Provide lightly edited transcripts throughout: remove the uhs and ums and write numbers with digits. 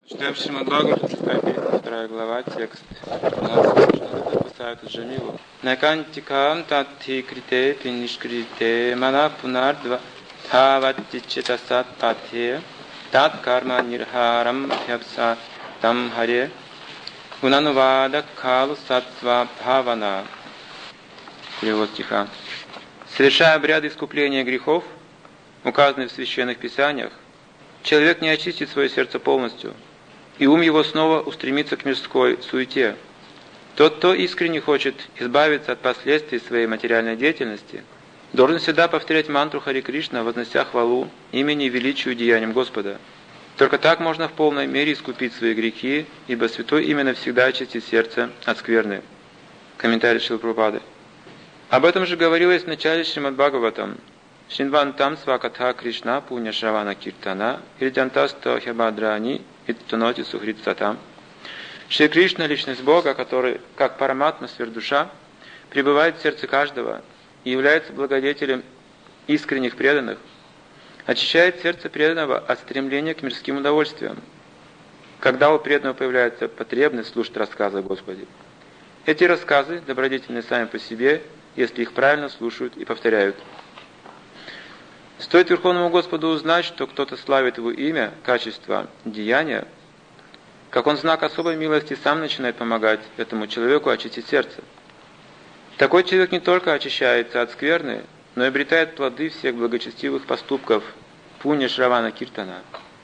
Читаем Шримад Бхагаватам, 2 глава, текст 15. Поставят Джамилу. Накантикам татти крите пинишкрите мана пунардва таваттичетасат патхе тат карма нирхарам абхяпса там харе гунанувада калу сатва бхавана. Перевод стиха. Совершая обряды искупления грехов, указанные в священных писаниях, человек не очистит свое сердце полностью, и ум его снова устремится к мирской суете. Тот, кто искренне хочет избавиться от последствий своей материальной деятельности, должен всегда повторять мантру Хари Кришна, вознося хвалу имени и величию деяниям Господа. Только так можно в полной мере искупить свои грехи, ибо святой именно всегда очистит сердце от скверны. Комментарий Шрилы Прабхупады. Об этом же говорилось в начале Шримад Бхагаватам. Шинвантам свакатха Кришна пуня шравана киртана ирдянтасто хябадрани иттуноти сухритсатам. Шри Кришна, личность Бога, который, как параматма, сверхдуша, пребывает в сердце каждого и является благодетелем искренних преданных, очищает сердце преданного от стремления к мирским удовольствиям. Когда у преданного появляется потребность слушать рассказы о Господе, эти рассказы добродетельны сами по себе, если их правильно слушают и повторяют. Стоит Верховному Господу узнать, что кто-то славит Его имя, качество, деяния, как Он знак особой милости сам начинает помогать этому человеку очистить сердце. Такой человек не только очищается от скверны, но и обретает плоды всех благочестивых поступков Пунья Шравана Киртана.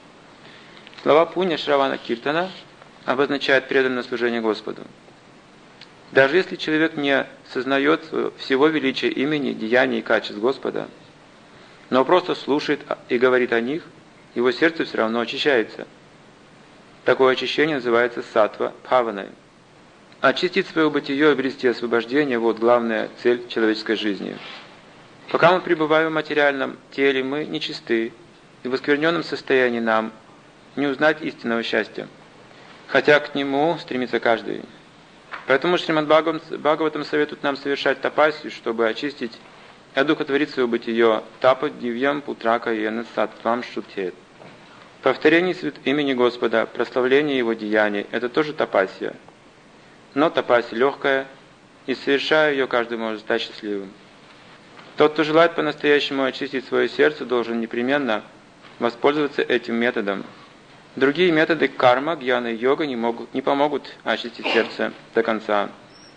Слова Пунья Шравана Киртана обозначают преданное служение Господу. Даже если человек не сознает всего величия имени, деяний и качеств Господа, но просто слушает и говорит о них, его сердце все равно очищается. Такое очищение называется саттва бхаваной. Очистить свое бытие и обрести освобождение – вот главная цель человеческой жизни. Пока мы пребываем в материальном теле, мы нечисты, и в оскверненном состоянии нам не узнать истинного счастья, хотя к нему стремится каждый. Поэтому Шримад Бхагаватам советует нам совершать тапасию, чтобы очистить и одухотворить свое бытие тапа дивьям путрака йена саттвам шутхет. Повторение имени Господа, прославление Его деяний – это тоже тапасия. Но тапасия легкая, и совершая ее, каждый может стать счастливым. Тот, кто желает по-настоящему очистить свое сердце, должен непременно воспользоваться этим методом. Другие методы карма, гьяна и йога не помогут очистить сердце до конца.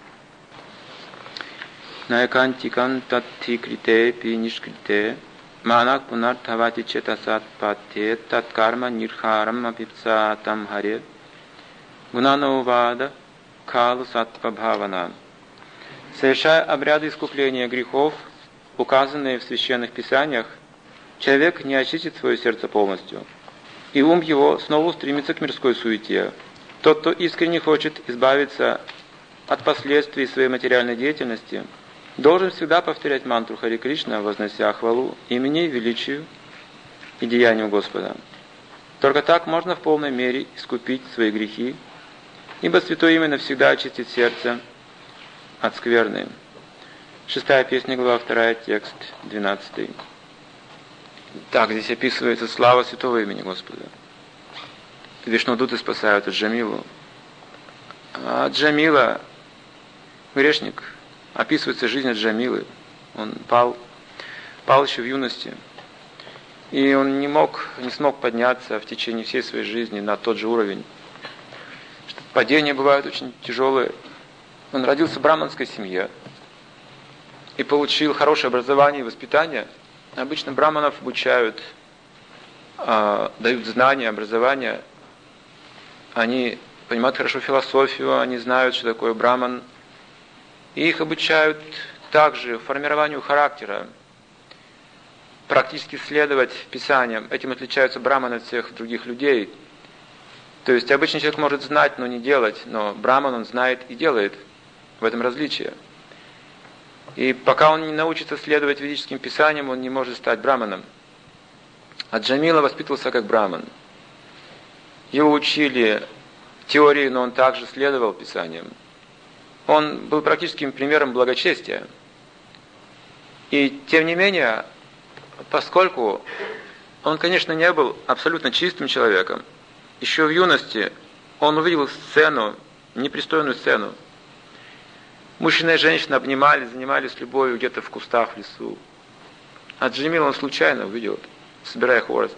Наякантикан татти крите пи нишкрите манак пунартхавати четасат патте тат карма нирхарам апипса там харе гунановада калу саттва бхавана. Совершая обряды искупления грехов, указанные в священных писаниях, человек не очистит свое сердце полностью, и ум его снова устремится к мирской суете. Тот, кто искренне хочет избавиться от последствий своей материальной деятельности, должен всегда повторять мантру Хари Кришна, вознося хвалу имени, величию и деянию Господа. Только так можно в полной мере искупить свои грехи, ибо святое имя навсегда очистит сердце от скверны. 6 песня, глава 2, текст 12. Так, здесь описывается слава святого имени Господа. Вишнудуты спасают от Джамилу. А Джамила, грешник, описывается жизнь Джамилы. Он пал еще в юности. И он не смог подняться в течение всей своей жизни на тот же уровень. Падения бывают очень тяжелые. Он родился в браманской семье и получил хорошее образование и воспитание. Обычно браманов обучают, дают знания, образование. Они понимают хорошо философию, они знают, что такое браман. И их обучают также формированию характера, практически следовать Писаниям. Этим отличаются браманы от всех других людей. То есть обычный человек может знать, но не делать, но браман он знает и делает. В этом различие. И пока он не научится следовать ведическим писаниям, он не может стать браманом. А Джамила воспитывался как браман. Его учили теории, но он также следовал писаниям. Он был практическим примером благочестия. И тем не менее, поскольку он, конечно, не был абсолютно чистым человеком, еще в юности он увидел сцену, непристойную сцену. Мужчина и женщина обнимались, занимались любовью где-то в кустах в лесу. А Джамила он случайно увидел это, собирая хворост.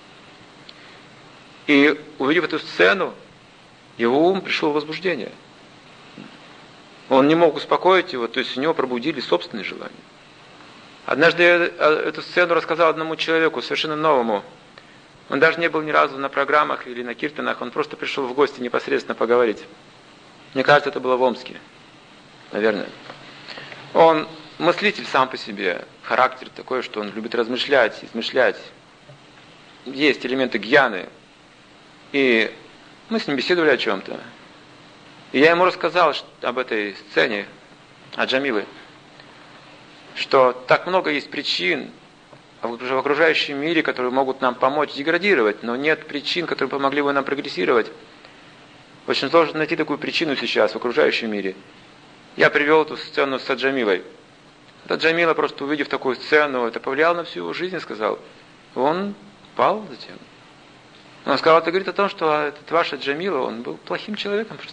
И увидев эту сцену, его ум пришел в возбуждение. Он не мог успокоить его, то есть у него пробудились собственные желания. Однажды я эту сцену рассказал одному человеку, совершенно новому. Он даже не был ни разу на программах или на киртанах, он просто пришел в гости непосредственно поговорить. Мне кажется, это было в Омске. Наверное. Он мыслитель сам по себе, характер такой, что он любит размышлять, измышлять. Есть элементы гьяны. И мы с ним беседовали о чем-то. И я ему рассказал об этой сцене, о Джамиле, что так много есть причин в окружающем мире, которые могут нам помочь деградировать, но нет причин, которые помогли бы нам прогрессировать. Очень сложно найти такую причину сейчас в окружающем мире. Я привел эту сцену с Джамилой. Джамила, просто увидев такую сцену, это повлияло на всю его жизнь, сказал. Он пал затем. Он сказал, это говорит о том, что этот ваш Джамила, он был плохим человеком просто.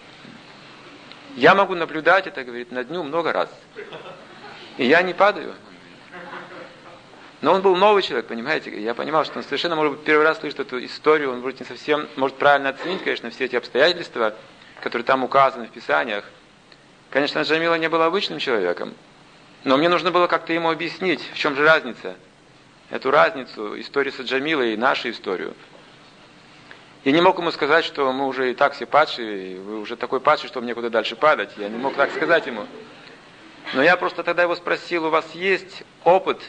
Я могу наблюдать это, говорит, на дню много раз. И я не падаю. Но он был новый человек, понимаете? Я понимал, что он совершенно, может быть, первый раз слышит эту историю, он может не совсем, может правильно оценить, конечно, все эти обстоятельства, которые там указаны в Писаниях. Конечно, Джамила не был обычным человеком, но мне нужно было как-то ему объяснить, в чем же разница. Эту разницу, историю с Джамилой и нашу историю. Я не мог ему сказать, что мы уже и так все падшие, и вы уже такой падший, что мне куда дальше падать. Я не мог так сказать ему. Но я просто тогда его спросил, у вас есть опыт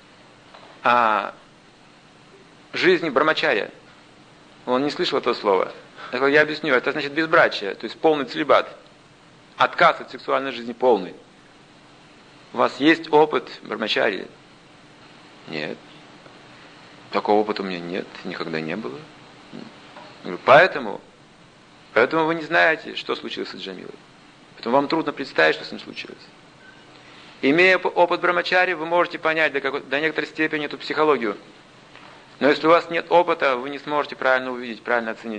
жизни брамачарья? Он не слышал этого слова. Я говорю, я объясню, это значит безбрачие, то есть полный целибат. Отказ от сексуальной жизни полный. У вас есть опыт брамачарьи? Нет. Такого опыта у меня нет, никогда не было. Я говорю, поэтому вы не знаете, что случилось с Джамилой. Поэтому вам трудно представить, что с ним случилось. Имея опыт брамачари, вы можете понять до некоторой степени эту психологию. Но если у вас нет опыта, вы не сможете правильно увидеть, правильно оценить.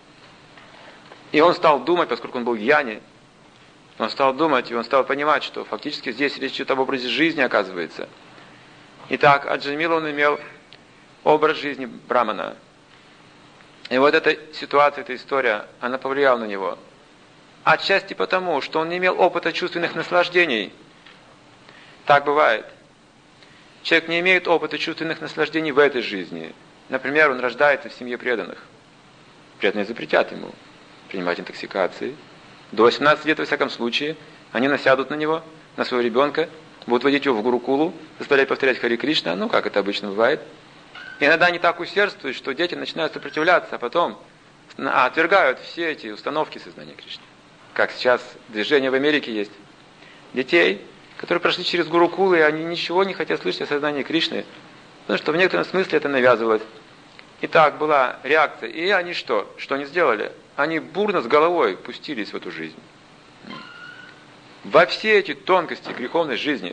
И он стал думать, поскольку он был гьяни, он стал думать, и он стал понимать, что фактически здесь речь идет об образе жизни, оказывается. Итак, от Джамила он имел образ жизни брамана. И вот эта ситуация, эта история, она повлияла на него. Отчасти потому, что он не имел опыта чувственных наслаждений. Так бывает. Человек не имеет опыта чувственных наслаждений в этой жизни. Например, он рождается в семье преданных. Преданные запретят ему принимать интоксикации. До 18 лет, во всяком случае, они насядут на него, на своего ребенка, будут водить его в Гурукулу, заставлять повторять Хари Кришна, ну, как это обычно бывает. И иногда они так усердствуют, что дети начинают сопротивляться, а потом отвергают все эти установки сознания Кришны. Как сейчас движение в Америке есть. Детей, которые прошли через Гурукулы, и они ничего не хотят слышать о сознании Кришны, потому что в некотором смысле это навязывалось. И так была реакция. И они что? Что они сделали? Они бурно с головой пустились в эту жизнь. Во все эти тонкости греховной жизни.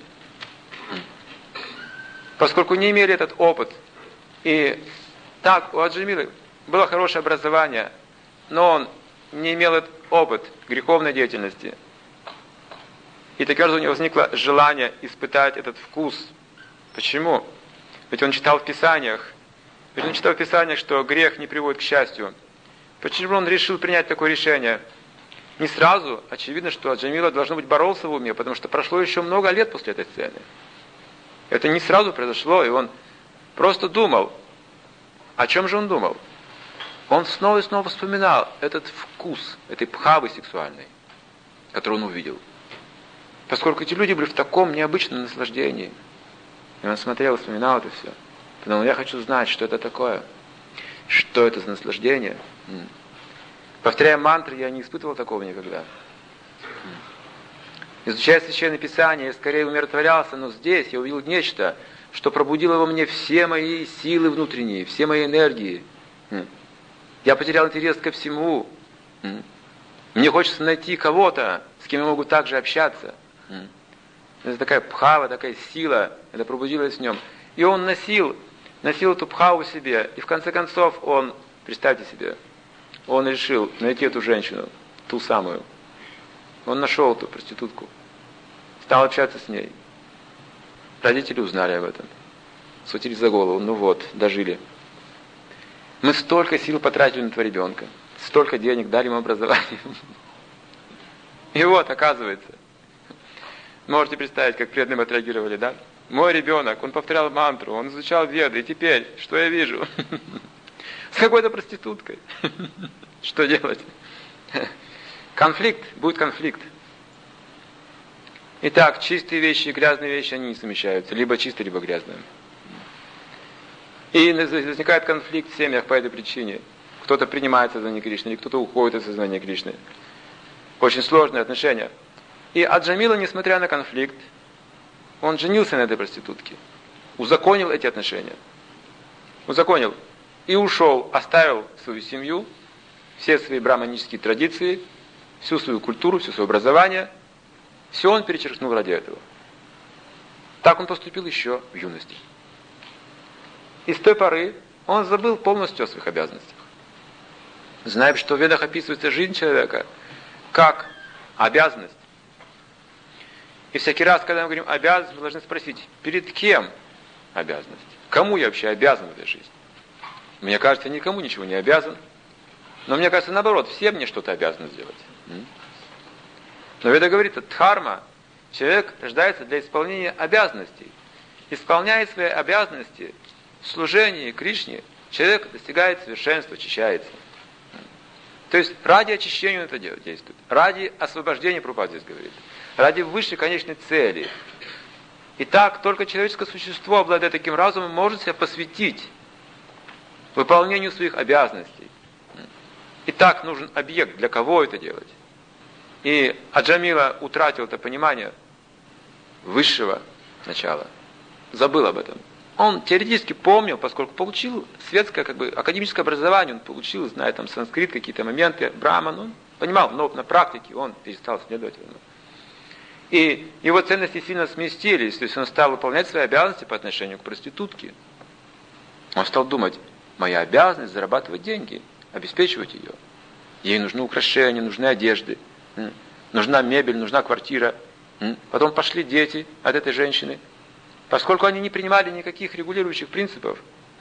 Поскольку не имели этот опыт. И так, у Джамилы было хорошее образование, но он не имел этот опыт греховной деятельности. И также у него возникло желание испытать этот вкус. Почему? Ведь он читал в Писаниях, что грех не приводит к счастью. Почему он решил принять такое решение? Не сразу. Очевидно, что Джамила, должно быть, боролся в уме, потому что прошло еще много лет после этой сцены. Это не сразу произошло, и он просто думал. О чем же он думал? Он снова и снова вспоминал этот вкус этой пхавы сексуальной, которую он увидел. Поскольку эти люди были в таком необычном наслаждении. И он смотрел, вспоминал это все. Потому я хочу знать, что это такое. Что это за наслаждение. Повторяя мантры, я не испытывал такого никогда. Изучая Священное Писание, я скорее умиротворялся, но здесь я увидел нечто, что пробудило во мне все мои силы внутренние, все мои энергии. Я потерял интерес ко всему. Мне хочется найти кого-то, с кем я могу также общаться. Это такая пхава, такая сила, это пробудилось в нем. И он носил эту пхаву в себе, и в конце концов он, представьте себе, он решил найти эту женщину, ту самую. Он нашел эту проститутку, стал общаться с ней. Родители узнали об этом, схватились за голову, ну вот, дожили. Мы столько сил потратили на этого ребенка, столько денег дали ему образование. И вот, оказывается, можете представить, как преданные отреагировали, да? Мой ребенок, он повторял мантру, он изучал веды, и теперь, что я вижу? С какой-то проституткой. Что делать? Конфликт, будет конфликт. Итак, чистые вещи и грязные вещи, они не совмещаются. Либо чистые, либо грязные. И возникает конфликт в семьях по этой причине. Кто-то принимает сознание Кришны, или кто-то уходит от сознания Кришны. Очень сложные отношения. И Аджамила, несмотря на конфликт, он женился на этой проститутке. Узаконил эти отношения. Узаконил. И ушел, оставил свою семью, все свои браманические традиции, всю свою культуру, все свое образование. Все он перечеркнул ради этого. Так он поступил еще в юности. И с той поры он забыл полностью о своих обязанностях. Зная, что в Ведах описывается жизнь человека как обязанность. И всякий раз, когда мы говорим обязанность, мы должны спросить, перед кем обязанность? Кому я вообще обязан в этой жизни? Мне кажется, я никому ничего не обязан. Но мне кажется, наоборот, все мне что-то обязаны сделать. Но Веда говорит, дхарма, человек рождается для исполнения обязанностей. Исполняя свои обязанности в служении Кришне, человек достигает совершенства, очищается. То есть ради очищения он это действует. Ради освобождения, Прабхупада здесь говорит. Ради высшей конечной цели. Итак, только человеческое существо, обладая таким разумом, может себя посвятить выполнению своих обязанностей. Итак, нужен объект, для кого это делать. И Аджамила утратил это понимание высшего начала. Забыл об этом. Он теоретически помнил, поскольку получил светское, академическое образование, он получил, зная там санскрит, какие-то моменты, браман, он понимал, но на практике он перестал следовать этому. И его ценности сильно сместились, то есть он стал выполнять свои обязанности по отношению к проститутке. Он стал думать, моя обязанность зарабатывать деньги, обеспечивать ее. Ей нужны украшения, нужны одежды, нужна мебель, нужна квартира. Потом пошли дети от этой женщины. Поскольку они не принимали никаких регулирующих принципов,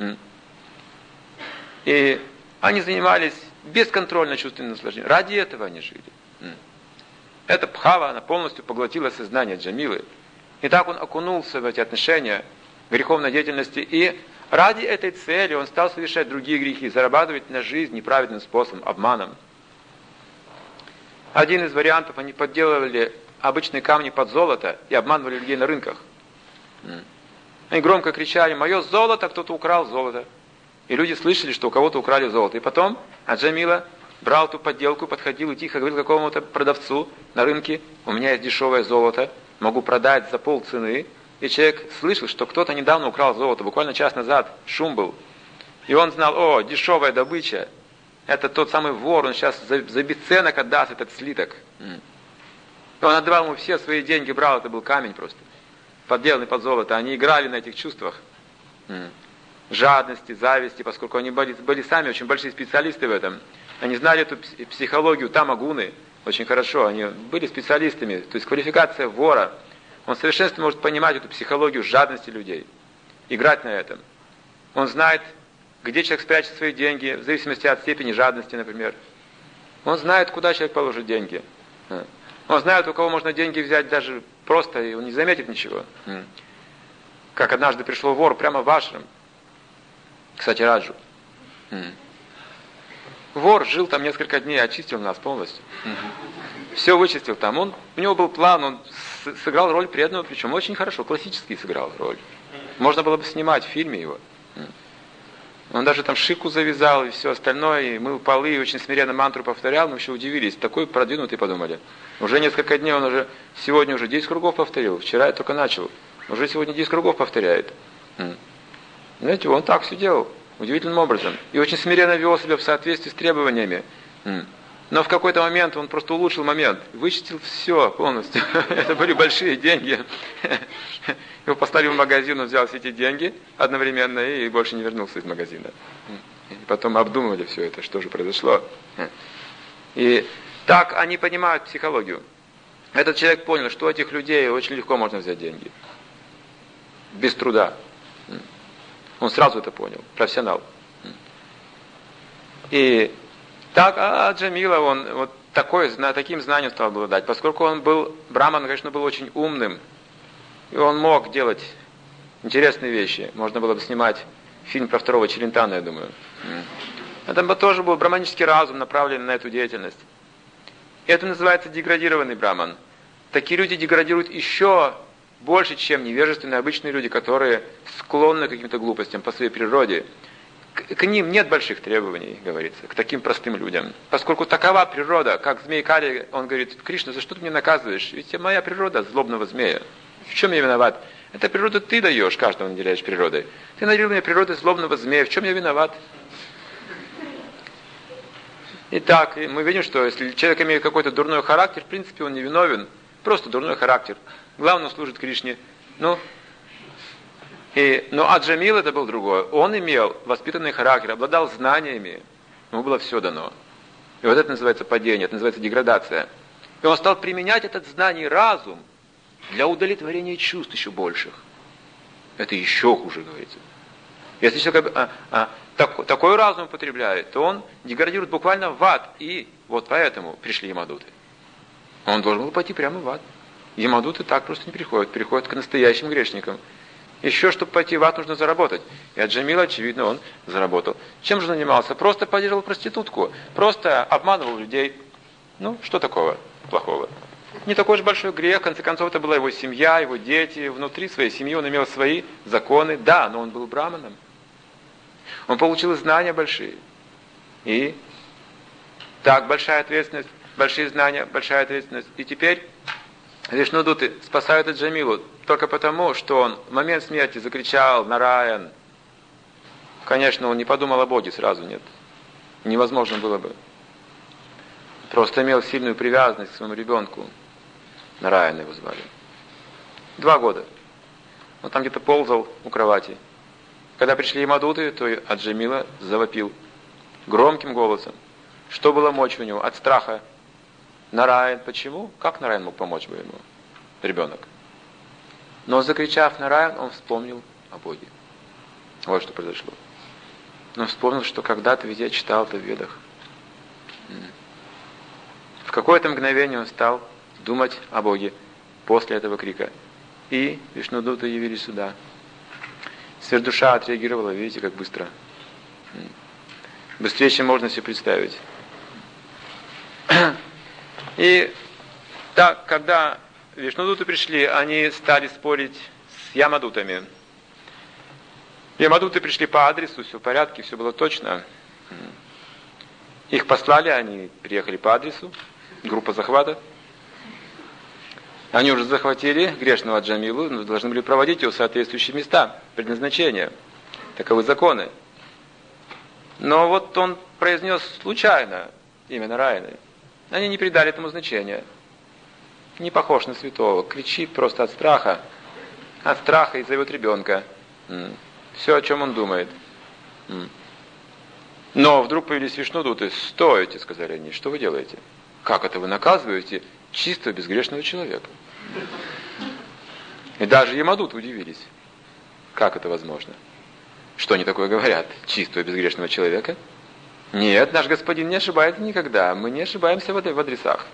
и они занимались бесконтрольно чувственным наслаждением. Ради этого они жили. Эта бхава, она полностью поглотила сознание Джамилы. И так он окунулся в эти отношения греховной деятельности. И ради этой цели он стал совершать другие грехи, зарабатывать на жизнь неправедным способом, обманом. Один из вариантов, они подделывали обычные камни под золото и обманывали людей на рынках. Они громко кричали, мое золото, кто-то украл золото. И люди слышали, что у кого-то украли золото. И потом Аджамила брал ту подделку, подходил и тихо говорил какому-то продавцу на рынке, у меня есть дешевое золото, могу продать за полцены. И человек слышал, что кто-то недавно украл золото, буквально час назад, шум был. И он знал, дешевая добыча, это тот самый вор, он сейчас за бесценок отдаст этот слиток. И он отдавал ему все свои деньги, брал, это был камень просто, подделанный под золото. Они играли на этих чувствах жадности, зависти, поскольку они были сами очень большие специалисты в этом. Они знали эту психологию тамагуны очень хорошо, они были специалистами, то есть квалификация вора. Он в совершенстве может понимать эту психологию жадности людей, играть на этом. Он знает, где человек спрячет свои деньги, в зависимости от степени жадности, например. Он знает, куда человек положит деньги. Он знает, у кого можно деньги взять даже просто, и он не заметит ничего. Как однажды пришел вор прямо в ашрам, кстати, Раджу. Вор жил там несколько дней, очистил нас полностью. Все вычистил там. У него был план, он сыграл роль преданного, причем очень хорошо, классический сыграл роль. Можно было бы снимать в фильме его. Он даже там шику завязал и все остальное, и мыл полы, и очень смиренно мантру повторял, мы еще удивились, такой продвинутый, подумали. Уже несколько дней он сегодня уже 10 кругов повторил, вчера я только начал, уже сегодня 10 кругов повторяет. Знаете, он так все делал, удивительным образом, и очень смиренно вел себя в соответствии с требованиями. Но в какой-то момент он просто улучшил момент, вычистил все полностью. Это были большие деньги. Его послали в магазин, он взял все эти деньги одновременно и больше не вернулся из магазина. И потом обдумывали все это, что же произошло. И так они понимают психологию. Этот человек понял, что у этих людей очень легко можно взять деньги. Без труда. Он сразу это понял. Профессионал. И так Джамила, он вот таким знанием стал обладать. Поскольку он был, Браман, конечно, был очень умным. И он мог делать интересные вещи. Можно было бы снимать фильм про второго Челентана, я думаю. Это тоже был браманический разум, направленный на эту деятельность. И это называется деградированный браман. Такие люди деградируют еще больше, чем невежественные обычные люди, которые склонны к каким-то глупостям по своей природе. К ним нет больших требований, говорится, к таким простым людям. Поскольку такова природа, как змей Кали, он говорит: Кришна, за что ты меня наказываешь? Ведь моя природа злобного змея. В чем я виноват? Это природу ты даешь, каждого наделяешь природой. Ты наделил меня природой злобного змея. В чем я виноват? Итак, мы видим, что если человек имеет какой-то дурной характер, в принципе, он не виновен. Просто дурной характер. Главное, он служит Кришне. Но Джамил это был другой. Он имел воспитанный характер, обладал знаниями. Ему было все дано. И вот это называется падение, это называется деградация. И он стал применять этот знаний разум для удовлетворения чувств еще больших. Это еще хуже, говорится. Если человек такой разум употребляет, то он деградирует буквально в ад. И вот поэтому пришли ямадуты. Он должен был пойти прямо в ад. Ямадуты так просто не приходят к настоящим грешникам. Еще, чтобы пойти в ад, нужно заработать. И от Джамила, очевидно, он заработал. Чем же занимался? Просто поддерживал проститутку. Просто обманывал людей. Ну, что такого плохого? Не такой же большой грех. В конце концов, это была его семья, его дети. Внутри своей семьи он имел свои законы. Да, но он был браманом. Он получил знания большие. И так, большая ответственность, большие знания, большая ответственность. И теперь Вишнудуты спасают Джамилу только потому, что он в момент смерти закричал «Нараян». Конечно, он не подумал о Боге сразу, нет. Невозможно было бы. Просто имел сильную привязанность к своему ребенку. Нараяна его звали. 2 года. Он там где-то ползал у кровати. Когда пришли ямадуты, то Аджамила завопил громким голосом. Что было мочь у него? От страха. Нараян. Почему? Как Нараян мог помочь бы ему? Ребенок. Но закричав Нараян, он вспомнил о Боге. Вот что произошло. Он вспомнил, что когда-то ведь я читал это в Ведах. В какое-то мгновение он стал думать о Боге после этого крика. И Вишнудуты явились сюда. Сверхдуша отреагировала, видите, как быстро. Быстрее, чем можно себе представить. И так, когда Вишнудуты пришли, они стали спорить с ямадутами. Ямадуты пришли по адресу, все в порядке, все было точно. Их послали, они приехали по адресу, группа захвата. Они уже захватили грешного Джамилу, но должны были проводить его в соответствующие места, предназначения. Таковы законы. Но вот он произнес случайно имя Нараяны. Они не придали этому значения. Не похож на святого. Кричит просто от страха. От страха и зовет ребенка. Все, о чем он думает. Но вдруг появились Вишнудуты. «Стойте», — сказали они. «Что вы делаете? Как это вы наказываете чистого безгрешного человека?» И даже ямадуты удивились. Как это возможно? Что они такое говорят? Чистого безгрешного человека? Нет, наш господин не ошибается никогда. Мы не ошибаемся в адресах.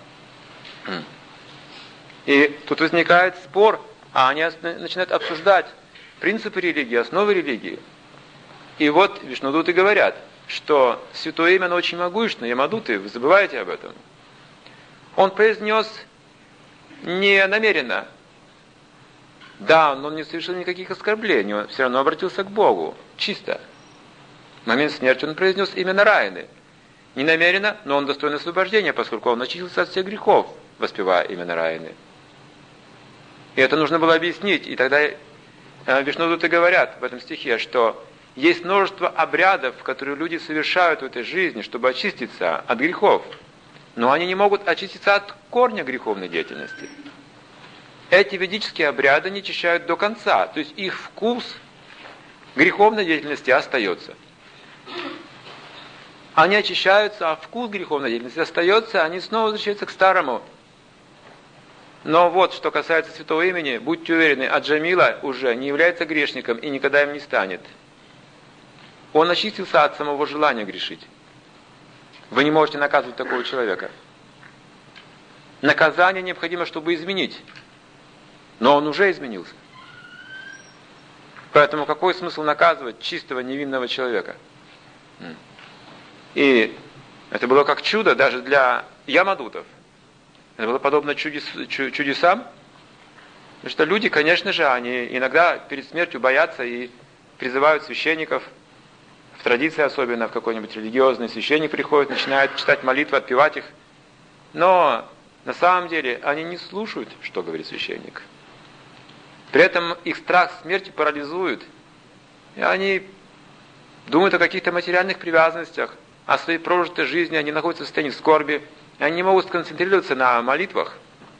И тут возникает спор, а они начинают обсуждать принципы религии, основы религии. И вот Вишнудуты говорят, что святое имя, оно очень могущественно. Ямадуты, вы забываете об этом. Он произнес не намеренно. Да, но он не совершил никаких оскорблений, он все равно обратился к Богу, чисто. В момент смерти он произнес имя Нараяны. Не намеренно, но он достоин освобождения, поскольку он очистился от всех грехов, воспевая имя Нараяны. И это нужно было объяснить. И тогда Вишнудуты говорят в этом стихе, что есть множество обрядов, которые люди совершают в этой жизни, чтобы очиститься от грехов. Но они не могут очиститься от корня греховной деятельности. Эти ведические обряды не очищают до конца. То есть их вкус греховной деятельности остается. Они очищаются, а вкус греховной деятельности остается, они снова возвращаются к старому. Но вот, что касается святого имени, будьте уверены, Аджамила уже не является грешником и никогда им не станет. Он очистился от самого желания грешить. Вы не можете наказывать такого человека. Наказание необходимо, чтобы изменить. Но он уже изменился. Поэтому какой смысл наказывать чистого невинного человека? И это было как чудо даже для ямадутов. Это было подобно чудесам. Потому что люди, конечно же, они иногда перед смертью боятся и призывают священников. В традиции особенно, в какой-нибудь религиозный священник приходит, начинает читать молитвы, отпевать их. Но на самом деле они не слушают, что говорит священник. При этом их страх смерти парализует. И они думают о каких-то материальных привязанностях, о своей прожитой жизни, они находятся в состоянии скорби, и они не могут сконцентрироваться на молитвах.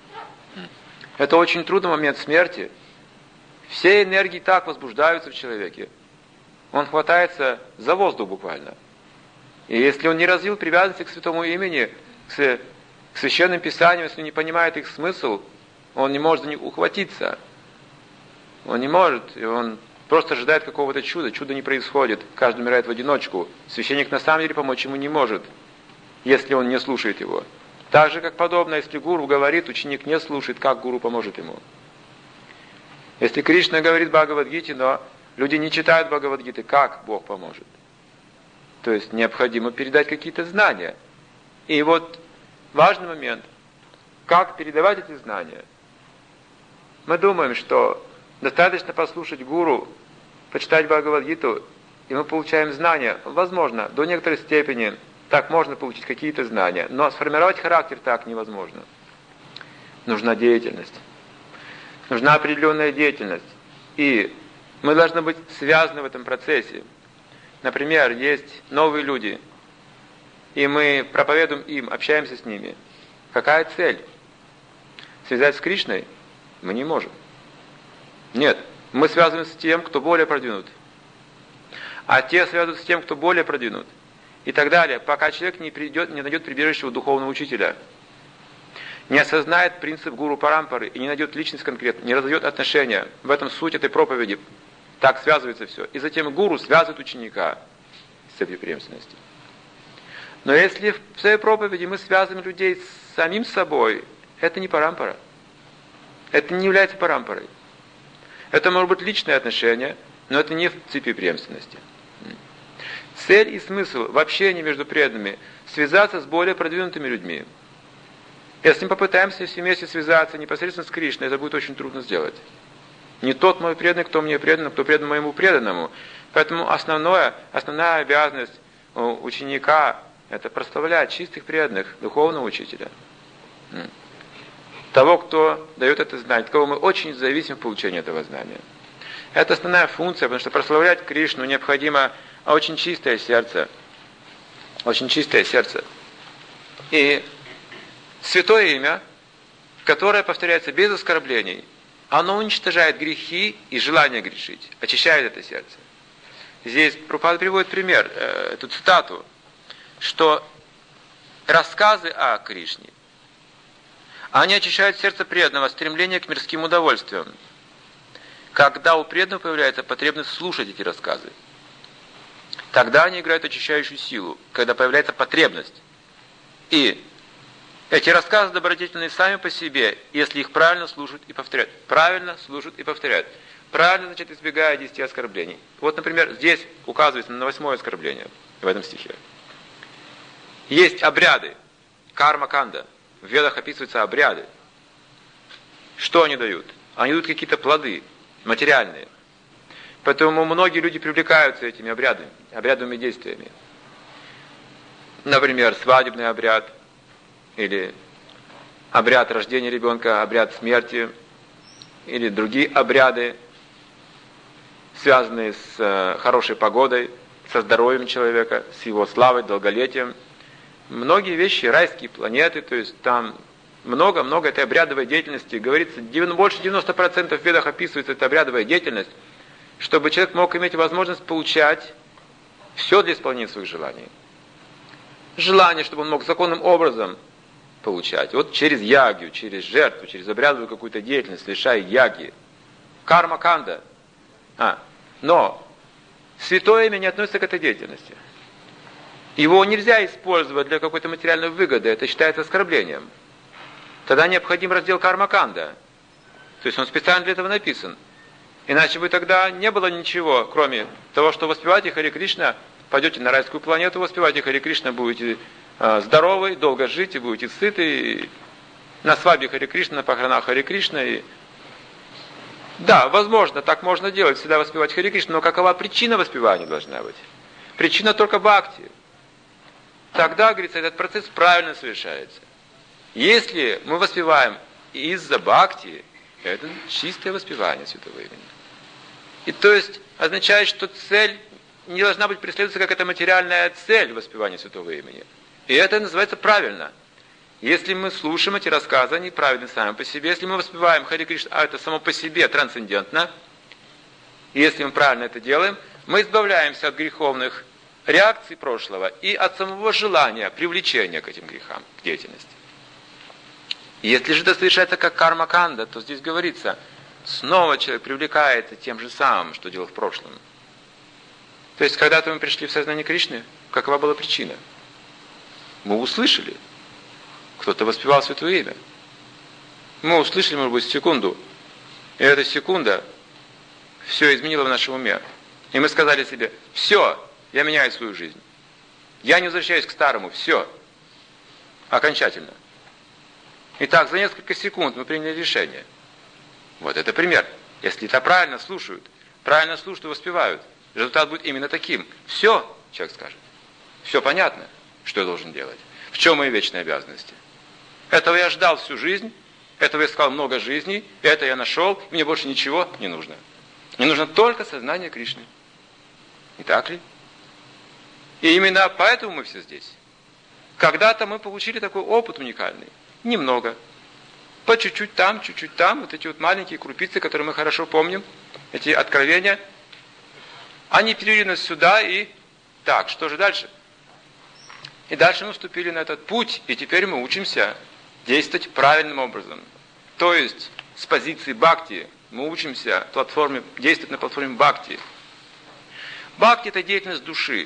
Это очень трудный момент смерти. Все энергии так возбуждаются в человеке. Он хватается за воздух буквально. И если он не развил привязанности к святому имени, к священным писаниям, если не понимает их смысл, он не может за них ухватиться. Он не может, и он просто ожидает какого-то чуда. Чудо не происходит, каждый умирает в одиночку. Священник на самом деле помочь ему не может, если он не слушает его. Так же, как подобно, если гуру говорит, ученик не слушает, как гуру поможет ему. Если Кришна говорит Бхагавад-гите, но люди не читают Бхагавад-гиты, как Бог поможет? То есть необходимо передать какие-то знания. И вот важный момент, как передавать эти знания. Мы думаем, что достаточно послушать гуру, почитать Бхагавад-гиту, и мы получаем знания. Возможно, до некоторой степени так можно получить какие-то знания, но сформировать характер так невозможно. Нужна деятельность. Нужна определенная деятельность. И мы должны быть связаны в этом процессе. Например, есть новые люди, и мы проповедуем им, общаемся с ними. Какая цель? Связать с Кришной? Мы не можем. Нет, мы связываемся с тем, кто более продвинут. А те связываются с тем, кто более продвинут. И так далее, пока человек не найдет прибежище у духовного учителя. Не осознает принцип гуру парампары и не найдет личность конкретно, не разовьет отношения. В этом суть этой проповеди. Так связывается все. И затем гуру связывает ученика с цепью преемственности. Но если в своей проповеди мы связываем людей с самим собой, это не парампара. Это не является парампарой. Это может быть личное отношение, но это не в цепи преемственности. Цель и смысл в общении между преданными – связаться с более продвинутыми людьми. Если мы попытаемся все вместе связаться непосредственно с Кришной, это будет очень трудно сделать. Не тот мой преданный, кто мне предан, а кто предан моему преданному. Поэтому основная обязанность ученика – это прославлять чистых преданных, духовного учителя. Того, кто дает это знание, от кого мы очень зависим в получении этого знания. Это основная функция, потому что прославлять Кришну необходимо очень чистое сердце. Очень чистое сердце. И святое имя, которое повторяется без оскорблений, оно уничтожает грехи и желание грешить, очищает это сердце. Здесь Прабхупада приводит пример, эту цитату, что рассказы о Кришне, они очищают сердце преданного, стремление к мирским удовольствиям. Когда у преданного появляется потребность слушать эти рассказы, тогда они играют очищающую силу, когда появляется потребность. И эти рассказы добродетельные сами по себе, если их правильно слушают и повторяют. Правильно слушают и повторяют. Правильно, значит, избегая 10 оскорблений. Вот, например, здесь указывается на 8-е оскорбление в этом стихе. Есть обряды, карма-канда. В ведах описываются обряды. Что они дают? Они дают какие-то плоды, материальные. Поэтому многие люди привлекаются этими обрядовыми действиями. Например, свадебный обряд, или обряд рождения ребенка, обряд смерти, или другие обряды, связанные с хорошей погодой, со здоровьем человека, с его славой, долголетием. Многие вещи, райские планеты, то есть там много этой обрядовой деятельности. Говорится, больше 90% в ведах описывается эта обрядовая деятельность, чтобы человек мог иметь возможность получать все для исполнения своих желаний. желание, чтобы он мог законным образом получать. Вот через ягью, через жертву, через обрядовую какую-то деятельность, лишая яги. Карма-канда. Но святое имя не относится к этой деятельности. Его нельзя использовать для какой-то материальной выгоды, это считается оскорблением. Тогда необходим раздел карма-канда. То есть он специально для этого написан. Иначе бы тогда не было ничего, кроме того, что воспеваете Харе Кришна, пойдете на райскую планету, воспеваете Харе Кришна, будете здоровы, долго жить, и будете сыты, и на свадьбе Харе Кришна, на похоронах Харе Кришна. И... Да, возможно, так можно делать, всегда воспевать Харе Кришна, но какова причина воспевания должна быть? Причина только бхакти. Тогда, говорится, этот процесс правильно совершается. Если мы воспеваем из-за бхакти, это чистое воспевание святого имени. И то есть означает, что цель не должна быть преследоваться как эта материальная цель воспевания святого имени. И это называется правильно. Если мы слушаем эти рассказы, они правильны сами по себе. Если мы воспеваем Харе Кришна, а это само по себе трансцендентно, если мы правильно это делаем, мы избавляемся от греховных реакций прошлого и от самого желания, привлечения к этим грехам, к деятельности. Если же это совершается как карма-канда, то здесь говорится, снова человек привлекается тем же самым, что делал в прошлом. То есть, когда-то мы пришли в сознание Кришны, какова была причина? Мы услышали, кто-то воспевал святое имя. Мы услышали, может быть, секунду, и эта секунда все изменила в нашем уме. И мы сказали себе, все, я меняю свою жизнь. Я не возвращаюсь к старому, все, окончательно. Итак, за несколько секунд мы приняли решение. Вот это пример. Если это правильно слушают и воспевают, результат будет именно таким. Все, человек скажет. Все понятно, что я должен делать. В чем мои вечные обязанности? Этого я ждал всю жизнь, этого я искал много жизней, это я нашел, и мне больше ничего не нужно. Мне нужно только сознание Кришны. Не так ли? И именно поэтому мы все здесь. Когда-то мы получили такой опыт уникальный. Немного. По чуть-чуть там, вот эти вот маленькие крупицы, которые мы хорошо помним, эти откровения, они перевели нас сюда и... Так, что же дальше? И дальше мы вступили на этот путь, и теперь мы учимся действовать правильным образом. То есть, с позиции бхакти мы учимся действовать на платформе бхакти. Бхакти – это деятельность души.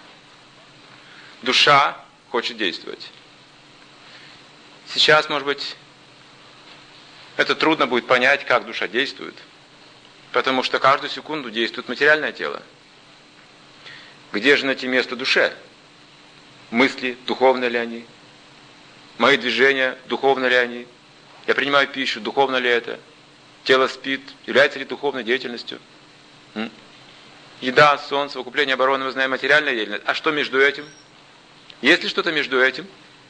Душа хочет действовать. Сейчас, может быть, это трудно будет понять, как душа действует, потому что каждую секунду действует материальное тело. Где же найти место душе? Мысли, духовны ли они? Мои движения, духовны ли они? Я принимаю пищу, духовно ли это? Тело спит, является ли духовной деятельностью? Еда, сон, совокупление, обороны, мы знаем, материальная деятельность. А что между этим? Есть ли что-то между этим?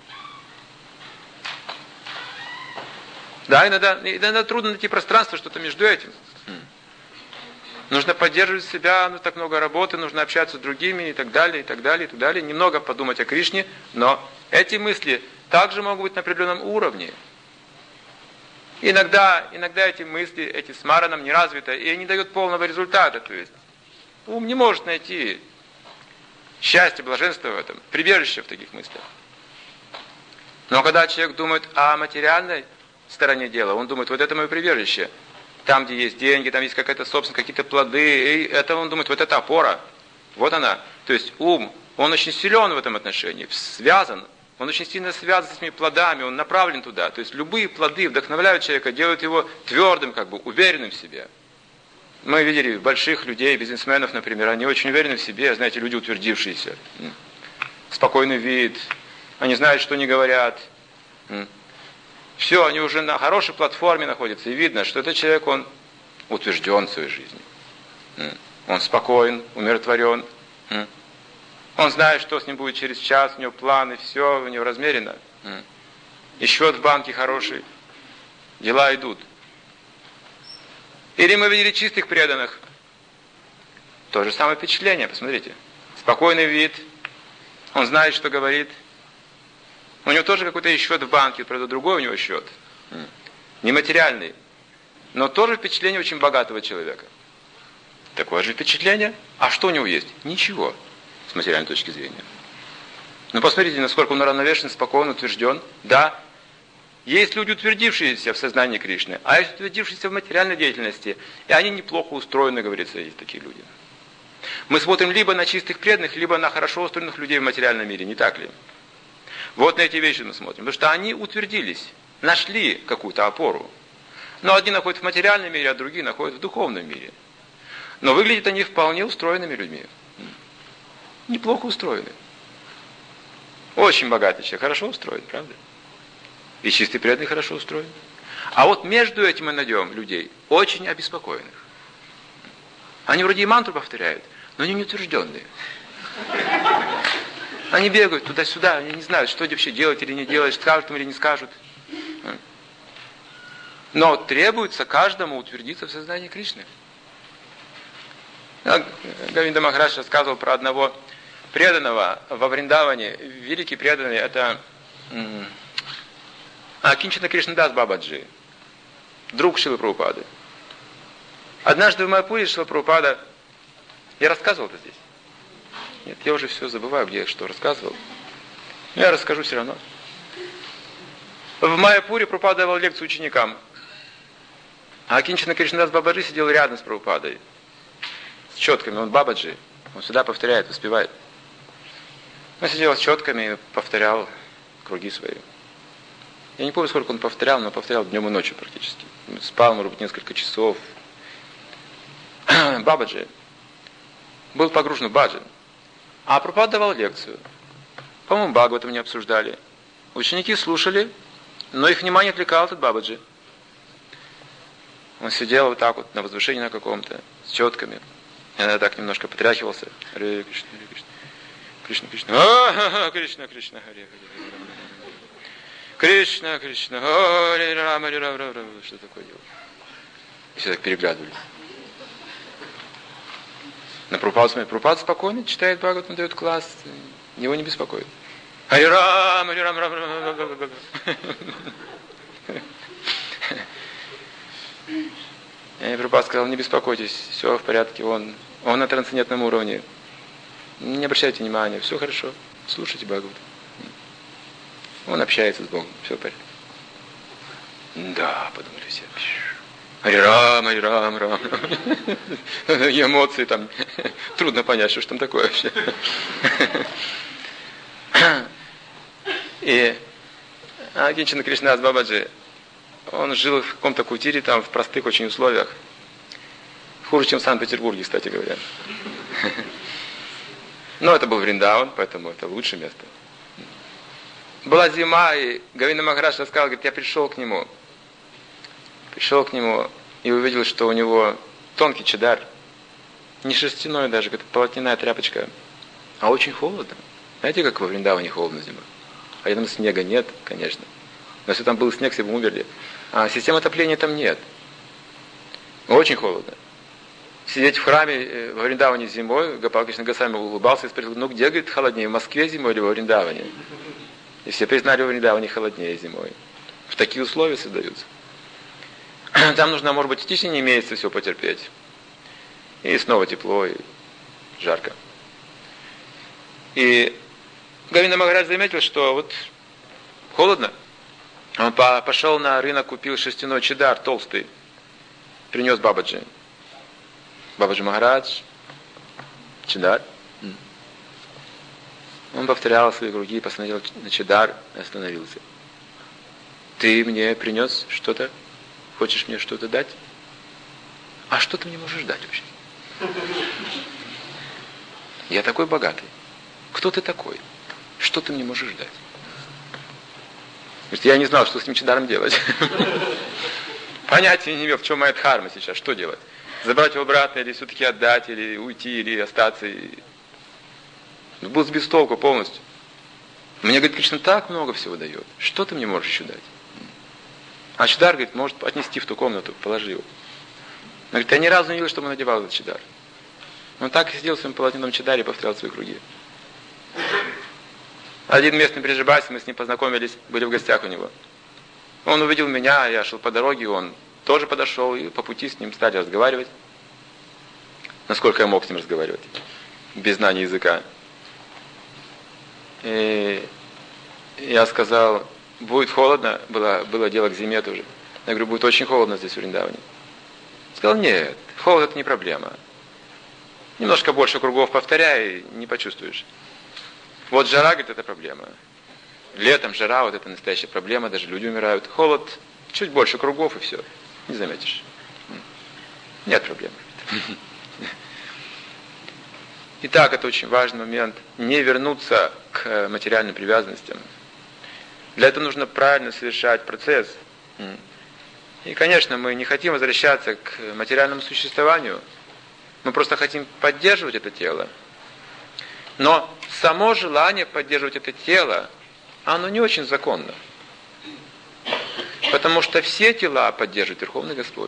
Да, иногда трудно найти пространство, что-то между этим. Нужно поддерживать себя, так много работы, нужно общаться с другими и так далее, и так далее, и так далее. Немного подумать о Кришне, но эти мысли также могут быть на определенном уровне. Иногда эти мысли, эти смара нам не развиты, и они дают полного результата. То есть ум не может найти счастье, блаженство в этом, прибежище в таких мыслях. Но когда человек думает о материальной стороне дела, он думает, вот это мое прибежище. Там, где есть деньги, там есть какая-то собственность, какие-то плоды, и это он думает, вот это опора. Вот она. То есть ум, он очень силен в этом отношении, связан. Он очень сильно связан с этими плодами, он направлен туда. То есть любые плоды вдохновляют человека, делают его твердым, уверенным в себе. Мы видели больших людей, бизнесменов, например, они очень уверены в себе, знаете, люди утвердившиеся. Спокойный вид, они знают, что они говорят. Все, они уже на хорошей платформе находятся, и видно, что этот человек, он утвержден в своей жизни. Он спокоен, умиротворен. Он знает, что с ним будет через час, у него планы, все у него размерено. И счет в банке хороший, дела идут. Или мы видели чистых преданных. То же самое впечатление, посмотрите. Спокойный вид, он знает, что говорит. У него тоже какой-то счет в банке, правда, другой у него счет. Нематериальный. Но тоже впечатление очень богатого человека. Такое же впечатление. А что у него есть? Ничего, с материальной точки зрения. Но посмотрите, насколько он уравновешен, спокоен, утвержден. Да, есть люди, утвердившиеся в сознании Кришны, а есть утвердившиеся в материальной деятельности. И они неплохо устроены, говорится, есть такие люди. Мы смотрим либо на чистых преданных, либо на хорошо устроенных людей в материальном мире, не так ли? Вот на эти вещи мы смотрим. Потому что они утвердились, нашли какую-то опору. Но одни находят в материальном мире, а другие находят в духовном мире. Но выглядят они вполне устроенными людьми. Неплохо устроены. Очень богатый человек, хорошо устроен, правда? И чистый преданный хорошо устроен. А вот между этим мы найдем людей, очень обеспокоенных. Они вроде и мантру повторяют, но они не утвержденные. Они бегают туда-сюда, они не знают, что вообще делать или не делать, скажут им или не скажут. Но требуется каждому утвердиться в сознании Кришны. Говинда Махарадж рассказывал про одного преданного во Вриндаване. Великий преданный, это Кинчана Кришнадас Бабаджи, друг Шрилы Прабхупады. Однажды в Майяпуре Шрила Прабхупада, я рассказывал это здесь? Нет, я уже все забываю, где я что рассказывал. Но я расскажу все равно. В Майяпуре Прабхупада давал лекцию ученикам. А Кинчана Кришнадас Бабаджи сидел рядом с Прабхупадой. С четками, он Бабаджи. Он всегда повторяет, успевает. Он сидел с четками и повторял круги свои. Я не помню, сколько он повторял, но повторял днем и ночью практически. Спал, может быть, несколько часов. Бабаджи был погружен в баджан. А Прабхупада давал лекцию. По-моему, Бхагаватам не обсуждали. Ученики слушали, но их внимание отвлекал этот Бабаджи. Он сидел вот так вот на возвышении на каком-то, с четками. Я так немножко потряхивался. Харе Кришна, Харе Кришна. Кришна, Кришна. Кришна, Кришна, Харе, Харе. Кришна, Кришна, Харе Рама, Харе Рама. Что такое дело? Все так переглядывались. На Прабхупаду смотрит. Прабхупада спокойно читает Бхагаватам, дает класс. Его не беспокоит. Харе Рама, Харе Рама. И Прабхупада сказал, не беспокойтесь, все в порядке, он на трансцендентном уровне. Не обращайте внимания, все хорошо, слушайте Бхагаватам. Он общается с Богом, все в порядке. Да, подумали все. Харе Рам, Харе Рам, Рам. И эмоции там. Трудно понять, что ж там такое вообще. И Кинчана Кришнадас Бабаджи, он жил в каком-то кутире, там, в простых очень условиях. Хуже, чем в Санкт-Петербурге, кстати говоря. Но это был Вриндаван, поэтому это лучшее место. Была зима, и Говинда Махарадж рассказал, говорит, я пришел к нему и увидел, что у него тонкий чадар, не шерстяной даже, как полотняная тряпочка, а очень холодно. Знаете, как во Вриндаване холодно зимой? А рядом снега нет, конечно. Но если там был снег, все бы умерли. А системы отопления там нет. Очень холодно. Сидеть в храме во Вриндаване зимой, Гопал Кришна Госвами улыбался и спросил, ну где, говорит, холоднее, в Москве зимой или во Вриндаване? И все признали, во Вриндаване холоднее зимой. В такие условия создаются. Там нужно, может быть, в течение месяца все потерпеть. И снова тепло, и жарко. И Говинда Махарадж заметил, что вот холодно. Он пошел на рынок, купил шерстяной чадар толстый. Принес Бабаджи. Бабаджи Махарадж. Чадар. Он повторял свои круги, посмотрел на чадар и остановился. Ты мне принес что-то? Хочешь мне что-то дать? А что ты мне можешь дать вообще? Я такой богатый. Кто ты такой? Что ты мне можешь дать? Говорит, я не знал, что с этим чадаром делать. Понятия не имел, в чем моя дхарма сейчас, что делать? Забрать его обратно, или все-таки отдать, или уйти, или остаться. Был сбит с толку полностью. Мне, говорит, Кришна так много всего дает. Что ты мне можешь еще дать? А чадар, говорит, может отнести в ту комнату, положи его. Он говорит, я ни разу не видел, чтобы он надевал этот чадар. Он так и сидел в своем полотняном чадаре и повторял свои круги. Один местный Бриджабаси, мы с ним познакомились, были в гостях у него. Он увидел меня, я шел по дороге, он тоже подошел, и по пути с ним стали разговаривать. Насколько я мог с ним разговаривать, без знания языка. И я сказал, будет холодно, было дело к зиме тоже. Я говорю, будет очень холодно здесь в Вриндаване. Сказал, нет, холод это не проблема. Немножко больше кругов повторяй, и не почувствуешь. Вот жара, говорит, это проблема. Летом жара, вот это настоящая проблема, даже люди умирают. Холод, чуть больше кругов и все, не заметишь. Нет проблем. Итак, это очень важный момент. Не вернуться к материальным привязанностям. Для этого нужно правильно совершать процесс. И, конечно, мы не хотим возвращаться к материальному существованию. Мы просто хотим поддерживать это тело. Но само желание поддерживать это тело, оно не очень законно. Потому что все тела поддерживает Верховный Господь.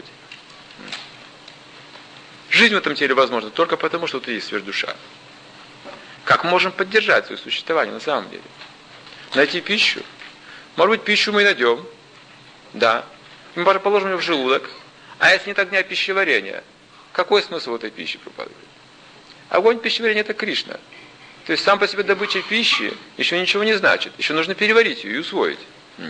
Жизнь в этом теле возможна только потому, что тут есть сверхдуша. Как мы можем поддержать свое существование на самом деле? Найти пищу. Может быть, пищу мы найдем. Да. Мы положим ее в желудок. А если нет огня пищеварения, какой смысл в этой пищи пропадает? Огонь пищеварения – это Кришна. То есть сам по себе добыча пищи еще ничего не значит. Еще нужно переварить ее и усвоить.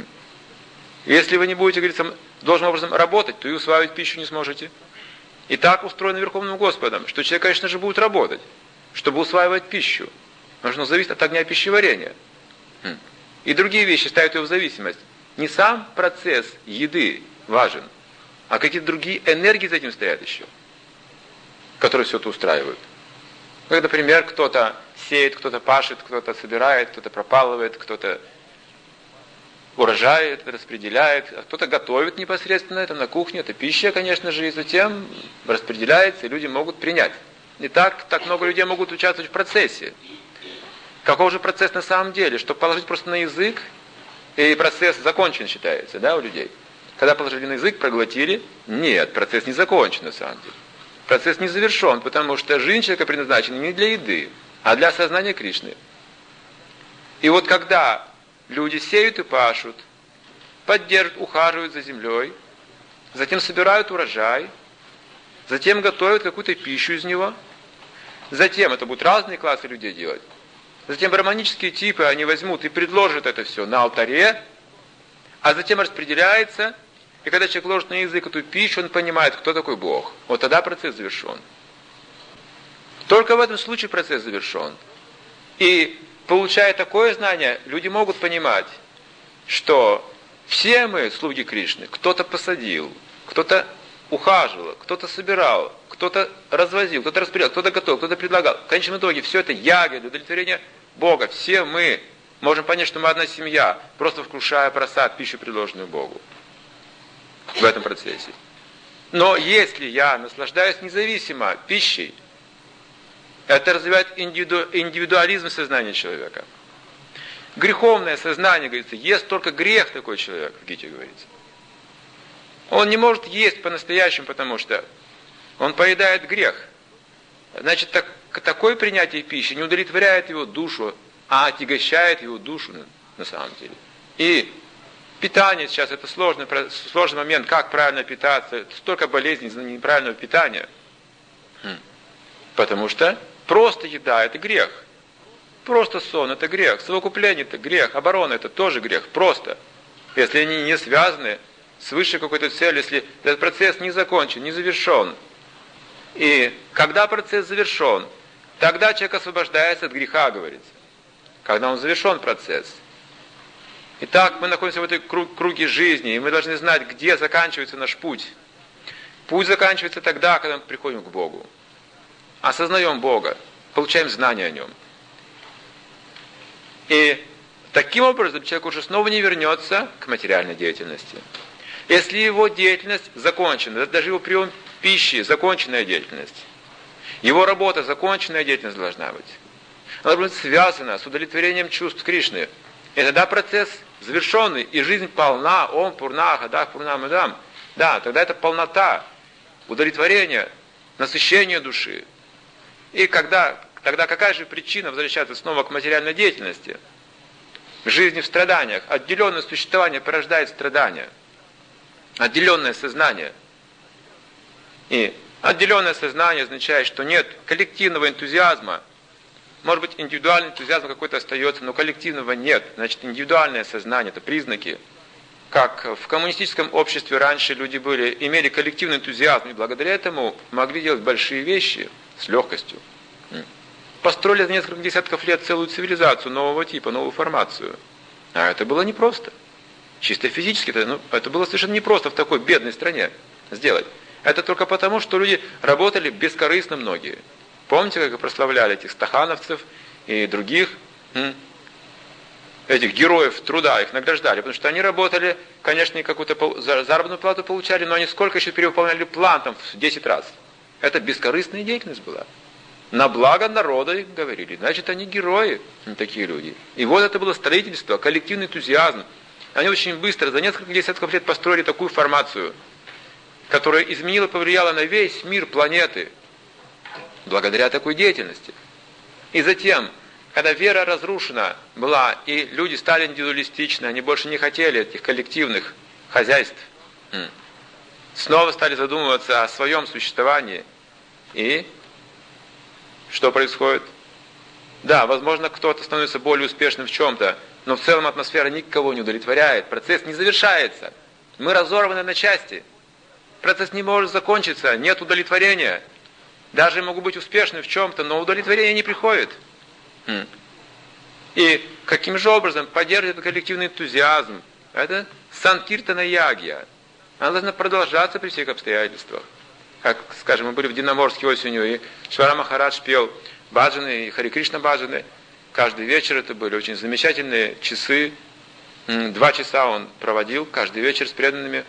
Если вы не будете, говорится, должным образом работать, то и усваивать пищу не сможете. И так устроено Верховным Господом, что человек, конечно же, будет работать, чтобы усваивать пищу. Потому что оно зависит от огня пищеварения. И другие вещи ставят его в зависимость. Не сам процесс еды важен, а какие-то другие энергии за этим стоят еще, которые все это устраивают. Как, например, кто-то сеет, кто-то пашет, кто-то собирает, кто-то пропалывает, кто-то урожает, распределяет, а кто-то готовит непосредственно, это на кухне, это пища, конечно же, и затем распределяется, и люди могут принять. И так много людей могут участвовать в процессе. Каков же процесс на самом деле? Что положить просто на язык, и процесс закончен считается, да, у людей. Когда положили на язык, проглотили, нет, процесс не закончен на самом деле. Процесс не завершен, потому что жизнь человека предназначена не для еды, а для осознания Кришны. И вот когда люди сеют и пашут, поддерживают, ухаживают за землей, затем собирают урожай, затем готовят какую-то пищу из него, затем, это будут разные классы людей делать, затем браманические типы, они возьмут и предложат это все на алтаре, а затем распределяется, и когда человек ложит на язык эту пищу, он понимает, кто такой Бог. Вот тогда процесс завершен. Только в этом случае процесс завершен. И получая такое знание, люди могут понимать, что все мы слуги Кришны. Кто-то посадил, кто-то ухаживал, кто-то собирал, кто-то развозил, кто-то распределял, кто-то готовил, кто-то предлагал. В конечном итоге все это яга для удовлетворения Бога. Все мы можем понять, что мы одна семья, просто вкушая просад, пищу, предложенную Богу в этом процессе. Но если я наслаждаюсь независимо пищей, это развивает индивидуализм сознания человека. Греховное сознание, говорится, ест только грех такой человек, в Гите говорится. Он не может есть по-настоящему, потому что он поедает грех. Значит, такое принятие пищи не удовлетворяет его душу, а отягощает его душу на самом деле. И питание сейчас это сложный момент, как правильно питаться, столько болезней из-за неправильного питания. Потому что просто еда – это грех. Просто сон – это грех. Совокупление – это грех. Оборона – это тоже грех. Просто. Если они не связаны с высшей какой-то целью, если этот процесс не закончен, не завершен. И когда процесс завершен, тогда человек освобождается от греха, говорится. Когда он завершен процесс. Итак, мы находимся в этой круге жизни, и мы должны знать, где заканчивается наш путь. Путь заканчивается тогда, когда мы приходим к Богу. Осознаем Бога, получаем знания о Нем. И таким образом человек уже снова не вернется к материальной деятельности. Если его деятельность закончена, даже его прием пищи законченная деятельность, его работа законченная деятельность должна быть. Она должна быть связана с удовлетворением чувств Кришны. И тогда процесс завершенный, и жизнь полна, Ом Пурна, Хадах Пурна Мадам. Да, тогда это полнота, удовлетворение, насыщение души. И тогда какая же причина возвращаться снова к материальной деятельности? Жизни в страданиях. Отделенное существование порождает страдания. Отделенное сознание. И отделенное сознание означает, что нет коллективного энтузиазма может быть, индивидуальный энтузиазм какой-то остается, но коллективного нет. Значит, индивидуальное сознание – это признаки. Как в коммунистическом обществе раньше люди имели коллективный энтузиазм, и благодаря этому могли делать большие вещи с легкостью. Построили за несколько десятков лет целую цивилизацию нового типа, новую формацию. А это было непросто. Чисто физически это было совершенно непросто в такой бедной стране сделать. Это только потому, что люди работали бескорыстно многие. Помните, как прославляли этих стахановцев и других этих героев труда, их награждали, потому что они работали, конечно, и какую-то заработную плату получали, но они сколько еще перевыполняли план там в 10 раз. Это бескорыстная деятельность была. На благо народа их говорили, значит, они герои, такие люди. И вот это было строительство, коллективный энтузиазм. Они очень быстро, за несколько десятков лет построили такую формацию, которая изменила, повлияла на весь мир планеты, благодаря такой деятельности. И затем, когда вера разрушена была, и люди стали индивидуалистичны, они больше не хотели этих коллективных хозяйств, снова стали задумываться о своем существовании. И что происходит? Да, возможно, кто-то становится более успешным в чем-то, но в целом атмосфера никого не удовлетворяет, процесс не завершается. Мы разорваны на части. Процесс не может закончиться, нет удовлетворения. Даже могу быть успешным в чем-то, но удовлетворение не приходит. И каким же образом поддерживать коллективный энтузиазм? Это санкиртана ягья. Она должна продолжаться при всех обстоятельствах. Как, скажем, мы были в Динаморске осенью, и Швара Махарадж пел баджаны и Хари Кришна баджаны. Каждый вечер это были очень замечательные часы. 2 часа он проводил каждый вечер с преданными.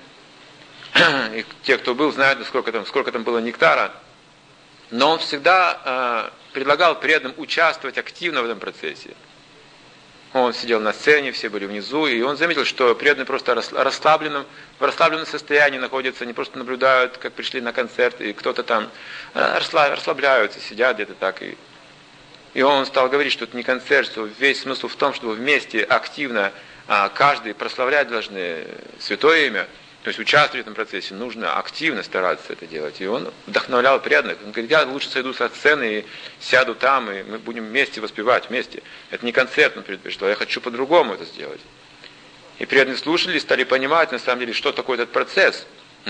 И те, кто был, знают, сколько там было нектара. Но он всегда предлагал преданным участвовать активно в этом процессе. Он сидел на сцене, все были внизу, и он заметил, что преданные просто в расслабленном состоянии находятся, они просто наблюдают, как пришли на концерт, и кто-то там расслабляются, сидят где-то так. И он стал говорить, что это не концерт, что весь смысл в том, чтобы вместе активно каждый прославлять должны святое имя, то есть участвовать в этом процессе, нужно активно стараться это делать. И он вдохновлял преданных. Он говорит, я лучше сойду со сцены и сяду там, и мы будем вместе воспевать, вместе. Это не концерт, он предупреждал, я хочу по-другому это сделать. И преданные слушали, стали понимать, на самом деле, что такое этот процесс.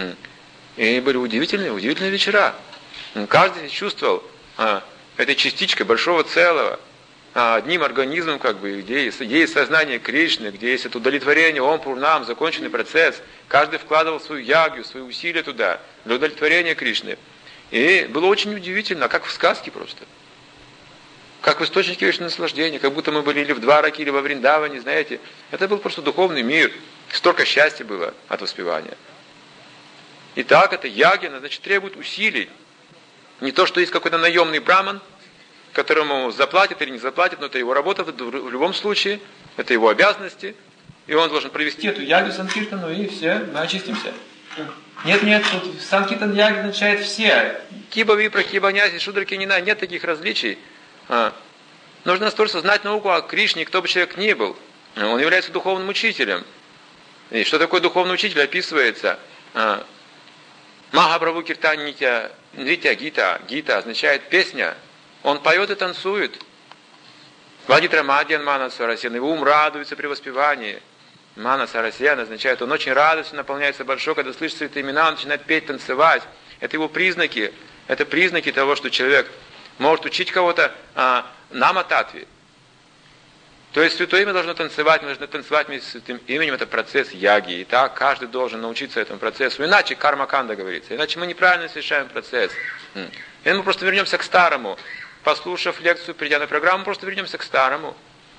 И были удивительные вечера. Каждый чувствовал этой частичкой большого целого, одним организмом, где есть сознание Кришны, где есть это удовлетворение, Ом Пурнам, законченный процесс. Каждый вкладывал свою ягью, свои усилия туда, для удовлетворения Кришны. И было очень удивительно, как в сказке просто. Как в источнике вечного наслаждения, как будто мы были или в Двараке, или во Вриндаване, знаете. Это был просто духовный мир. Столько счастья было от воспевания. Итак, это ягья, значит, требует усилий. Не то, что есть какой-то наемный браман, которому заплатят или не заплатят, но это его работа в любом случае, это его обязанности, и он должен провести эту ягью санкиртану, и все, мы очистимся. Нет, тут санкиртан ягья означает все. Киба, випра, киба, няси, шудраки, нет таких различий. Нужно настолько знать науку о Кришне, кто бы человек ни был. Он является духовным учителем. И что такое духовный учитель, описывается. Махапрабху Киртанитя, Нритя Гита. Гита означает песня. Он поет и танцует. Вадитра Мадьян Мана Сарасьян. Его ум радуется при воспевании. Мана Сарасьян означает, он очень радостно наполняется большой, когда слышит эти имена, он начинает петь, танцевать. Это его признаки. Это признаки того, что человек может учить кого-то нама-татве. То есть святое имя должно танцевать, мы должны танцевать вместе с святым именем, это процесс яги. И так каждый должен научиться этому процессу. Иначе карма-канда говорится. Иначе мы неправильно совершаем процесс. И мы просто вернемся к старому. Послушав лекцию, придя на программу, просто вернемся к старому.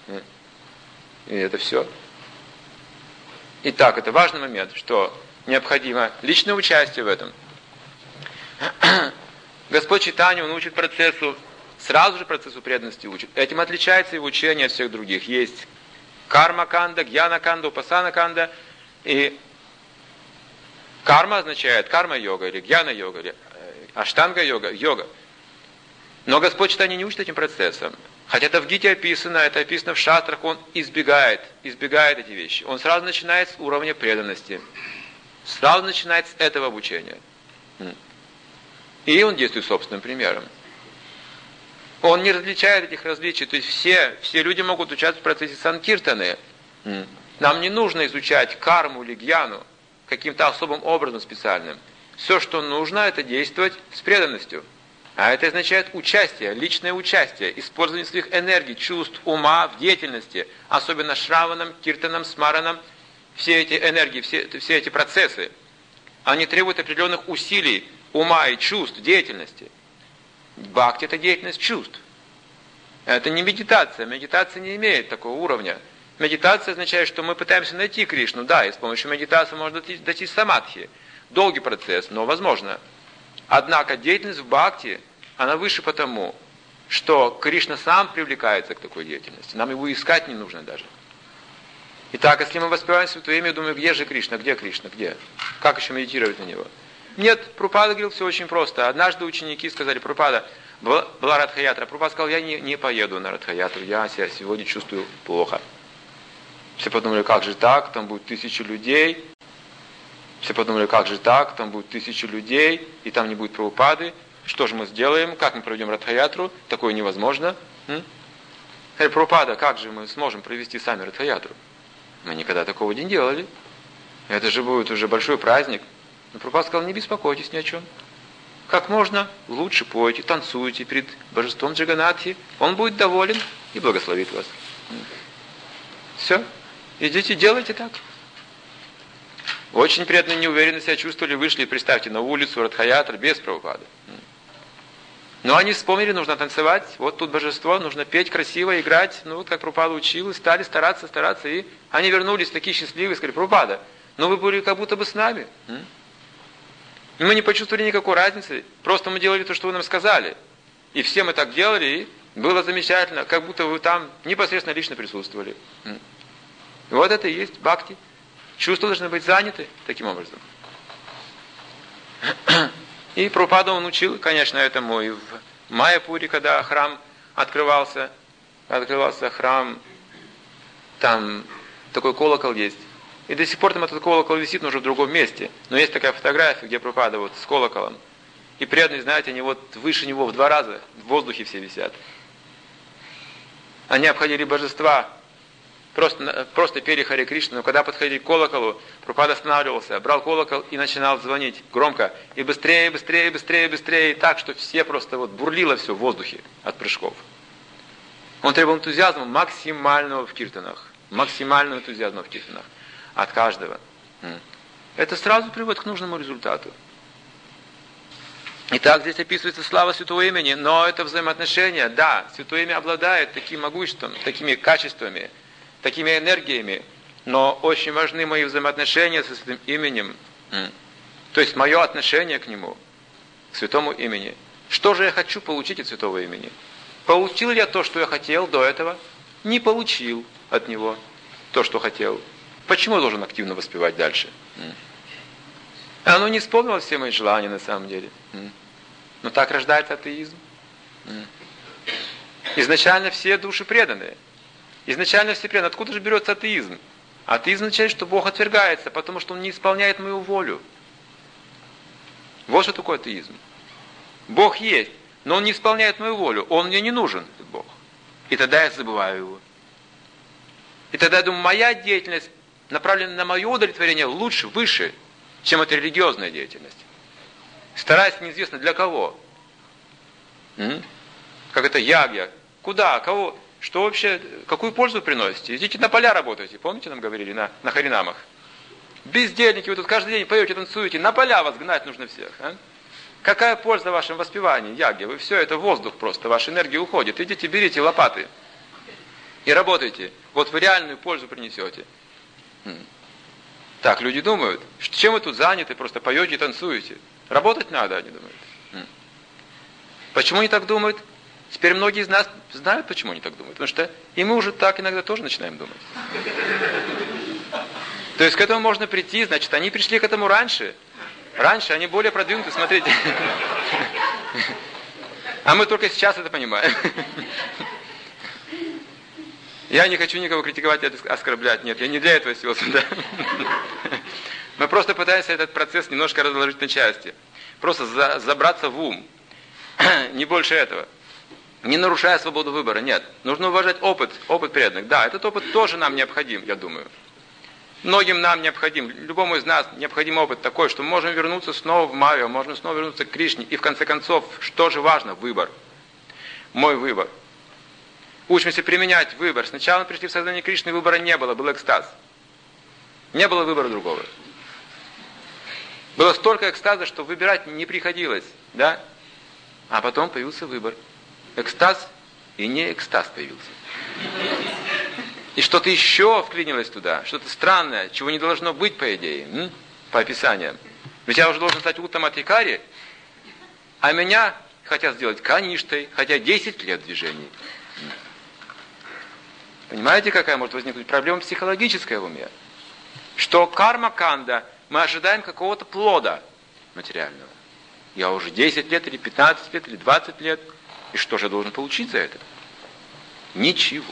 И это все. Итак, это важный момент, что необходимо личное участие в этом. Господь Чайтанья, он учит процессу, сразу же процессу преданности учит. Этим отличается его учение от всех других. Есть карма-канда, гьяна-канда, упасана-канда. И карма означает карма-йога, или гьяна-йога, или аштанга-йога. Но Господь Чайтанья не учит этим процессом. Хотя это в Гите описано, это описано в шастрах, он избегает эти вещи. Он сразу начинает с уровня преданности. Сразу начинает с этого обучения. И он действует собственным примером. Он не различает этих различий. То есть все люди могут участвовать в процессе санкиртаны. Нам не нужно изучать карму или гьяну каким-то особым образом специальным. Все, что нужно, это действовать с преданностью. А это означает участие, личное участие, использование своих энергий, чувств, ума в деятельности, особенно шраванам, киртанам, смаранам. Все эти энергии, все эти процессы, они требуют определенных усилий ума и чувств, деятельности. Бхакти – это деятельность чувств. Это не медитация. Медитация не имеет такого уровня. Медитация означает, что мы пытаемся найти Кришну. Да, и с помощью медитации можно достичь самадхи. Долгий процесс, но возможно. Однако деятельность в бхакти, она выше потому, что Кришна сам привлекается к такой деятельности. Нам его искать не нужно даже. Итак, если мы воспеваем Святое Имя, думаем, где же Кришна, где Кришна, где? Как еще медитировать на него? Нет, Прабхупада говорил все очень просто. Однажды ученики сказали: Прабхупада, была Радха-ятра. Прабхупада сказал: я не поеду на Радха-ятру, я себя сегодня чувствую плохо. Все подумали: как же так, там будет 1000 людей. Все подумали: как же так, там будет 1000 людей, и там не будет Прабхупады. Что же мы сделаем, как мы проведем Радха-ятру? Такое невозможно. Прабхупада, как же мы сможем провести сами Радха-ятру? Мы никогда такого не делали. Это же будет уже большой праздник. Но Прабхупада сказал: не беспокойтесь ни о чем. Как можно лучше пойте, танцуйте перед божеством Джаганатхи. Он будет доволен и благословит вас. Все. Идите, делайте так. Очень преданно неуверенно себя чувствовали, вышли, представьте, на улицу Радха-ятры без Прабхупады. Но они вспомнили, нужно танцевать, вот тут божество, нужно петь красиво, играть, ну вот как Прабхупада учил, и стали стараться, и они вернулись такие счастливые, сказали: Прабхупада, ну вы были как будто бы с нами. И мы не почувствовали никакой разницы, просто мы делали то, что вы нам сказали. И все мы так делали, и было замечательно, как будто вы там непосредственно лично присутствовали. И вот это и есть бхакти. Чувства должны быть заняты таким образом. И Прабхупада он учил, конечно, этому и в Майяпуре, когда храм открывался храм, там такой колокол есть. И до сих пор там этот колокол висит, но уже в другом месте. Но есть такая фотография, где Прабхупада вот с колоколом. И преданные, знаете, они вот выше него в 2 раза, в воздухе все висят. Они обходили божества, просто пели Харе Кришна, но когда подходили к колоколу, Прабхупада останавливался, брал колокол и начинал звонить громко. И быстрее, быстрее, быстрее, быстрее, и так, что все просто вот бурлило все в воздухе от прыжков. Он требовал энтузиазма максимального в киртанах. Максимального энтузиазма в киртанах. От каждого. Это сразу приводит к нужному результату. Итак, здесь описывается слава Святого Имени, но это взаимоотношения. Да, Святое Имя обладает таким могуществом, такими качествами, такими энергиями, но очень важны мои взаимоотношения со Святым Именем. То есть мое отношение к Нему, к Святому Имени. Что же я хочу получить от Святого Имени? Получил ли я то, что я хотел до этого? Не получил от Него то, что хотел. Почему я должен активно воспевать дальше? Оно не исполнило все мои желания на самом деле. Но так рождается атеизм. Изначально все души преданные. Изначально все преданы. Откуда же берется атеизм? Атеизм означает, что Бог отвергается, потому что Он не исполняет мою волю. Вот что такое атеизм. Бог есть, но Он не исполняет мою волю. Он мне не нужен, этот Бог. И тогда я забываю Его. И тогда я думаю, моя деятельность направлена на мое удовлетворение лучше, выше, чем эта религиозная деятельность. Стараюсь неизвестно для кого. Как это ягья. Куда? Кого? Что вообще? Какую пользу приносите? Идите на поля работайте. Помните, нам говорили на харинамах? Бездельники, вы тут каждый день поете, танцуете. На поля вас гнать нужно всех. А? Какая польза в вашем воспевании, ягья? Вы все, это воздух просто, ваша энергия уходит. Идите, берите лопаты и работайте. Вот вы реальную пользу принесете. Так люди думают, чем вы тут заняты, просто поете и танцуете. Работать надо, они думают. Почему они так думают? Теперь многие из нас знают, почему они так думают. Потому что и мы уже так иногда тоже начинаем думать. То есть к этому можно прийти, значит, они пришли к этому раньше. Раньше они более продвинуты, смотрите. А мы только сейчас это понимаем. Я не хочу никого критиковать и оскорблять. Нет, я не для этого сел сюда. Мы просто пытаемся этот процесс немножко разложить на части. Просто забраться в ум. Не больше этого. не нарушая свободу выбора, нет. Нужно уважать опыт преданных. Да, этот опыт тоже нам необходим, я думаю. Многим нам необходим, любому из нас необходим опыт такой, что мы можем вернуться снова в Майю, можем снова вернуться к Кришне. И в конце концов, что же важно? Выбор. Мой выбор. Учимся применять выбор. Сначала мы пришли в сознание Кришны, выбора не было, был экстаз. Не было выбора другого. Было столько экстаза, что выбирать не приходилось. Да? А потом появился выбор. Экстаз и не экстаз появился. И что-то еще вклинилось туда, что-то странное, чего не должно быть, по идее, по описаниям. Ведь я уже должен стать Уттама-Адхикари, а меня хотят сделать каништой, хотя 10 лет в движении. Понимаете, какая может возникнуть проблема психологическая в уме? Что карма-канда, мы ожидаем какого-то плода материального. Я уже 10 лет, или 15 лет, или 20 лет. И что же я должен получить за это? Ничего.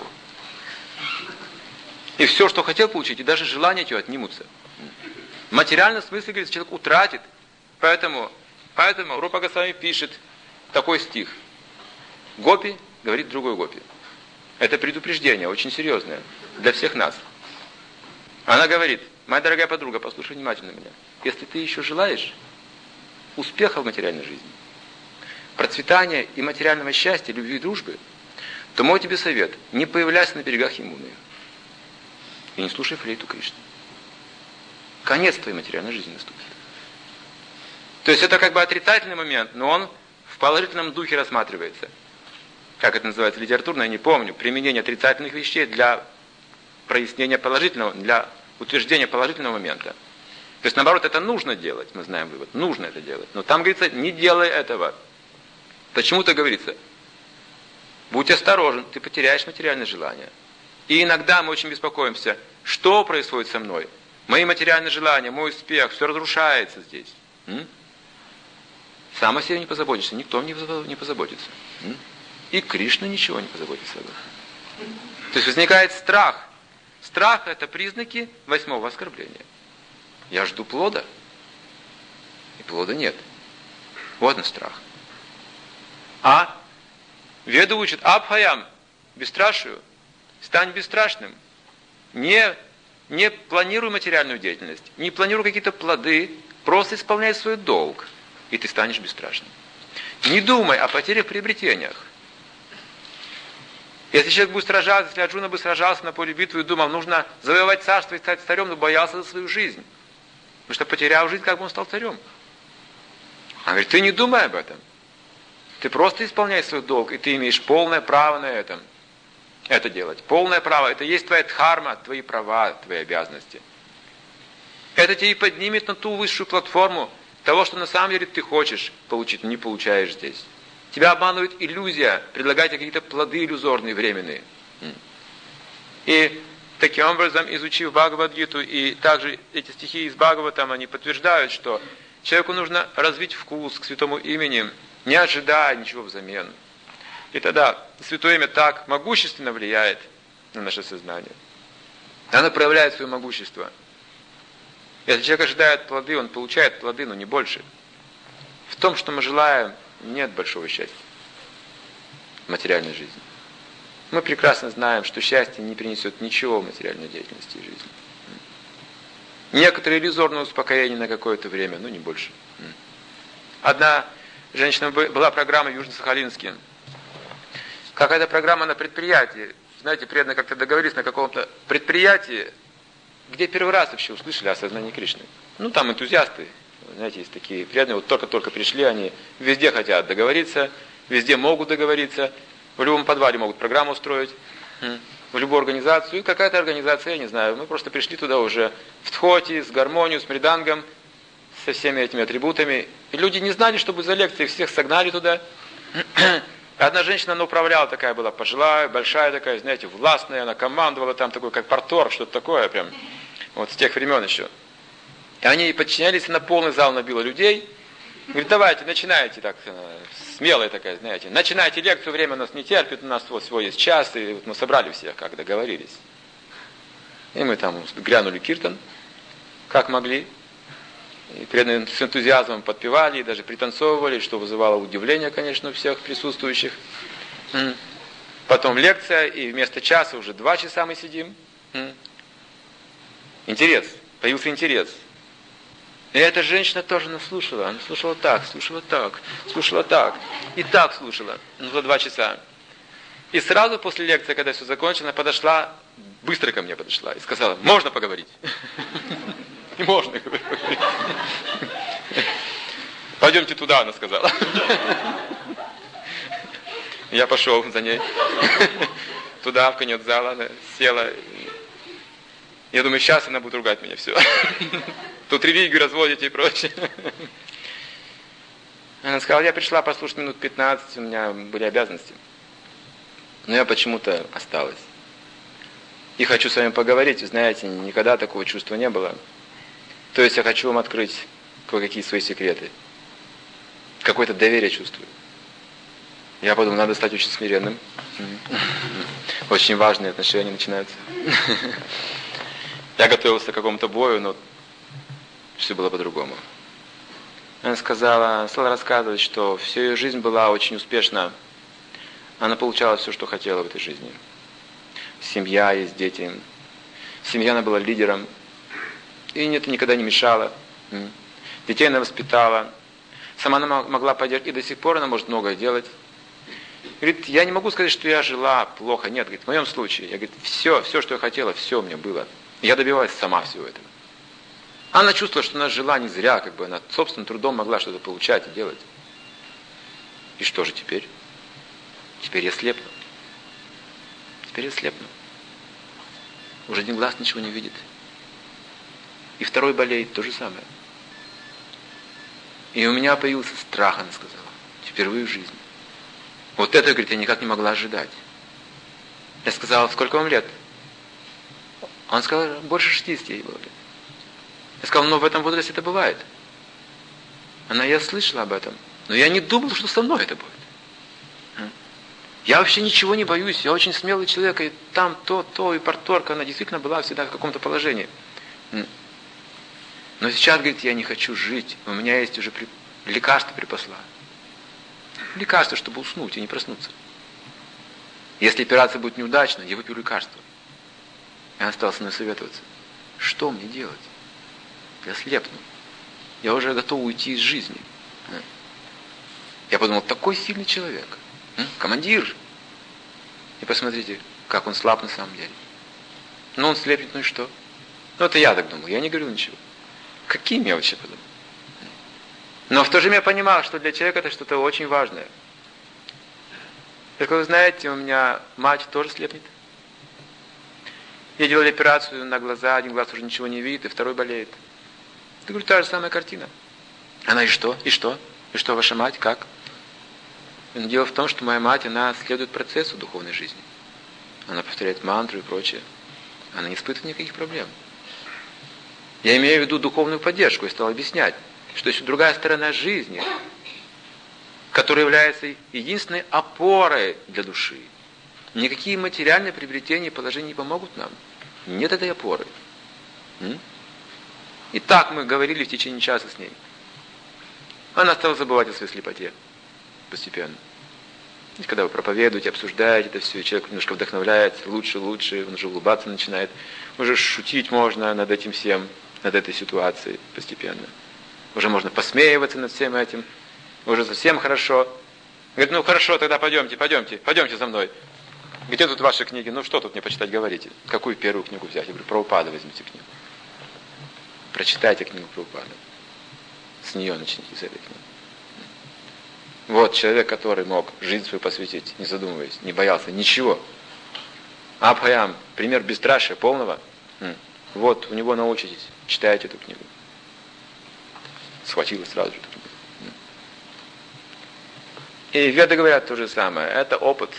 И все, что хотел получить, и даже желания эти отнимутся. В материальном смысле, говорит, человек утратит. Поэтому Рупа Госвами пишет такой стих. Гопи говорит другой гопи. Это предупреждение, очень серьезное, для всех нас. Она говорит: моя дорогая подруга, послушай внимательно меня. Если ты еще желаешь успеха в материальной жизни, процветания и материального счастья, любви и дружбы, то мой тебе совет: не появляйся на берегах Ямуны. И не слушай флейту Кришны. Конец твоей материальной жизни наступит. То есть это как бы отрицательный момент, но он в положительном духе рассматривается. Как это называется литературно, я не помню. Применение отрицательных вещей для прояснения положительного, для утверждения положительного момента. То есть наоборот, это нужно делать, мы знаем вывод. Нужно это делать. Но там говорится: не делай этого. Почему-то говорится: будь осторожен, ты потеряешь материальное желание. И иногда мы очень беспокоимся, что происходит со мной. Мои материальные желания, мой успех, все разрушается здесь. Сам о себе не позаботишься, никто не позаботится. И Кришна ничего не позаботится об этом. То есть возникает страх. Страх — это признаки 8-го оскорбления. Я жду плода, и плода нет. Вот он страх. А Веда учит: абхаям, бесстрашию. Стань бесстрашным. Не планируй материальную деятельность, не планируй какие-то плоды, просто исполняй свой долг, и ты станешь бесстрашным. Не думай о потерях, приобретениях. Если человек будет сражаться, если Арджуна бы сражался на поле битвы и думал, нужно завоевать царство и стать царем, но боялся за свою жизнь. Потому что потеряв жизнь, как бы он стал царем. Он говорит: ты не думай об этом. Ты просто исполняй свой долг, и ты имеешь полное право на это делать. Полное право. Это есть твоя дхарма, твои права, твои обязанности. Это тебя и поднимет на ту высшую платформу того, что на самом деле ты хочешь получить, но не получаешь здесь. Тебя обманывает иллюзия, предлагает какие-то плоды иллюзорные, временные. И таким образом, изучив Бхагавад-гиту, и также эти стихи из Бхагаватам, они подтверждают, что человеку нужно развить вкус к святому имени, не ожидая ничего взамен. И тогда святое имя так могущественно влияет на наше сознание. Оно проявляет свое могущество. Если человек ожидает плоды, он получает плоды, но не больше. В том, что мы желаем, нет большого счастья в материальной жизни. Мы прекрасно знаем, что счастье не принесет ничего в материальной деятельности и жизни. Некоторые иллюзорное успокоение на какое-то время, но не больше. Одна женщина, была программа в Южно-Сахалинске. Какая-то программа на предприятии. Знаете, преданно как-то договорились на каком-то предприятии, где первый раз вообще услышали о сознании Кришны. Там энтузиасты, знаете, есть такие преданные, вот только-только пришли, они везде хотят договориться, везде могут договориться, в любом подвале могут программу устроить, в любую организацию. И какая-то организация, я не знаю, мы просто пришли туда уже в тхоти, с гармонией, с мридангом, со всеми этими атрибутами. И люди не знали, что будет за лекции, всех согнали туда. Одна женщина, она управляла, такая была пожилая, большая такая, знаете, властная, она командовала там, такой, как порторг, что-то такое прям, вот с тех времен еще. И они подчинялись, на полный зал набило людей. Говорит: давайте, начинайте, так, смелая такая, знаете, начинайте лекцию, время нас не терпит, у нас вот всего есть час, и вот мы собрали всех, как договорились. И мы там грянули киртан, как могли. И преданные с энтузиазмом подпевали, и даже пританцовывали, что вызывало удивление, конечно, у всех присутствующих. Потом лекция, и вместо часа уже 2 часа мы сидим. Интерес. Появился интерес. И эта женщина тоже нас слушала. Она слушала так, слушала так, слушала так. И так слушала. За 2 часа. И сразу после лекции, когда все закончено, подошла, быстро ко мне подошла и сказала: можно поговорить? И можно поговорить. Пойдемте туда, она сказала. Я пошел за ней. Туда, в конец зала, она села. Я думаю, сейчас она будет ругать меня, все. Тут религию разводите и прочее. Она сказала: я пришла послушать минут 15, у меня были обязанности. Но я почему-то осталась. И хочу с вами поговорить, вы знаете, никогда такого чувства не было. То есть я хочу вам открыть кое-какие свои секреты. Какое-то доверие чувствую. Я подумал, надо стать очень смиренным. Очень важные отношения начинаются. Я готовился к какому-то бою, но все было по-другому. Она стала рассказывать, что всю ее жизнь была очень успешна. Она получала все, что хотела в этой жизни. Семья, есть дети. Семья, она была лидером. И это никогда не мешало. Детей она воспитала. Сама она могла поддержать. И до сих пор она может многое делать. Говорит, я не могу сказать, что я жила плохо. Нет, говорит, в моем случае. Я говорит, все, что я хотела, все у меня было. Я добивалась сама всего этого. Она чувствовала, что она жила не зря, как бы она собственным трудом могла что-то получать и делать. И что же теперь? Теперь я слепну. Теперь я слепну. Уже один глаз ничего не видит. И второй болеет, то же самое. И у меня появился страх, она сказала, впервые в жизни. Вот это, говорит, я никак не могла ожидать. Я сказала, сколько вам лет? Он сказал, больше 60 ей было лет. Я сказал, но в этом возрасте это бывает. Я слышала об этом, но я не думал, что со мной это будет. Я вообще ничего не боюсь, я очень смелый человек, и там то, и парторка, она действительно была всегда в каком-то положении. Но сейчас, говорит, я не хочу жить, у меня есть уже лекарство припасла. Лекарство, чтобы уснуть и не проснуться. Если операция будет неудачна, я выпью лекарство. И она стала со мной советоваться. Что мне делать? Я слепну. Я уже готов уйти из жизни. Я подумал, такой сильный человек. Командир. И посмотрите, как он слаб на самом деле. Он слепнет, ну и что? Это я так думал, я не говорил ничего. Какие мелочи, подумал. Но в то же время я понимал, что для человека это что-то очень важное. Как вы знаете, у меня мать тоже слепнет. Я делал операцию на глаза, один глаз уже ничего не видит, и второй болеет. Я говорю, та же самая картина. Она и что? И что? И что ваша мать? Как? Но дело в том, что моя мать, она следует процессу духовной жизни. Она повторяет мантру и прочее. Она не испытывает никаких проблем. Я имею в виду духовную поддержку. Я стал объяснять, что есть другая сторона жизни, которая является единственной опорой для души. Никакие материальные приобретения и положения не помогут нам. Нет этой опоры. И так мы говорили в течение часа с ней. Она стала забывать о своей слепоте. Постепенно. И когда вы проповедуете, обсуждаете это все, человек немножко вдохновляется, лучше, он уже улыбаться начинает. Уже шутить можно над этим всем, над этой ситуацией постепенно. Уже можно посмеиваться над всем этим. Уже совсем хорошо. Говорит, хорошо, тогда пойдемте за мной. Где тут ваши книги? Что тут мне почитать, говорите? Какую первую книгу взять? Я говорю, Прабхупада возьмите книгу. Прочитайте книгу Прабхупада. С нее начните, с этой книги. Вот человек, который мог жизнь свою посвятить, не задумываясь, не боялся ничего. Абхаям, пример бесстрашия полного. Вот, у него научитесь, читайте эту книгу. Схватила сразу же эту книгу. И веды говорят то же самое. Это опыт.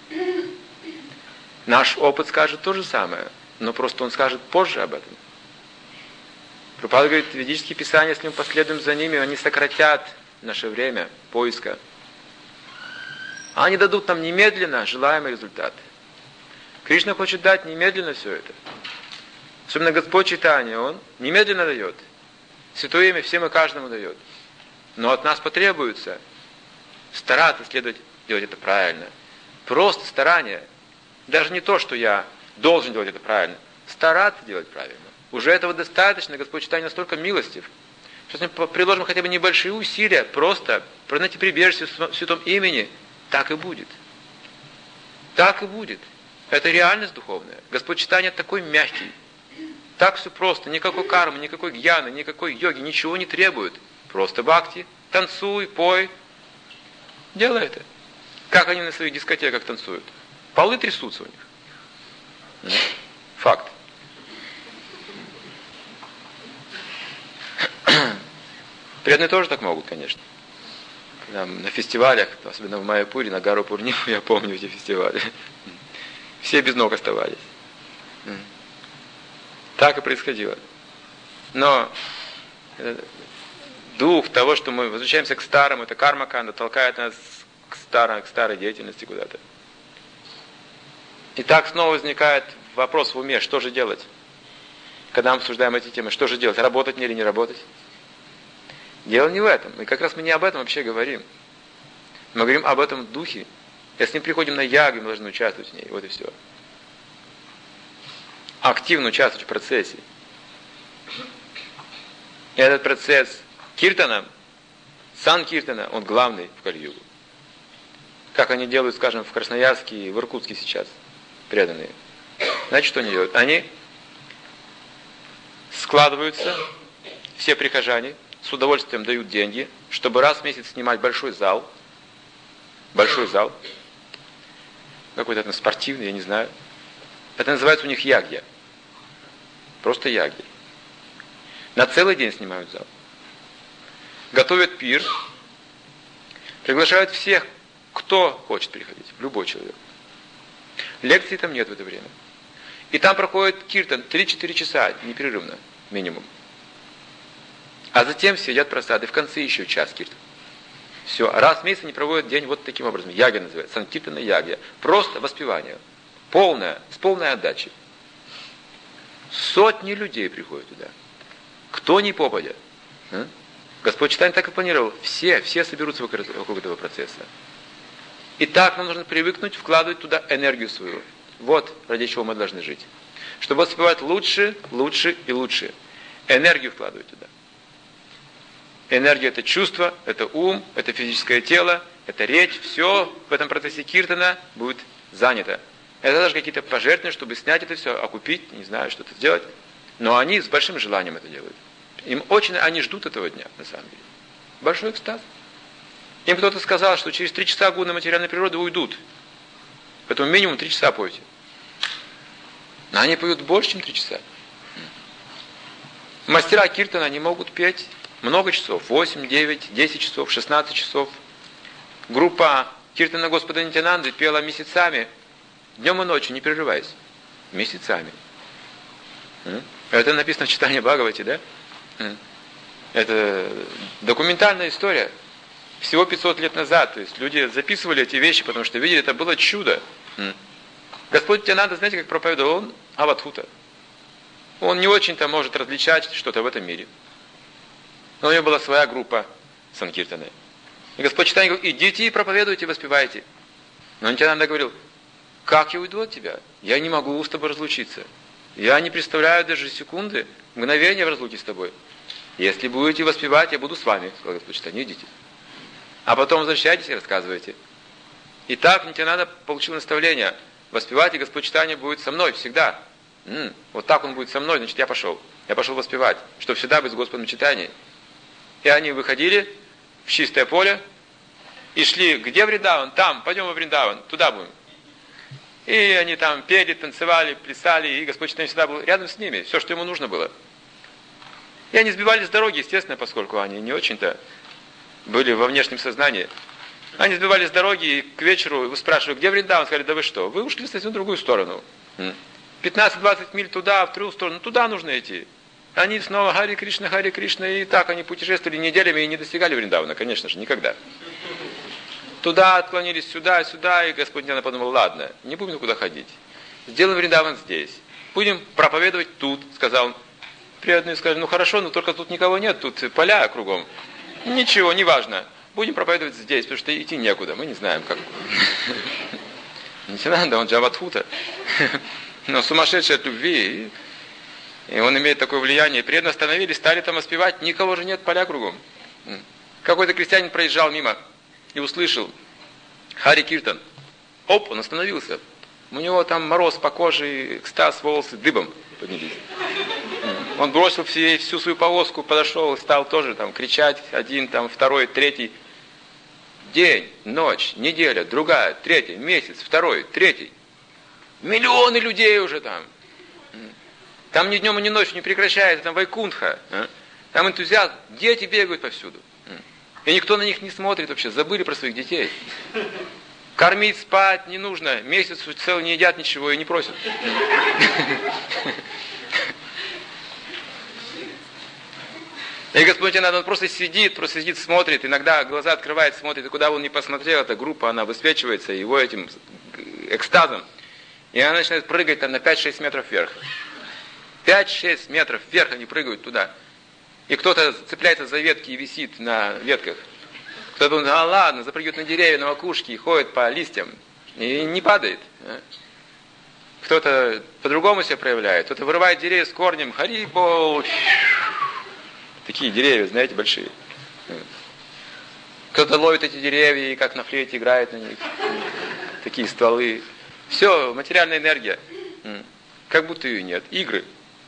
Наш опыт скажет то же самое, но просто он скажет позже об этом. Прабхупада говорит, ведические писания, если мы последуем за ними, они сократят наше время поиска. Они дадут нам немедленно желаемый результат. Кришна хочет дать немедленно все это. Особенно Господь Чайтанья, Он немедленно дает. Святое имя всем и каждому дает. Но от нас потребуется стараться делать это правильно. Просто старание. Даже не то, что я должен делать это правильно. Стараться делать правильно. Уже этого достаточно. Господь читает настолько милостив, что если мы приложим хотя бы небольшие усилия, просто найти прибежище в святом имени, так и будет. Так и будет. Это реальность духовная. Господь читание такой мягкий. Так все просто. Никакой кармы, никакой гьяны, никакой йоги, ничего не требует. Просто бхакти. Танцуй, пой. Делай это. Как они на своих дискотеках танцуют? Полы трясутся у них. Факт. Преданные тоже так могут, конечно. Когда на фестивалях, особенно в Майяпуре, на Гару Пурниму, я помню эти фестивали. Все без ног оставались. Так и происходило. Но дух того, что мы возвращаемся к старому, это карма-канда, толкает нас к старой деятельности куда-то. И так снова возникает вопрос в уме, что же делать? Когда мы обсуждаем эти темы, что же делать? Работать мне или не работать? Дело не в этом. И как раз мы не об этом вообще говорим. Мы говорим об этом в духе. Если мы приходим на ягу, мы должны участвовать в ней. Вот и все. Активно участвовать в процессе. И этот процесс киртана, сан-киртана, он главный в Кали-югу. Как они делают, скажем, в Красноярске и в Иркутске сейчас, преданные. Знаете, что они делают? Они складываются, все прихожане, с удовольствием дают деньги, чтобы раз в месяц снимать большой зал, какой-то там спортивный, я не знаю. Это называется у них ягья. Просто ягья. На целый день снимают зал. Готовят пир, приглашают всех, кто хочет приходить, любой человек. Лекций там нет в это время. И там проходит киртан 3-4 часа, непрерывно, минимум. А затем все едят просады, в конце еще час киртан. Все, раз в месяц они проводят день вот таким образом. Ягья называется, санкиртана ягья. Просто воспевание. С полной отдачей. Сотни людей приходят туда. Кто ни попадя. Господь читание так и планировал. Все соберутся вокруг этого процесса. И так нам нужно привыкнуть вкладывать туда энергию свою. Вот ради чего мы должны жить. Чтобы воспевать лучше, лучше и лучше. Энергию вкладывать туда. Энергия – это чувство, это ум, это физическое тело, это речь. Все в этом процессе киртана будет занято. Это даже какие-то пожертвования, чтобы снять это все, окупить, не знаю, что-то сделать. Но они с большим желанием это делают. Они ждут этого дня, на самом деле. Большой экстаз. Им кто-то сказал, что через 3 часа года материальной природы уйдут. Поэтому минимум 3 часа пойте. Но они поют больше, чем 3 часа. Мастера киртана, они могут петь много часов. 8, 9, 10 часов, 16 часов. Группа киртана Господа Нитьянанды пела месяцами, днем и ночью, не прерываясь. Месяцами. Это написано в читании Бхагавати, да? Это документальная история. Всего 500 лет назад. То есть люди записывали эти вещи, потому что видели, это было чудо. Господь Нитьянанда, знаете, как проповедовал? Он аватхута. Он не очень-то может различать что-то в этом мире. Но у него была своя группа санкиртаны. И Господь Чайтанья говорил, идите и проповедуйте, воспевайте. Но Нитьянанда говорил, как я уйду от тебя? Я не могу с тобой разлучиться. Я не представляю даже секунды, мгновения в разлуке с тобой. Если будете воспевать, я буду с вами, сказал Господь Чайтанья, идите. А потом возвращайтесь и рассказывайте. И так Нитьянанда получил наставление. Воспевать, и Господь Чайтанья будет со мной всегда. Вот так он будет со мной, значит, я пошел. Я пошел воспевать, чтобы всегда быть с Господом Чайтаньей. И они выходили в чистое поле и шли, где Вриндаван? Там, пойдем во Вриндаван, туда будем. И они там пели, танцевали, плясали, и Господь Чайтанья всегда был рядом с ними, все, что ему нужно было. И они сбивались с дороги, естественно, поскольку они не очень-то были во внешнем сознании. Они сбивались с дороги, и к вечеру спрашивали, где Вриндаван? Сказали, да вы что, вы ушли совсем в другую сторону. 15-20 миль туда, в другую сторону, туда нужно идти. Они снова Хари Кришна, и так они путешествовали неделями и не достигали Вриндавана, конечно же, никогда. Туда отклонились, сюда, и Господь Нитьянанда подумал, ладно, не будем никуда ходить. Сделаем Вриндаван здесь. Будем проповедовать тут, сказал он. Преданные сказали, ну хорошо, но только тут никого нет, тут поля кругом. Ничего, не важно. Будем проповедовать здесь, потому что идти некуда, мы не знаем как. Нитянанда, он Джавадхута. Но сумасшедший от любви. И он имеет такое влияние. Преданные остановились, стали там воспевать. Никого же нет, поля кругом. Какой-то крестьянин проезжал мимо и услышал Хари Киртан. Оп, он остановился. У него там мороз по коже, экстаз, волосы дыбом поднялись. Он бросил всю свою повозку, подошел и стал тоже там кричать. Один, там, второй, третий. День, ночь, неделя, другая, третья, месяц, второй, третий. Миллионы людей уже там. Там ни днем и ни ночью не прекращается, там Вайкунтха. Там энтузиазм, дети бегают повсюду. И никто на них не смотрит вообще, забыли про своих детей. Кормить, спать не нужно, месяц целый не едят ничего и не просят. И Господь Нитянанда, он просто сидит, смотрит, иногда глаза открывает, смотрит, и куда бы он ни посмотрел, эта группа, она высвечивается его этим экстазом. И она начинает прыгать там на 5-6 метров вверх. 5-6 метров вверх они прыгают туда. И кто-то цепляется за ветки и висит на ветках. Кто-то думает, ладно, запрыгивает на деревья, на макушке и ходит по листьям. И не падает. Кто-то по-другому себя проявляет. Кто-то вырывает деревья с корнем. Харибол. Такие деревья, знаете, большие. Кто-то ловит эти деревья и как на флейте играет на них. Такие стволы. Все, материальная энергия. Как будто ее нет. Игры.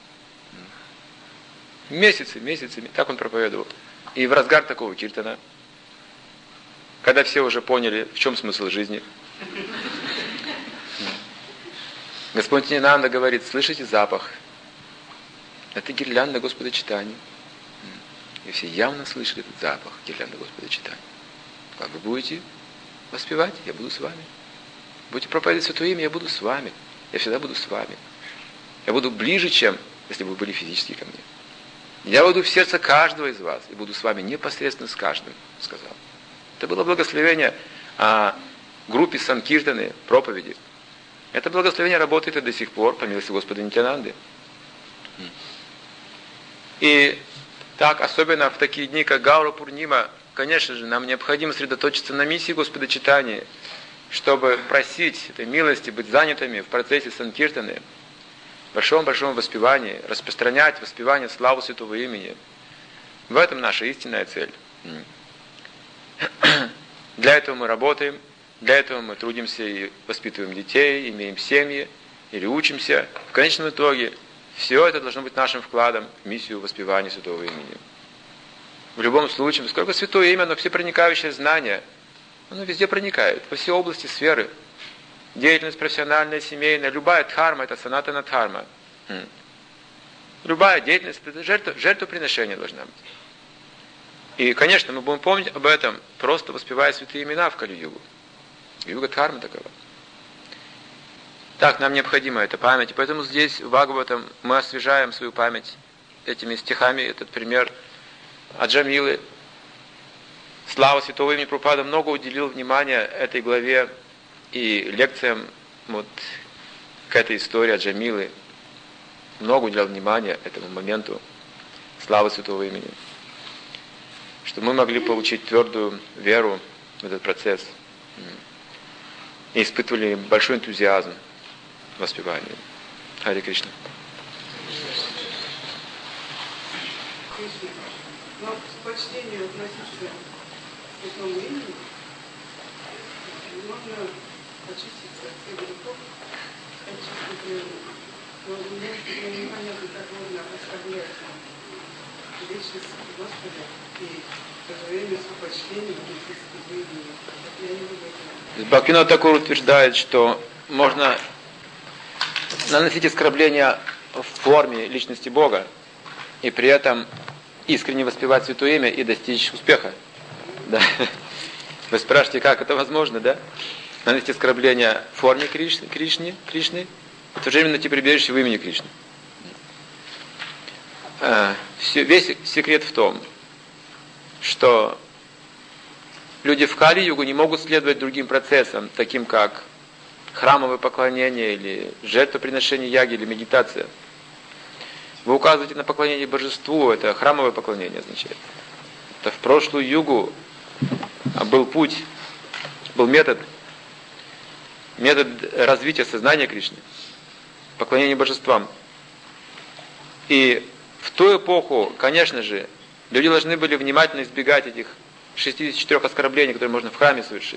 Месяцами. Так он проповедовал. И в разгар такого киртана, когда все уже поняли, в чем смысл жизни, Господь Нитянанда говорит, слышите запах? Это гирлянда Господа читания. И все явно слышали этот запах гирлянда Господа читания. Как вы будете воспевать, я буду с вами. Будете проповедовать Святое Имя, я буду с вами. Я всегда буду с вами. Я буду ближе, чем если бы вы были физически ко мне. Я войду в сердце каждого из вас и буду с вами непосредственно с каждым, сказал. Это было благословение о группе Санкиртаны, проповеди. Это благословение работает и до сих пор, по милости Господа Нитянанды. И так, особенно в такие дни, как Гаура Пурнима, конечно же, нам необходимо сосредоточиться на миссии Господа Читания, чтобы просить этой милости, быть занятыми в процессе Санкиртаны, в большом-большом воспевании, распространять воспевание славу Святого Имени. В этом наша истинная цель. Для этого мы работаем, для этого мы трудимся и воспитываем детей, имеем семьи или учимся. В конечном итоге все это должно быть нашим вкладом в миссию воспевания Святого Имени. В любом случае, поскольку Святое Имя, оно всепроникающее знание, оно везде проникает, во все области сферы. Деятельность профессиональная, семейная, любая дхарма, это санатана дхарма. Любая деятельность, это жертвоприношение должна быть. И, конечно, мы будем помнить об этом, просто воспевая святые имена в Кали-югу. Юга дхарма такова. Так, нам необходима эта память, и поэтому здесь, в Бхагаватам, мы освежаем свою память этими стихами, этот пример Аджамилы. Слава Святого Имени Прабхупада много уделил внимания этой главе и лекциям вот к этой истории Аджамилы. Много уделял внимания этому моменту славы Святого Имени. Чтобы мы могли получить твердую веру в этот процесс. И испытывали большой энтузиазм в воспевании. Харе Кришна. Но с почтением относиться к Святому Имени можно очиститься от всех грехов, очистить природу. Но мне непонятно, как можно оскорблять личность Господа и в то же время с почтением относиться к Его имени. Я не люблю этого. Бхактивинода Тхакур утверждает, что можно наносить оскорбления в форме личности Бога и при этом искренне воспевать Святое Имя и достичь успеха. Да. Вы спрашиваете, как это возможно, да? Наносить оскорбления в форме Кришны, и в то же время найти прибежище в имени Кришны. Весь секрет в том, что люди в Кали-югу не могут следовать другим процессам, таким как храмовое поклонение или жертвоприношение яги или медитация. Вы указываете на поклонение божеству, это храмовое поклонение означает. Это в прошлую югу был путь, был метод метод развития сознания Кришны, поклонение божествам. И в ту эпоху, конечно же, люди должны были внимательно избегать этих 64 оскорблений, которые можно в храме совершить.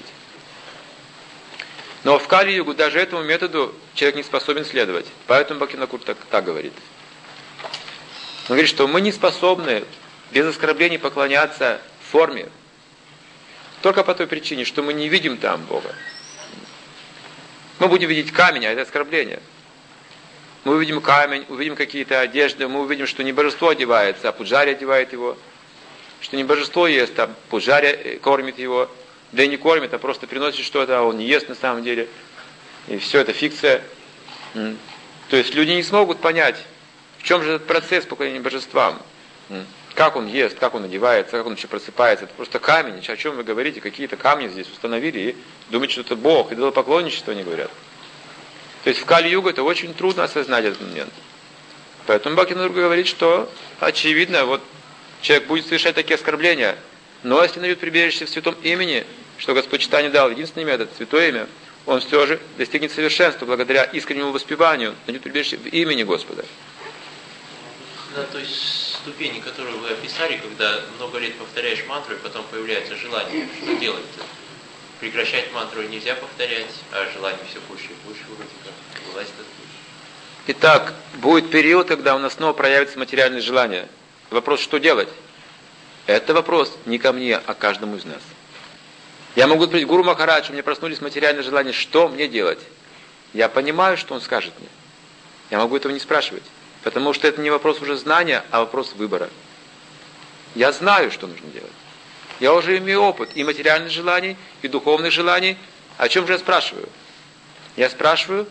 Но в Кали-югу даже этому методу человек не способен следовать. Поэтому Бхактивинода Тхакур так говорит. Он говорит, что мы не способны без оскорблений поклоняться форме. Только по той причине, что мы не видим там Бога. Мы будем видеть камень, а это оскорбление. Мы увидим камень, увидим какие-то одежды, мы увидим, что не божество одевается, а пуджари одевает его. Что не божество ест, а пуджари кормит его. Да и не кормит, а просто приносит что-то, а он не ест на самом деле. И все это фикция. То есть люди не смогут понять, в чем же этот процесс поклонения божествам. Как он ест, как он одевается, как он еще просыпается. Это просто камень. О чем вы говорите? Какие-то камни здесь установили и думаете, что это Бог. И идолопоклонничество они говорят. То есть в Кали-югу это очень трудно осознать этот момент. Поэтому Бхактивинода Тхакур говорит, что очевидно, вот человек будет совершать такие оскорбления, но если найдет прибежище в святом имени, что Господь Чайтанья дал единственное имя, это святое имя, он все же достигнет совершенства благодаря искреннему воспеванию, найдет прибежище в имени Господа. На той ступени, которую вы описали, когда много лет повторяешь мантру, и потом появляется желание, что делать-то? Прекращать мантру нельзя повторять, а желание все больше и больше вроде как вылазит оттуда. Итак, будет период, когда у нас снова проявится материальное желание. Вопрос, что делать? Это вопрос не ко мне, а к каждому из нас. Я могу спросить Гуру Махарадж, у меня проснулись материальные желания, что мне делать? Я понимаю, что он скажет мне. Я могу этого не спрашивать. Потому что это не вопрос уже знания, а вопрос выбора. Я знаю, что нужно делать. Я уже имею опыт и материальных желаний, и духовных желаний. О чем же я спрашиваю? Я спрашиваю.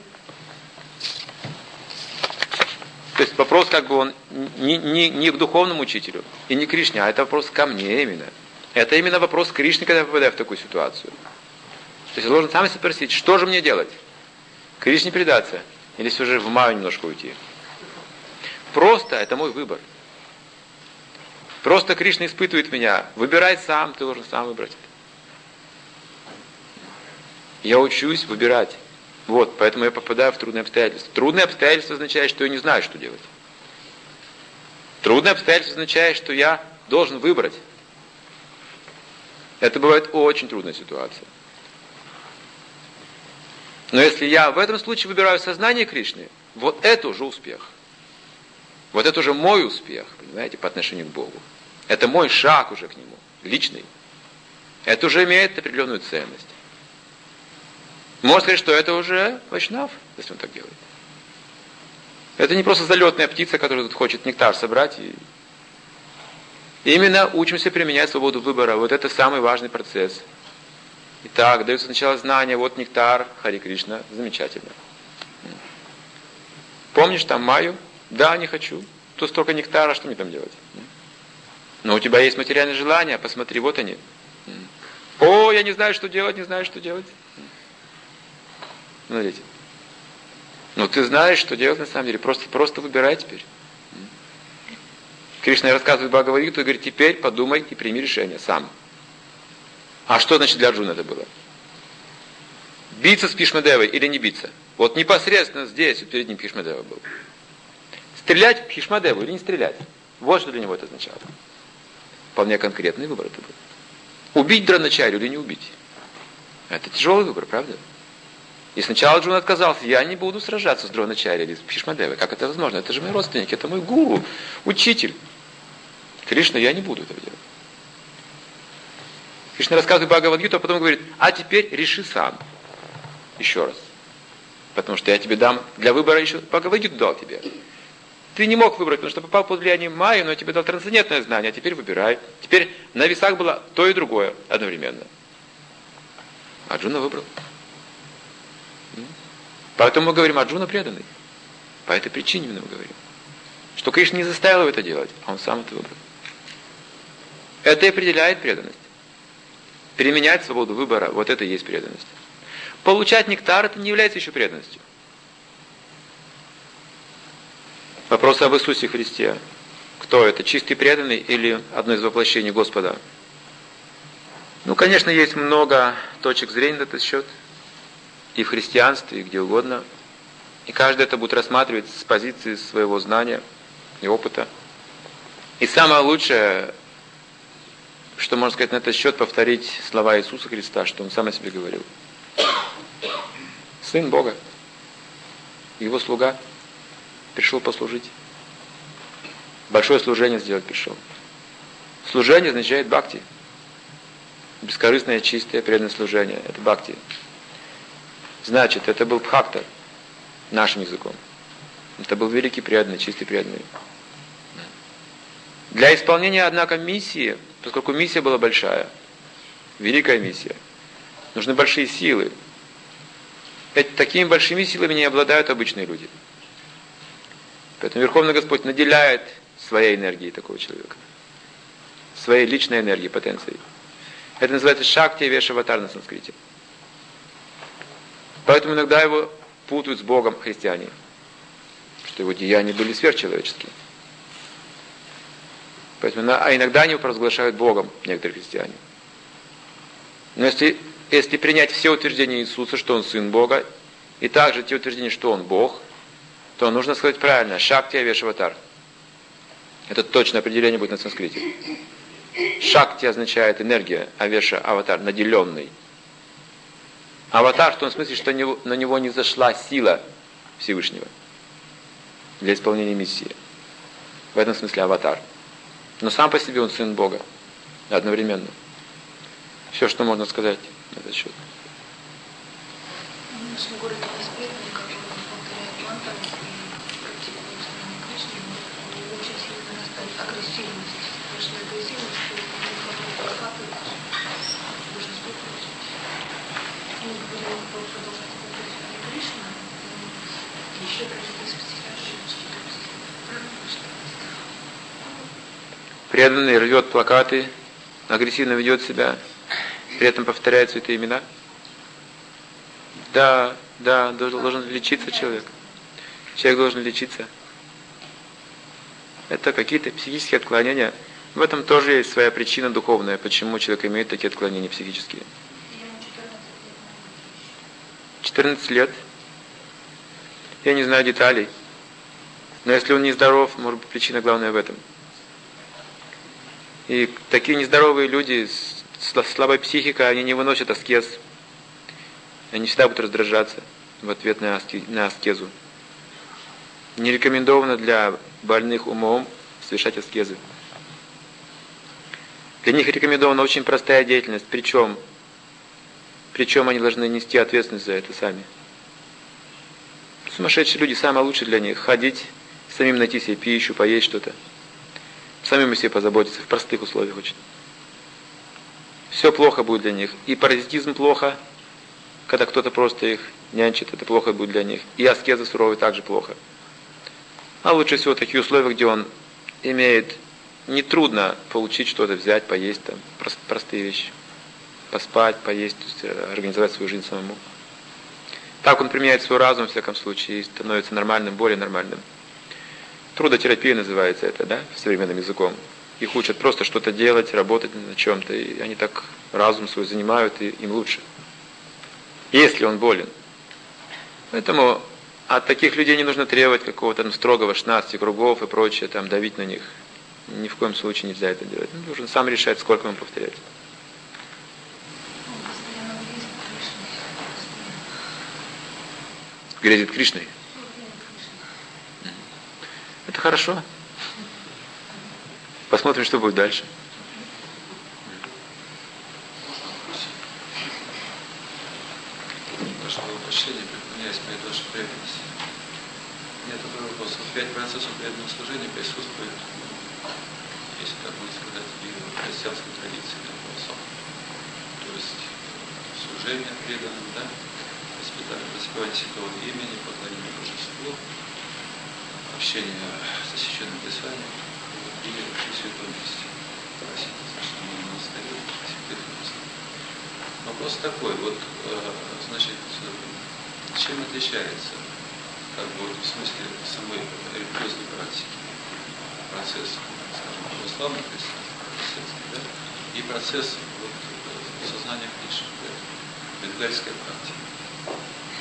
То есть вопрос как бы он не к духовному учителю и не к Кришне, а это вопрос ко мне именно. Это именно вопрос Кришны, когда я попадаю в такую ситуацию. То есть я должен сам себя спросить, что же мне делать? Кришне предаться или все же в Майю немножко уйти? Просто это мой выбор. Просто Кришна испытывает меня. Выбирай сам, ты должен сам выбрать это. Я учусь выбирать. Вот, поэтому я попадаю в трудные обстоятельства. Трудные обстоятельства означает, что я не знаю, что делать. Трудные обстоятельства означает, что я должен выбрать. Это бывает очень трудная ситуация. Но если я в этом случае выбираю сознание Кришны, вот это уже успех. Вот это уже мой успех, понимаете, по отношению к Богу. Это мой шаг уже к Нему, личный. Это уже имеет определенную ценность. Можно сказать, что это уже вайшнав, если он так делает. Это не просто залетная птица, которая тут хочет нектар собрать. И именно учимся применять свободу выбора. Вот это самый важный процесс. Итак, дается сначала знание, вот нектар, Хари Кришна, замечательно. Помнишь там Майю? Да, не хочу. Тут столько нектара, что мне там делать? Но у тебя есть материальные желания, посмотри, вот они. О, я не знаю, что делать, не знаю, что делать. Смотрите. Ну, ты знаешь, что делать на самом деле. Просто выбирай теперь. Кришна рассказывает Бхагавад-гиту и говорит, теперь подумай и прими решение сам. А что значит для Арджуна это было? Биться с Бхишмадевой или не биться? Вот непосредственно здесь, вот перед ним Бхишмадева был. Стрелять в Бхишмадеву или не стрелять? Вот что для него это означало. Вполне конкретный выбор это был. Убить Дроначарью или не убить? Это тяжелый выбор, правда? И сначала Арджуна отказался, я не буду сражаться с Дроначарьей или с Бхишмадевой. Как это возможно? Это же мои родственники, это мой гуру, учитель. Кришна, я не буду этого делать. Кришна рассказывает Бхагавад-гиту, а потом говорит, а теперь реши сам. Еще раз. Потому что я тебе дам для выбора еще Бхагавад-гиту дал тебе. Ты не мог выбрать, потому что попал под влияние Майи, но я тебе дал трансцендентное знание, а теперь выбирай. Теперь на весах было то и другое одновременно. Арджуна выбрал. Поэтому мы говорим, Арджуна преданный. По этой причине мы говорим. Что Кришна не заставил его это делать, а он сам это выбрал. Это и определяет преданность. Применять свободу выбора, вот это и есть преданность. Получать нектар, это не является еще преданностью. Вопрос об Иисусе Христе. Кто это, чистый преданный или одно из воплощений Господа? Ну, конечно, есть много точек зрения на этот счет. и в христианстве, и где угодно. И каждый это будет рассматривать с позиции своего знания и опыта. И самое лучшее, что можно сказать на этот счет, повторить слова Иисуса Христа, что Он сам о себе говорил. Сын Бога, Его слуга, пришел послужить. Большое служение сделать пришел. Служение означает бхакти. Бескорыстное, чистое, преданное служение. Это бхакти. Значит, это был бхакта, нашим языком. Это был великий преданный, чистый преданный. Для исполнения, однако, миссии, поскольку миссия была большая, великая миссия, нужны большие силы. Такими большими силами не обладают обычные люди. Поэтому Верховный Господь наделяет своей энергией такого человека. Своей личной энергией, потенцией. Это называется шакти вешаватар на санскрите. Поэтому иногда его путают с Богом христиане. Что его деяния были сверхчеловеческие. Поэтому, а иногда они его провозглашают Богом, некоторые христиане. Но если принять все утверждения Иисуса, что Он Сын Бога, и также те утверждения, что Он Бог, то нужно сказать правильно. Шакти вешаватар. Это точное определение будет на санскрите. Шакти означает энергия, а веша аватар, наделенный. Аватар в том смысле, что на него не зашла сила Всевышнего для исполнения миссии. В этом смысле аватар. Но сам по себе он сын Бога. Одновременно. Все, что можно сказать на этот счет. В нашем городе есть преданный, который повторяет мантры и практикует служение Кришне, но очень сильно нарастает агрессивность. Большая агрессивность, что не прокатывает должностной путь. Мы говорим про продолжать служение Кришне, но еще какие-то специфические Преданный рвет плакаты, агрессивно ведет себя, при этом повторяет святые имена. Да, должен лечиться человек. Человек должен лечиться. Это какие-то психические отклонения. В этом тоже есть своя причина духовная, почему человек имеет такие отклонения психические. 14 лет. Я не знаю деталей. Но если он нездоров, может быть, причина главная в этом. И такие нездоровые люди с слабой психикой, они не выносят аскез. Они всегда будут раздражаться в ответ на аскезу. Не рекомендовано для больных умом совершать аскезы. Для них рекомендована очень простая деятельность, причем они должны нести ответственность за это сами. Сумасшедшие люди, самое лучшее для них — ходить, самим найти себе пищу, поесть что-то. Самим о себе позаботиться в простых условиях очень. Все плохо будет для них. И паразитизм плохо, когда кто-то просто их нянчит, это плохо будет для них. И аскеза суровая также плохо. А лучше всего такие условия, где он имеет нетрудно получить что-то, взять, поесть, там, простые вещи. Поспать, поесть, то есть организовать свою жизнь самому. Так он применяет свой разум, в всяком случае, и становится нормальным, более нормальным. Трудотерапия называется это, да, современным языком. Их учат просто что-то делать, работать на чем-то, и они так разум свой занимают, и им лучше. Если он болен. Поэтому от таких людей не нужно требовать какого-то строгого 16 кругов и прочее, там, давить на них. Ни в коем случае нельзя это делать. Он должен сам решать, сколько ему повторять. Грезит Кришной. Это хорошо. Посмотрим, что будет дальше. Ваше воплощение, преклоняясь перед вашей преданностью. У меня такой вопрос. 5 процессов преданного служения присутствует, если так можно сказать, и в христианской традиции То есть служение преданным, да? Воспевание святого имени, поклонение божеству, общение со священным писанием и в святом месте. Вопрос такой, вот, значит, чем отличается, как бы, в смысле самой религиозной практики, процесс, скажем, православной христианской, да, и процесс вот, сознания Кришны, ведгальской практики.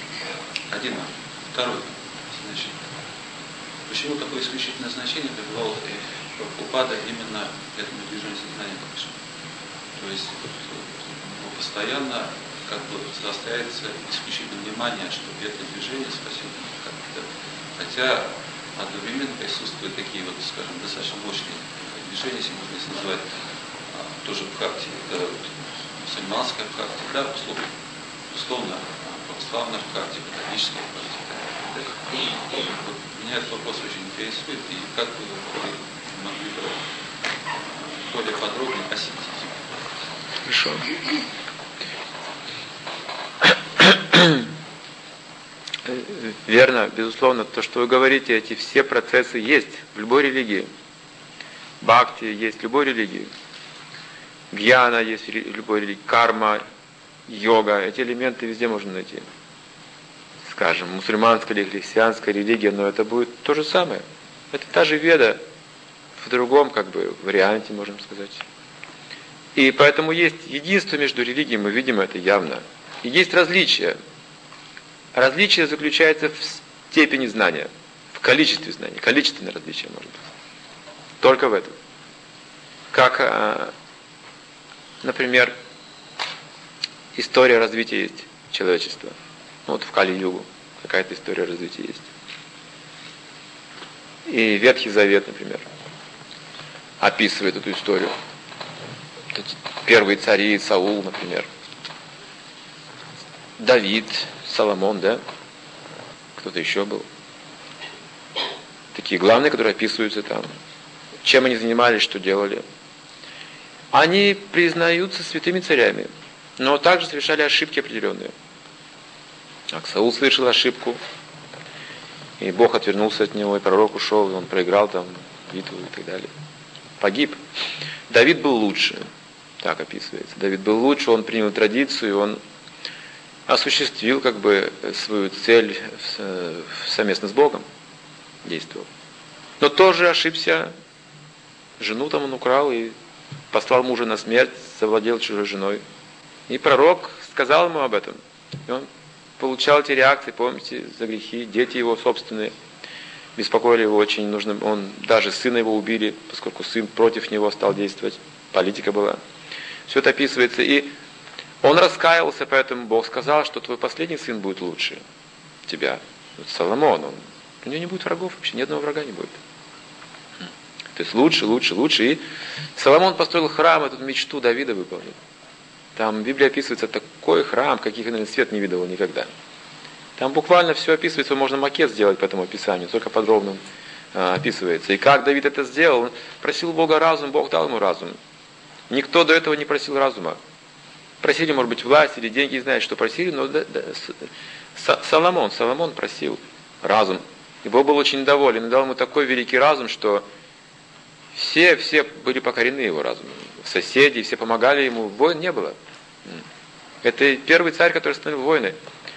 Один автор. Второй, значит, почему такое исключительное значение придавал Прабхупада именно этому движению сознания Кришны? То есть постоянно как бы заостряется исключительное внимание, что это движение спасительное. Хотя одновременно присутствуют такие вот, скажем, достаточно мощные движения, если можно их назвать, тоже в бхакти, это вот мусульманская бхакти, да, условно православная бхакти, католическая бхакти. Вот меня этот вопрос очень интересует, и как вы могли бы более подробно осветить? Хорошо. Верно, безусловно, то, что вы говорите, эти все процессы есть в любой религии. Бхакти есть в любой религии. Гьяна есть в любой религии. Карма, йога, эти элементы везде можно найти. Скажем, мусульманская или христианская религия, но это будет то же самое. Это та же веда, в другом как бы варианте, можем сказать. И поэтому есть единство между религиями, мы видим это явно. И есть различия. Различие заключается в степени знания, в количестве знаний. Количественное различие может быть. Только в этом. Как, например, история развития есть человечества. Вот в Кали-югу какая-то история развития есть. И Ветхий Завет, например, описывает эту историю. Первые цари, Саул, например. Давид, Соломон, да? Кто-то еще был. Такие главные, которые описываются там. Чем они занимались, что делали. Они признаются святыми царями, но также совершали ошибки определенные. Так, Саул совершил ошибку, и Бог отвернулся от него, и пророк ушел, и он проиграл там битву и так далее. Погиб. Давид был лучше, так описывается. Давид был лучше, он принял традицию, он осуществил как бы свою цель совместно с Богом, действовал. Но тоже ошибся, жену там он украл и послал мужа на смерть, завладел чужой женой. И пророк сказал ему об этом. И он получал эти реакции, помните, за грехи, дети его собственные беспокоили его очень, он даже сына его убили, поскольку сын против него стал действовать, политика была. Все это описывается, и он раскаялся, поэтому Бог сказал, что твой последний сын будет лучше тебя. Вот Соломон, у него не будет врагов вообще, ни одного врага не будет. То есть лучше. И Соломон построил храм, эту мечту Давида выполнил. Там в Библии описывается такой храм, каких, наверное, свет не видывал никогда. Там буквально все описывается, можно макет сделать по этому описанию, только подробно описывается. И как Давид это сделал, он просил Бога разум, Бог дал ему разум. Никто до этого не просил разума. Просили, может быть, власть или деньги, не знаю, что просили, но Соломон просил разум. И Бог был очень доволен, и дал ему такой великий разум, что все были покорены его разумом. Соседи, все помогали ему, войн не было. Это первый царь, который остановил войны.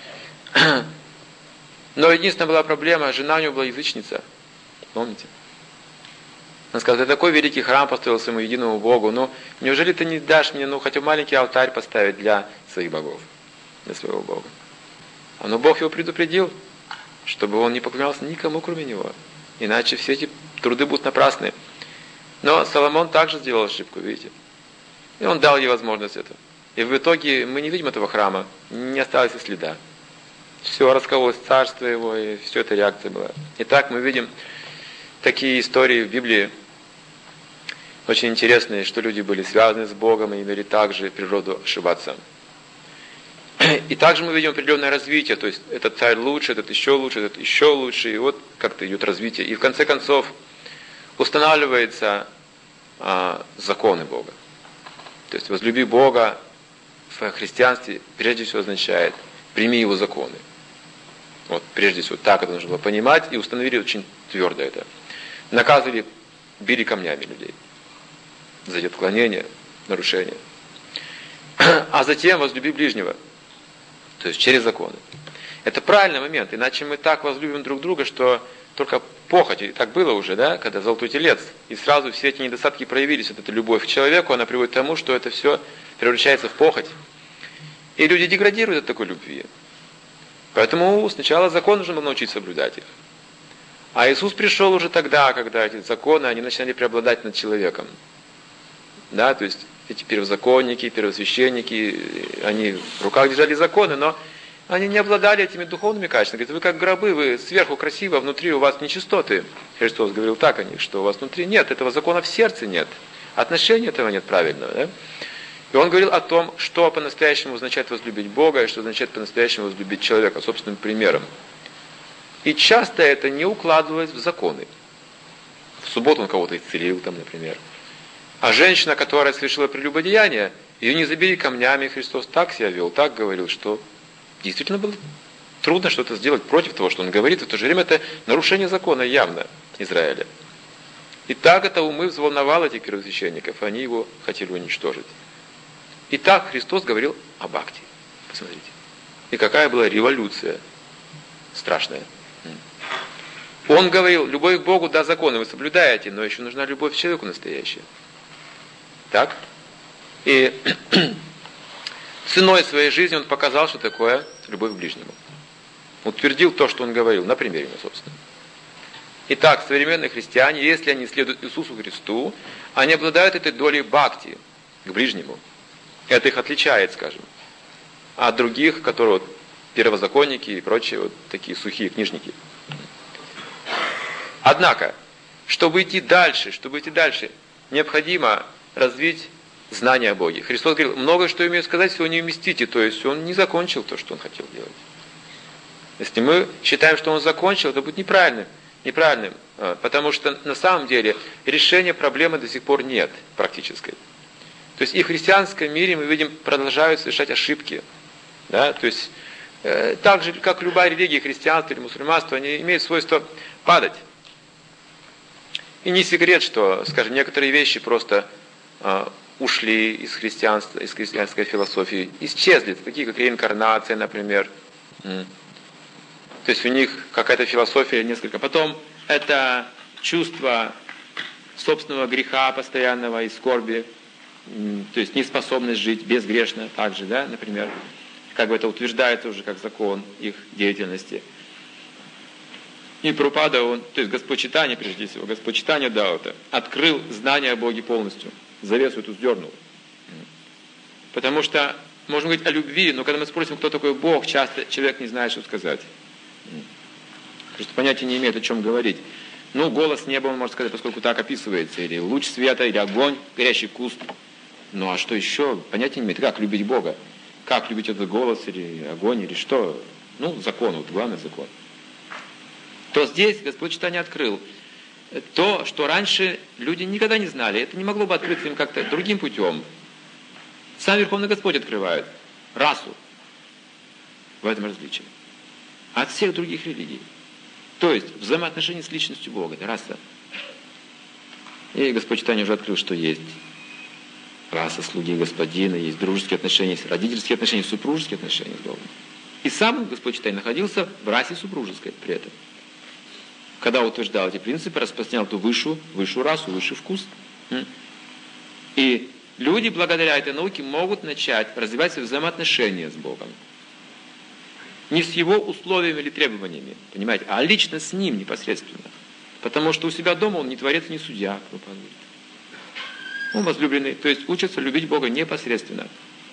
Но единственная была проблема, жена у него была язычница. Помните? Он сказал, ты такой великий храм построил своему единому Богу, но неужели ты не дашь мне, хотя маленький алтарь поставить для своих богов, для своего Бога? Но Бог его предупредил, чтобы он не поклонялся никому, кроме него. Иначе все эти труды будут напрасны. Но Соломон также сделал ошибку, видите? И он дал ей возможность это. И в итоге мы не видим этого храма, не осталось и следа. Все раскололось царство его, и все это реакция была. Итак, мы видим такие истории в Библии, очень интересные, что люди были связаны с Богом и имели также природу ошибаться. И также мы видим определенное развитие, то есть этот царь лучше, этот еще лучше, и вот как-то идет развитие. И в конце концов устанавливаются законы Бога. То есть возлюби Бога в христианстве прежде всего означает прими его законы. Вот прежде всего так это нужно было понимать, и установили очень твердо это. Наказывали, били камнями людей за отклонение, нарушение. А затем возлюби ближнего, то есть через законы. Это правильный момент, иначе мы так возлюбим друг друга, что только похоть, и так было уже, да, когда золотой телец, и сразу все эти недостатки проявились, вот эта любовь к человеку, она приводит к тому, что это все превращается в похоть. И люди деградируют от такой любви. Поэтому сначала закон нужно было научить соблюдать их. А Иисус пришел уже тогда, когда эти законы, они начинали преобладать над человеком. Да, то есть эти первозаконники, первосвященники, они в руках держали законы, но они не обладали этими духовными качествами. Говорят, вы как гробы, вы сверху красиво, а внутри у вас нечистоты. Христос говорил так о них, что у вас внутри нет, этого закона в сердце нет. Отношения этого нет правильного. Да? И он говорил о том, что по-настоящему означает возлюбить Бога, и что означает по-настоящему возлюбить человека, собственным примером. И часто это не укладывалось в законы. В субботу он кого-то исцелил, там, например. А женщина, которая совершила прелюбодеяние, ее не забили камнями, Христос так себя вел, так говорил, что действительно было трудно что-то сделать против того, что он говорит, и в то же время это нарушение закона явно Израиля. И так это умы взволновало этих первосвященников, они его хотели уничтожить. И так Христос говорил о бхакти. Посмотрите. И какая была революция страшная. Он говорил, любовь к Богу, да, законы вы соблюдаете, но еще нужна любовь к человеку настоящая. Так? И ценой своей жизни он показал, что такое любовь к ближнему. Утвердил то, что он говорил, на примере, собственно. Итак, современные христиане, если они следуют Иисусу Христу, они обладают этой долей бхакти к ближнему. Это их отличает, скажем, от других, которые вот, первозаконники и прочие вот такие сухие книжники. Однако, чтобы идти дальше, необходимо развить знание о Боге. Христос говорил, многое, что имею сказать, всего не уместите, то есть он не закончил то, что он хотел делать. Если мы считаем, что он закончил, это будет неправильным, потому что на самом деле решения проблемы до сих пор нет практической. То есть и в христианском мире мы видим, продолжают совершать ошибки. Да? То есть так же, как любая религия, христианство или мусульманство, они имеют свойство падать. И не секрет, что, скажем, некоторые вещи просто ушли из христианства, из христианской философии, исчезли, такие как реинкарнация, например. То есть у них какая-то философия несколько. Потом это чувство собственного греха постоянного и скорби, то есть неспособность жить безгрешно также, да, например, как бы это утверждается уже как закон их деятельности. И Прабхупада, то есть Господь Чайтанья, прежде всего, Господь Чайтанья дал это, открыл знание о Боге полностью, завесу эту сдернул. Потому что можно говорить о любви, но когда мы спросим, кто такой Бог, часто человек не знает, что сказать. Просто понятия не имеет, о чем говорить. Ну, голос неба, он может сказать, поскольку так описывается, или луч света, или огонь, горящий куст. Ну, а что еще? Понятия не имеет. Как любить Бога? Как любить этот голос, или огонь, или что? Ну, закон, вот главный закон. То здесь Господь Чайтанья открыл то, что раньше люди никогда не знали. Это не могло бы открыться им как-то другим путем. Сам Верховный Господь открывает расу. В этом различие. От всех других религий. То есть взаимоотношения с личностью Бога. Это раса. И Господь Чайтанья уже открыл, что есть раса слуги Господина, есть дружеские отношения, есть родительские отношения, супружеские отношения с Богом. И сам Господь Чайтанья находился в расе супружеской при этом. Когда утверждал эти принципы, распространял ту высшую расу, высший вкус. И люди, благодаря этой науке, могут начать развивать свои взаимоотношения с Богом. Не с его условиями или требованиями, понимаете, а лично с ним непосредственно. Потому что у себя дома он не творец, не судья, Прабхупада говорит. Он возлюбленный, то есть учится любить Бога непосредственно.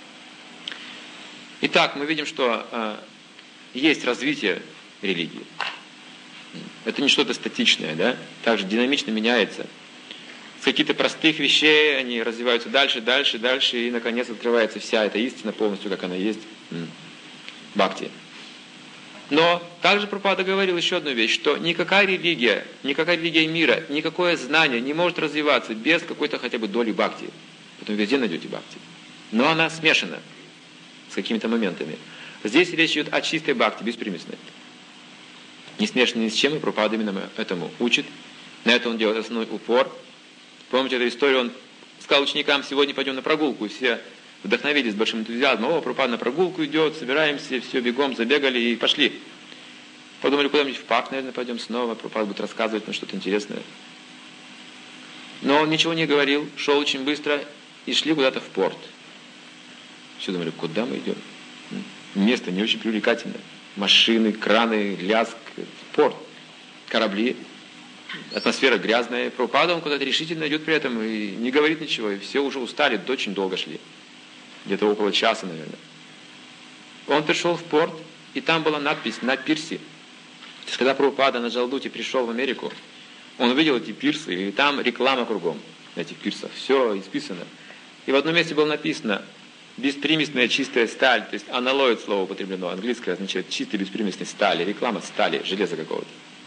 Итак, мы видим, что есть развитие религии. Это не что-то статичное, да? Также динамично меняется. С каких-то простых вещей они развиваются дальше, и наконец открывается вся эта истина полностью, как она есть. Бхакти. Но также Прабхупада говорил еще одну вещь, что никакая религия мира, никакое знание не может развиваться без какой-то хотя бы доли бхакти. Потом везде найдете бхакти. Но она смешана с какими-то моментами. Здесь речь идет о чистой бхакти, беспримесной. Не смешанной ни с чем, и Прабхупада именно этому учит. На это он делает основной упор. Помните эту историю, он сказал ученикам, сегодня пойдем на прогулку, и все вдохновились большим энтузиазмом. О, Прабхупада на прогулку идет, собираемся, все бегом, забегали и пошли. Подумали, куда-нибудь в парк, наверное, пойдем снова. Прабхупада будет рассказывать нам что-то интересное. Но он ничего не говорил, шел очень быстро и шли куда-то в порт. Все думали, куда мы идем? Место не очень привлекательное. машины, краны, лязг, порт, корабли, атмосфера грязная. Прабхупада, он куда-то решительно идет при этом и не говорит ничего. И все уже устали, очень долго шли. Где-то около часа, наверное. Он пришел в порт, и там была надпись на пирсе. То есть, когда Прабхупада на Джалдуте пришел в Америку, он увидел эти пирсы, и там реклама кругом на этих пирсах. Все исписано. И в одном месте было написано «беспримесная чистая сталь», то есть аналоид слово употреблено, английское означает «чистая беспримесная сталь», реклама стали, железа какого-то.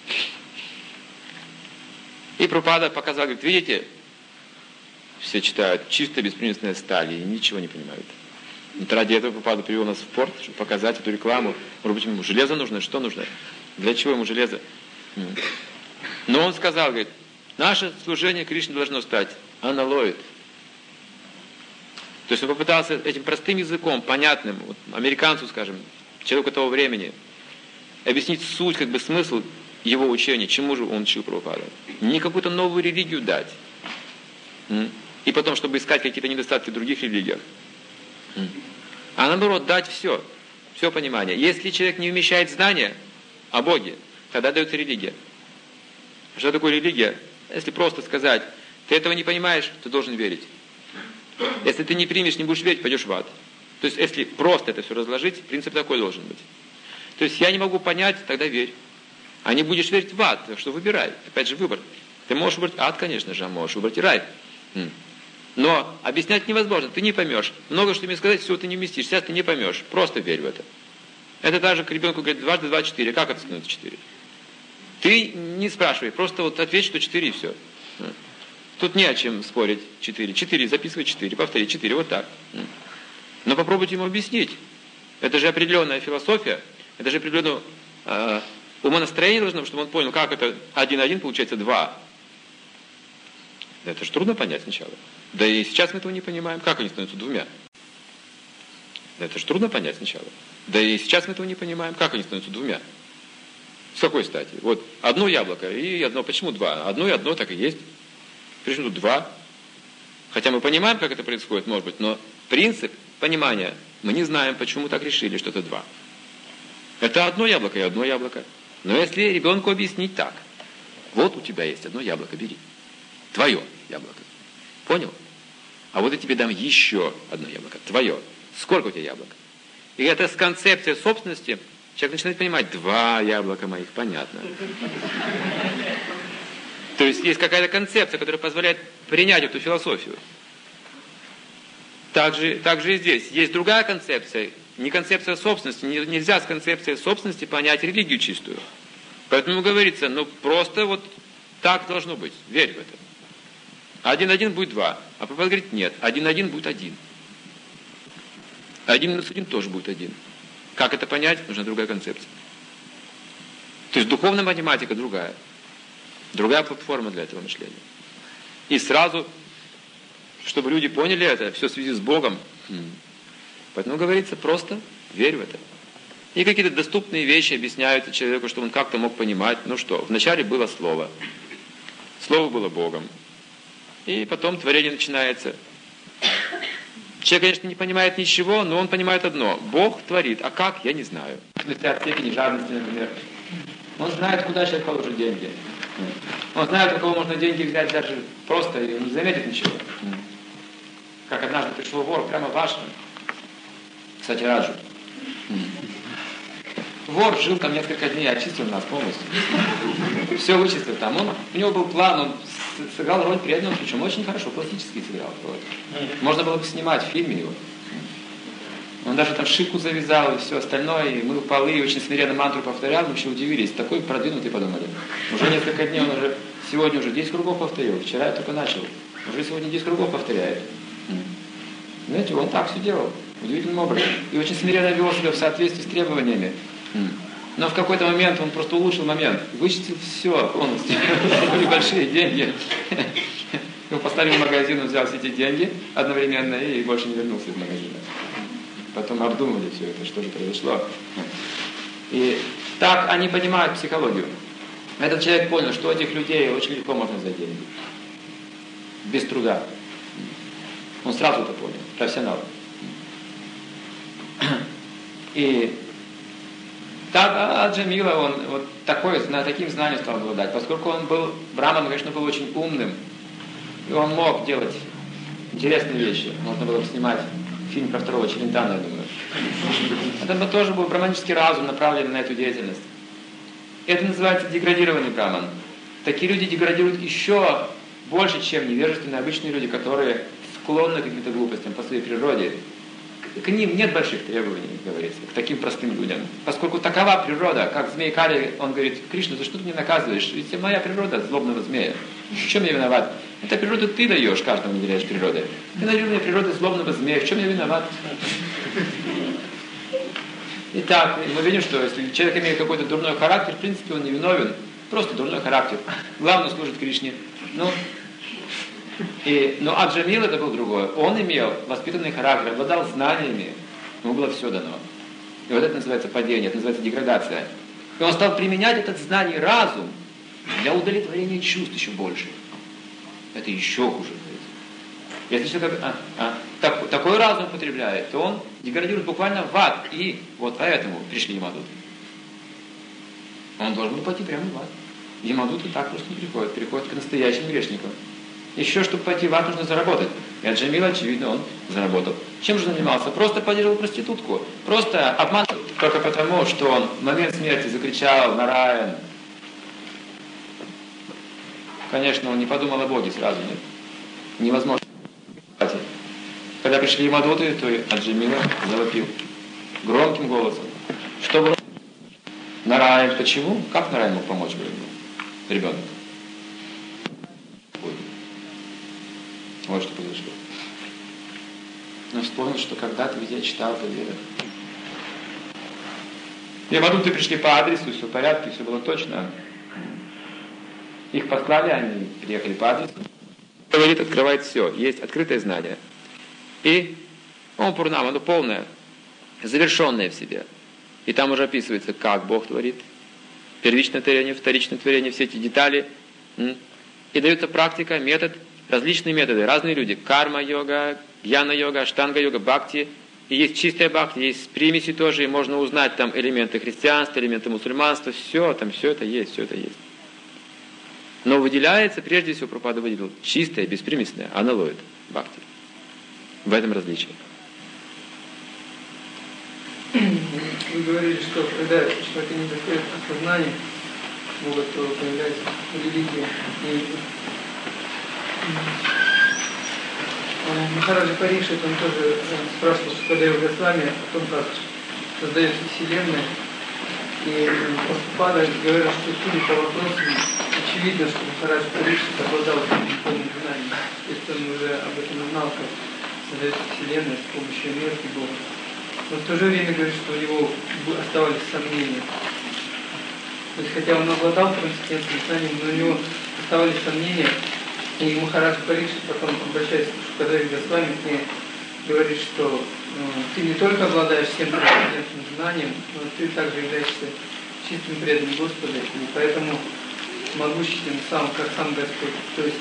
И Прабхупада показал, говорит, видите, все читают «чистая беспримесная сталь» и ничего не понимают. Вот ради этого Прабхупада привел нас в порт, чтобы показать эту рекламу. Может быть, ему железо нужно, что нужно? Для чего ему железо? Но он сказал, говорит, наше служение Кришне должно стать аналоид. То есть он попытался этим простым языком, понятным, вот, американцу, скажем, человеку того времени, объяснить суть, как бы смысл его учения, чему же он учил Прабхупаду. Не какую-то новую религию дать. И потом, чтобы искать какие-то недостатки в других религиях. А наоборот, дать все понимание. Если человек не вмещает знания о Боге, тогда дается религия. Что такое религия? Если просто сказать, ты этого не понимаешь, ты должен верить. Если ты не примешь, не будешь верить, пойдешь в ад. То есть, если просто это все разложить, принцип такой должен быть. То есть, я не могу понять, тогда верь. А не будешь верить в ад, так что выбирай. Опять же, выбор. Ты можешь выбрать ад, конечно же, а можешь выбрать и рай. Но объяснять невозможно, ты не поймешь. Много что мне сказать, все ты не вместишь. Сейчас ты не поймешь. Просто верь в это. Это так же к ребенку говорит, 2 × 2 = 4. Как это становится 4? Ты не спрашивай, просто вот ответь, что 4 и все. Тут не о чем спорить. 4. 4, записывай 4, повтори 4, вот так. Но попробуйте ему объяснить. Это же определенная философия, это же определенное умонастроение должно, чтобы он понял, как это 1, получается 2. Это же трудно понять сначала. Да и сейчас мы этого не понимаем. Как они становятся 2? Это же трудно понять сначала. Да и сейчас мы этого не понимаем. Как они становятся 2? С какой стати? Вот одно яблоко и одно. Почему 2? Одно и одно так и есть. Почему тут 2? Хотя мы понимаем, как это происходит, может быть, но принцип понимания мы не знаем, почему так решили, что это 2. Это одно яблоко и одно яблоко. Но если ребенку объяснить так, вот у тебя есть одно яблоко, бери. Твое яблоко. Понял? А вот я тебе дам еще одно яблоко. Твое. Сколько у тебя яблок? И это с концепцией собственности человек начинает понимать, 2 яблока моих, понятно. То есть есть какая-то концепция, которая позволяет принять эту философию. Также и здесь. Есть другая концепция, не концепция собственности. Нельзя с концепцией собственности понять религию чистую. Поэтому говорится, просто вот так должно быть. Верь в это. 1 будет 2. А Прабхупада говорит, нет, 1 будет 1. 1 - 1 тоже будет 1. Как это понять? Нужна другая концепция. То есть духовная математика другая. Другая платформа для этого мышления. И сразу, чтобы люди поняли это, все в связи с Богом. Поэтому говорится, просто верь в это. И какие-то доступные вещи объясняются человеку, чтобы он как-то мог понимать. Ну что, вначале было Слово. Слово было Богом. И потом творение начинается. Человек, конечно, не понимает ничего, но он понимает одно. Бог творит. А как? Я не знаю. В степени жадности, например. Он знает, куда человек положит деньги. Он знает, у кого можно деньги взять даже просто и не заметит ничего. Как однажды пришел вор прямо в Ашрам. Кстати, Раджу. Вор жил там несколько дней, очистил нас полностью. Все вычистил там. У него был план, он сыграл роль преданного, причем очень хорошо, классически сыграл. Вот. Можно было бы снимать в фильме его. Он даже там шику завязал и все остальное, и мыл полы, и очень смиренно мантру повторял, мы вообще удивились. Такой продвинутый, подумали. Уже несколько дней сегодня уже 10 кругов повторил, вчера я только начал. Уже сегодня 10 кругов повторяет. Знаете, он так все делал, удивительным образом. И очень смиренно вел себя в соответствии с требованиями. Но в какой-то момент он просто улучшил момент, вычистил все полностью. Были большие деньги. Его поставили в магазин, он взял все эти деньги одновременно и больше не вернулся из магазина. Потом обдумывали все это, что же произошло. И так они понимают психологию. Этот человек понял, что этих людей очень легко можно взять деньги. Без труда. Он сразу это понял. Профессионал. И Джамила, он вот таким знанием стал обладать, поскольку он был, Браман, конечно, был очень умным, и он мог делать интересные вещи. Можно было бы снимать фильм про второго Челентана, я думаю. Это тоже был браманический разум, направленный на эту деятельность. Это называется деградированный браман. Такие люди деградируют еще больше, чем невежественные обычные люди, которые склонны к каким-то глупостям по своей природе. К ним нет больших требований, говорится, к таким простым людям. Поскольку такова природа, как змей Кали, он говорит: Кришна, за что ты меня наказываешь? Ведь моя природа злобного змея. В чем я виноват? Это природу ты даешь, каждому наделяешь природой. Ты наделил мне природой злобного змея. В чем я виноват? Итак, мы видим, что если человек имеет какой-то дурной характер, в принципе, он не виновен. Просто дурной характер. Главное, служит Кришне. Но Джамил это был другой. Он имел воспитанный характер, обладал знаниями, ему было все дано. И вот это называется падение, это называется деградация. И он стал применять этот знание разум для удовлетворения чувств еще больше. Это еще хуже. Если человек такой разум употребляет, то он деградирует буквально в ад. И вот поэтому пришли ямадуты. Он должен был пойти прямо в ад. Ямадуты так просто не приходят, переходят к настоящим грешникам. Еще, чтобы пойти в ад, нужно заработать. И Джамила, очевидно, он заработал. Чем же занимался? Просто поддерживал проститутку. Просто обманывал только потому, что он в момент смерти закричал «Нараян». Конечно, он не подумал о Боге сразу, нет? Невозможно. Когда пришли ямадуты, то Джамила завопил громким голосом. Что было? Нараян. Почему? Как Нараян мог помочь ребенку? Вот что произошло. Но вспомнил, что когда-то ведь я читал это дело. Ямадуты пришли по адресу, все в порядке, все было точно. Их послали, они приехали по адресу. Говорит, открывает все. Есть открытое знание. И он пурнам, оно полное, завершенное в себе. И там уже описывается, как Бог творит. Первичное творение, вторичное творение, все эти детали. И дается практика, метод, различные методы, разные люди. Карма-йога, гьяна-йога, аштанга-йога, бхакти. И есть чистая бхакти, есть примеси тоже, и можно узнать там элементы христианства, элементы мусульманства, все это есть. Но выделяется, прежде всего, Прабхупада выделил, чистое, беспримесное, аналоид, бхакти. В этом различие. Вы говорили, что когда человек не доходит осознания, могут появляться религии. И Махараджа Парикшит, он тоже спрашивал Шукадева Госвами о том, как создается Вселенная. И Прабхупада говорил, что судя по вопросам, очевидно, что Махараджа Парикшит обладал полным знанием. Если он уже об этом знал, как создается Вселенная с помощью энергии Бога. Но в то же время говорит, что у него оставались сомнения. То есть, хотя он обладал трансцендентным знанием, но у него оставались сомнения. И Махараджа Парикшит потом, обращаясь к Шукадеве Госвами, к ней говорит, что ты не только обладаешь всем трансцендентным знанием, но ты также являешься чистым преданным Господа, и поэтому могущественным как сам Господь. То есть,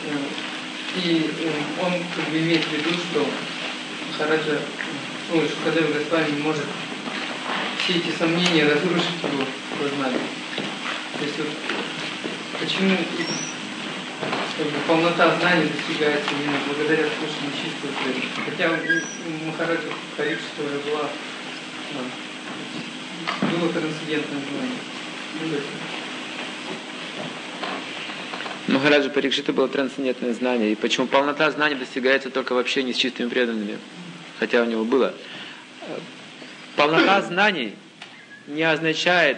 он как бы имеет в виду, что Махараджа, Шукадева Госвами может все эти сомнения разрушить его сознание. То есть почему полнота знаний достигается именно благодаря слушанию чистого преданного. Хотя у Махараджа Парикшита уже было трансцендентное знание. Махараджа Парикшита было трансцендентное знание. И почему полнота знаний достигается только в общении с чистыми преданными? Хотя у него было. Полнота знаний не означает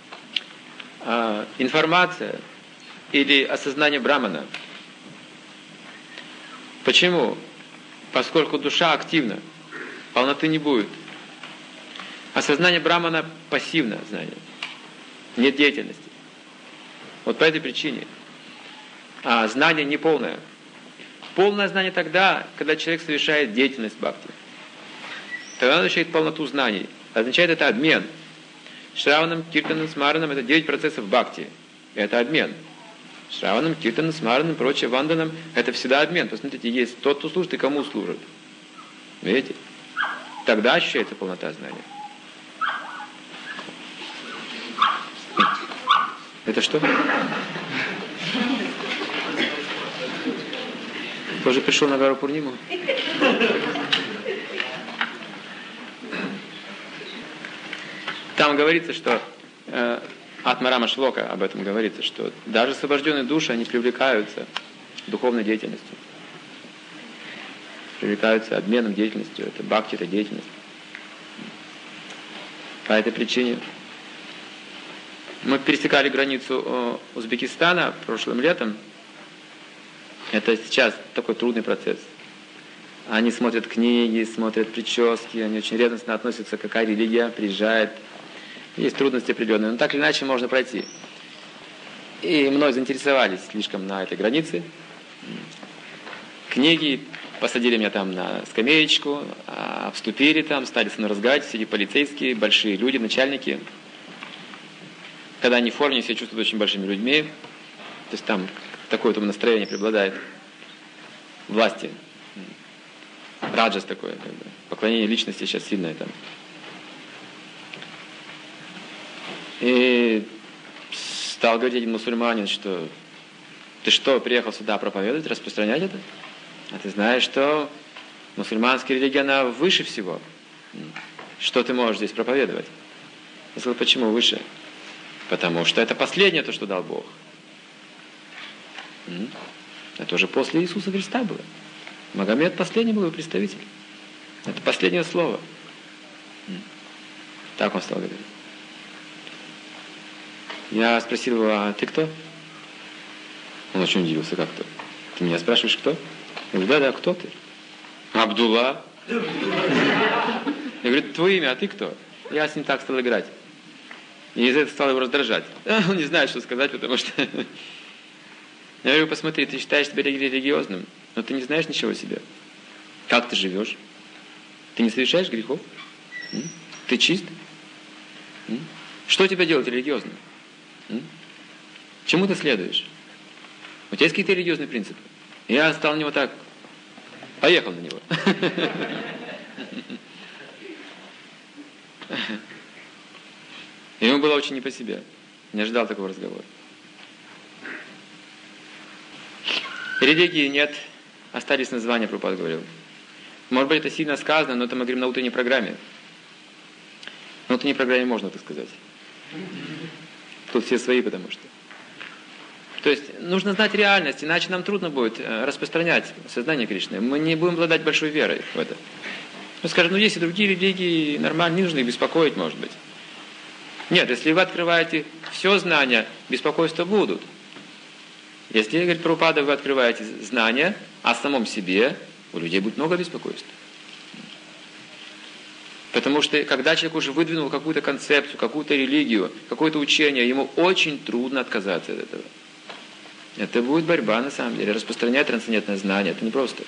информация или осознание Брамана. Почему? Поскольку душа активна, полноты не будет. Осознание Брамана пассивное знание. Нет деятельности. Вот по этой причине. А знание не полное. Полное знание тогда, когда человек совершает деятельность бхакти. Тогда он ощущает полноту знаний. Означает это обмен. Шраванам, Киртанам, Смаранам — это 9 процессов бхакти. Это обмен. Шраванам, Киртанам, Смаранам, прочее, Ванданам — это всегда обмен. Посмотрите, есть тот, кто служит, и кому служит. Видите? Тогда ощущается полнота знания. Это что? Тоже пришел на гору Пурниму? Там говорится, что Атмарама Шлока об этом говорится, что даже освобожденные души, они привлекаются духовной деятельностью. Привлекаются обменом деятельностью. Это бхакти, это деятельность. По этой причине мы пересекали границу Узбекистана прошлым летом. Это сейчас такой трудный процесс. Они смотрят книги, смотрят прически, они очень ревностно относятся, какая религия приезжает. Есть трудности определенные, но так или иначе можно пройти. И мной заинтересовались слишком на этой границе. Книги, посадили меня там на скамеечку, обступили там, стали со мной разговаривать, сидят полицейские, большие люди, начальники. Когда они в форме, все чувствуют очень большими людьми. То есть там такое-то настроение преобладает. Власти. Раджас такое, как бы. Поклонение личности сейчас сильное там. И стал говорить один мусульманин, что ты что, приехал сюда проповедовать, распространять это? А ты знаешь, что мусульманская религия, она выше всего. Что ты можешь здесь проповедовать? Я сказал, почему выше? Потому что это последнее то, что дал Бог. Это уже после Иисуса Христа было. Магомед последний был его представитель. Это последнее слово. Так он стал говорить. Я спросил его, а ты кто? Он очень удивился, как кто? Ты меня спрашиваешь, кто? Я говорю, да, кто ты? Абдулла. Я говорю, твое имя, а ты кто? Я с ним так стал играть. И из-за этого стал его раздражать. Он не знает, что сказать, потому что... Я говорю, посмотри, ты считаешь себя религиозным, но ты не знаешь ничего о себе. Как ты живешь? Ты не совершаешь грехов? Ты чист? Что тебя делает религиозным? Чему ты следуешь? У тебя есть какие-то религиозные принципы? Я стал на него так, поехал на него. Ему было очень не по себе. Не ожидал такого разговора. Религии нет, остались названия, Прабхупада говорил. Может быть, это сильно сказано, но это мы говорим на утренней программе. На утренней программе можно так сказать. Тут все свои, потому что. То есть нужно знать реальность, иначе нам трудно будет распространять сознание Кришны. Мы не будем обладать большой верой в это. Мы скажем, есть и другие религии, нормально, не нужно их беспокоить, может быть. Нет, если вы открываете все знания, беспокойства будут. Если, говорит Прабхупада, вы открываете знания о самом себе, у людей будет много беспокойств. Потому что, когда человек уже выдвинул какую-то концепцию, какую-то религию, какое-то учение, ему очень трудно отказаться от этого. Это будет борьба, на самом деле. Распространять трансцендентное знание, это непросто.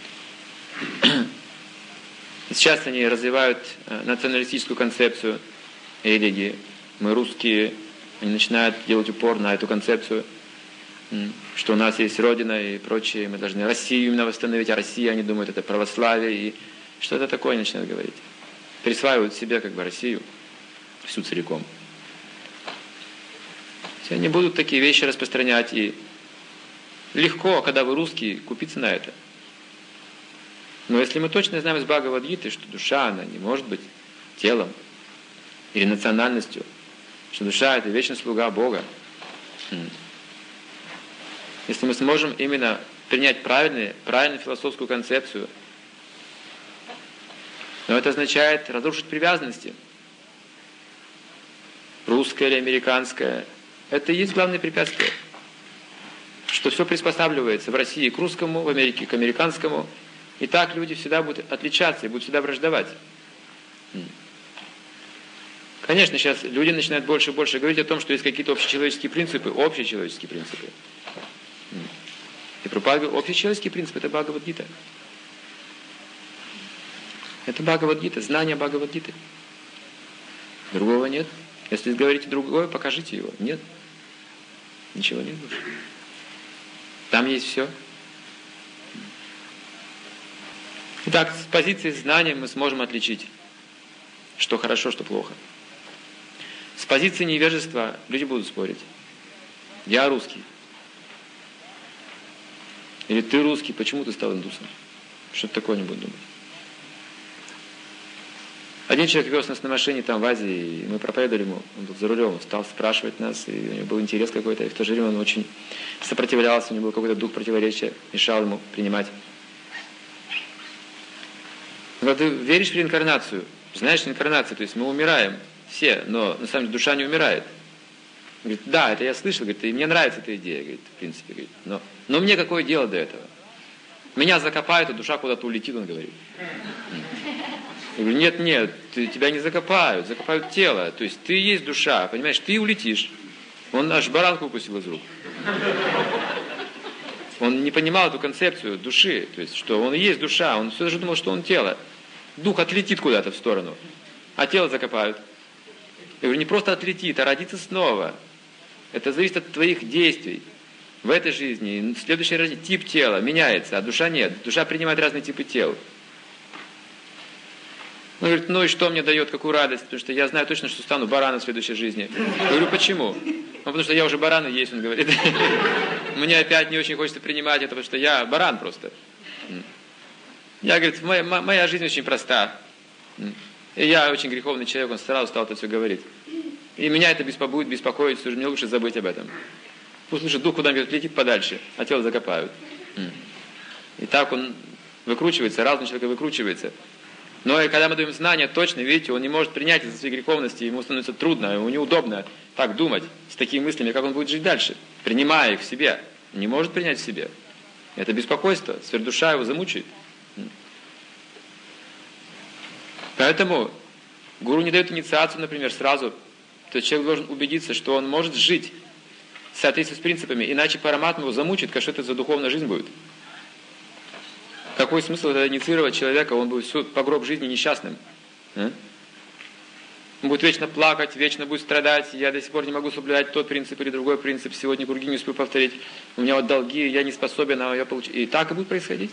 Сейчас они развивают националистическую концепцию религии. Мы, русские, они начинают делать упор на эту концепцию, что у нас есть Родина и прочее, мы должны Россию именно восстановить, а Россия, они думают, это православие, и что-то такое начинают говорить. Присваивают себе как бы Россию всю целиком. Все они будут такие вещи распространять, и легко, когда вы русские, купиться на это. Но если мы точно знаем из Бхагавад-гиты, что душа, она не может быть телом или национальностью, что душа – это вечный слуга Бога. Если мы сможем именно принять правильную философскую концепцию, но это означает разрушить привязанности. Русская или американская. Это и есть главное препятствие. Что все приспосабливается в России к русскому, в Америке к американскому. И так люди всегда будут отличаться и будут всегда враждовать. Конечно, сейчас люди начинают больше и больше говорить о том, что есть какие-то общечеловеческие принципы. И Прабхупада говорит, общечеловеческие принципы – это Бхагавад-гита. Это Бхагавад-гита, знание Бхагавад-гиты. Другого нет. Если говорите другое, покажите его. Нет. Ничего нет больше. Там есть все. Итак, с позиции знания мы сможем отличить, что хорошо, что плохо. С позиции невежества люди будут спорить. Я русский. Или ты русский, почему ты стал индусом? Что-то такое не буду думать. Один человек вез нас на машине там в Азии, и мы проповедовали ему, он был за рулем, он стал спрашивать нас, и у него был интерес какой-то, и в то же время он очень сопротивлялся, у него был какой-то дух противоречия, мешал ему принимать. Он говорит, ты веришь в реинкарнацию? Знаешь реинкарнацию, то есть мы умираем все, но на самом деле душа не умирает. Он говорит, да, это я слышал, говорит, и мне нравится эта идея, говорит, в принципе, говорит, но мне какое дело до этого? Меня закопают, а душа куда-то улетит, он говорит. Я говорю, нет, тебя не закопают, закопают тело. То есть ты есть душа, понимаешь, ты улетишь. Он аж баранку укусил из рук. Он не понимал эту концепцию души, то есть, что он и есть душа, он все же думал, что он тело. Дух отлетит куда-то в сторону, а тело закопают. Я говорю, не просто отлетит, а родится снова. Это зависит от твоих действий. В этой жизни, в следующей жизни тип тела меняется, а душа нет. Душа принимает разные типы тел. Он говорит, ну и что мне дает, какую радость, потому что я знаю точно, что стану бараном в следующей жизни. Я говорю, почему? Ну, потому что я уже баран и есть, он говорит. Мне опять не очень хочется принимать это, потому что я баран просто. Я, говорит, моя жизнь очень проста. И я очень греховный человек, он сразу стал это все говорить. И меня это будет беспокоить, что мне лучше забыть об этом. Пусть лучше дух куда-нибудь летит подальше, а тело закопают. И так он выкручивается, разум человека выкручивается. Но и когда мы даем знания точно, видите, он не может принять из-за своей греховности, ему становится трудно, ему неудобно так думать, с такими мыслями, как он будет жить дальше, принимая их в себе. Не может принять в себе. Это беспокойство, сверхдуша его замучает. Поэтому гуру не дает инициацию, например, сразу. То есть человек должен убедиться, что он может жить в соответствии с принципами, иначе параматма его замучит, как что это за духовная жизнь будет. Какой смысл это инициировать человека, он будет всю по гроб жизни несчастным. Он будет вечно плакать, вечно будет страдать, я до сих пор не могу соблюдать тот принцип или другой принцип, сегодня круги не успею повторить, у меня вот долги, я не способен, а я получу. И так и будет происходить.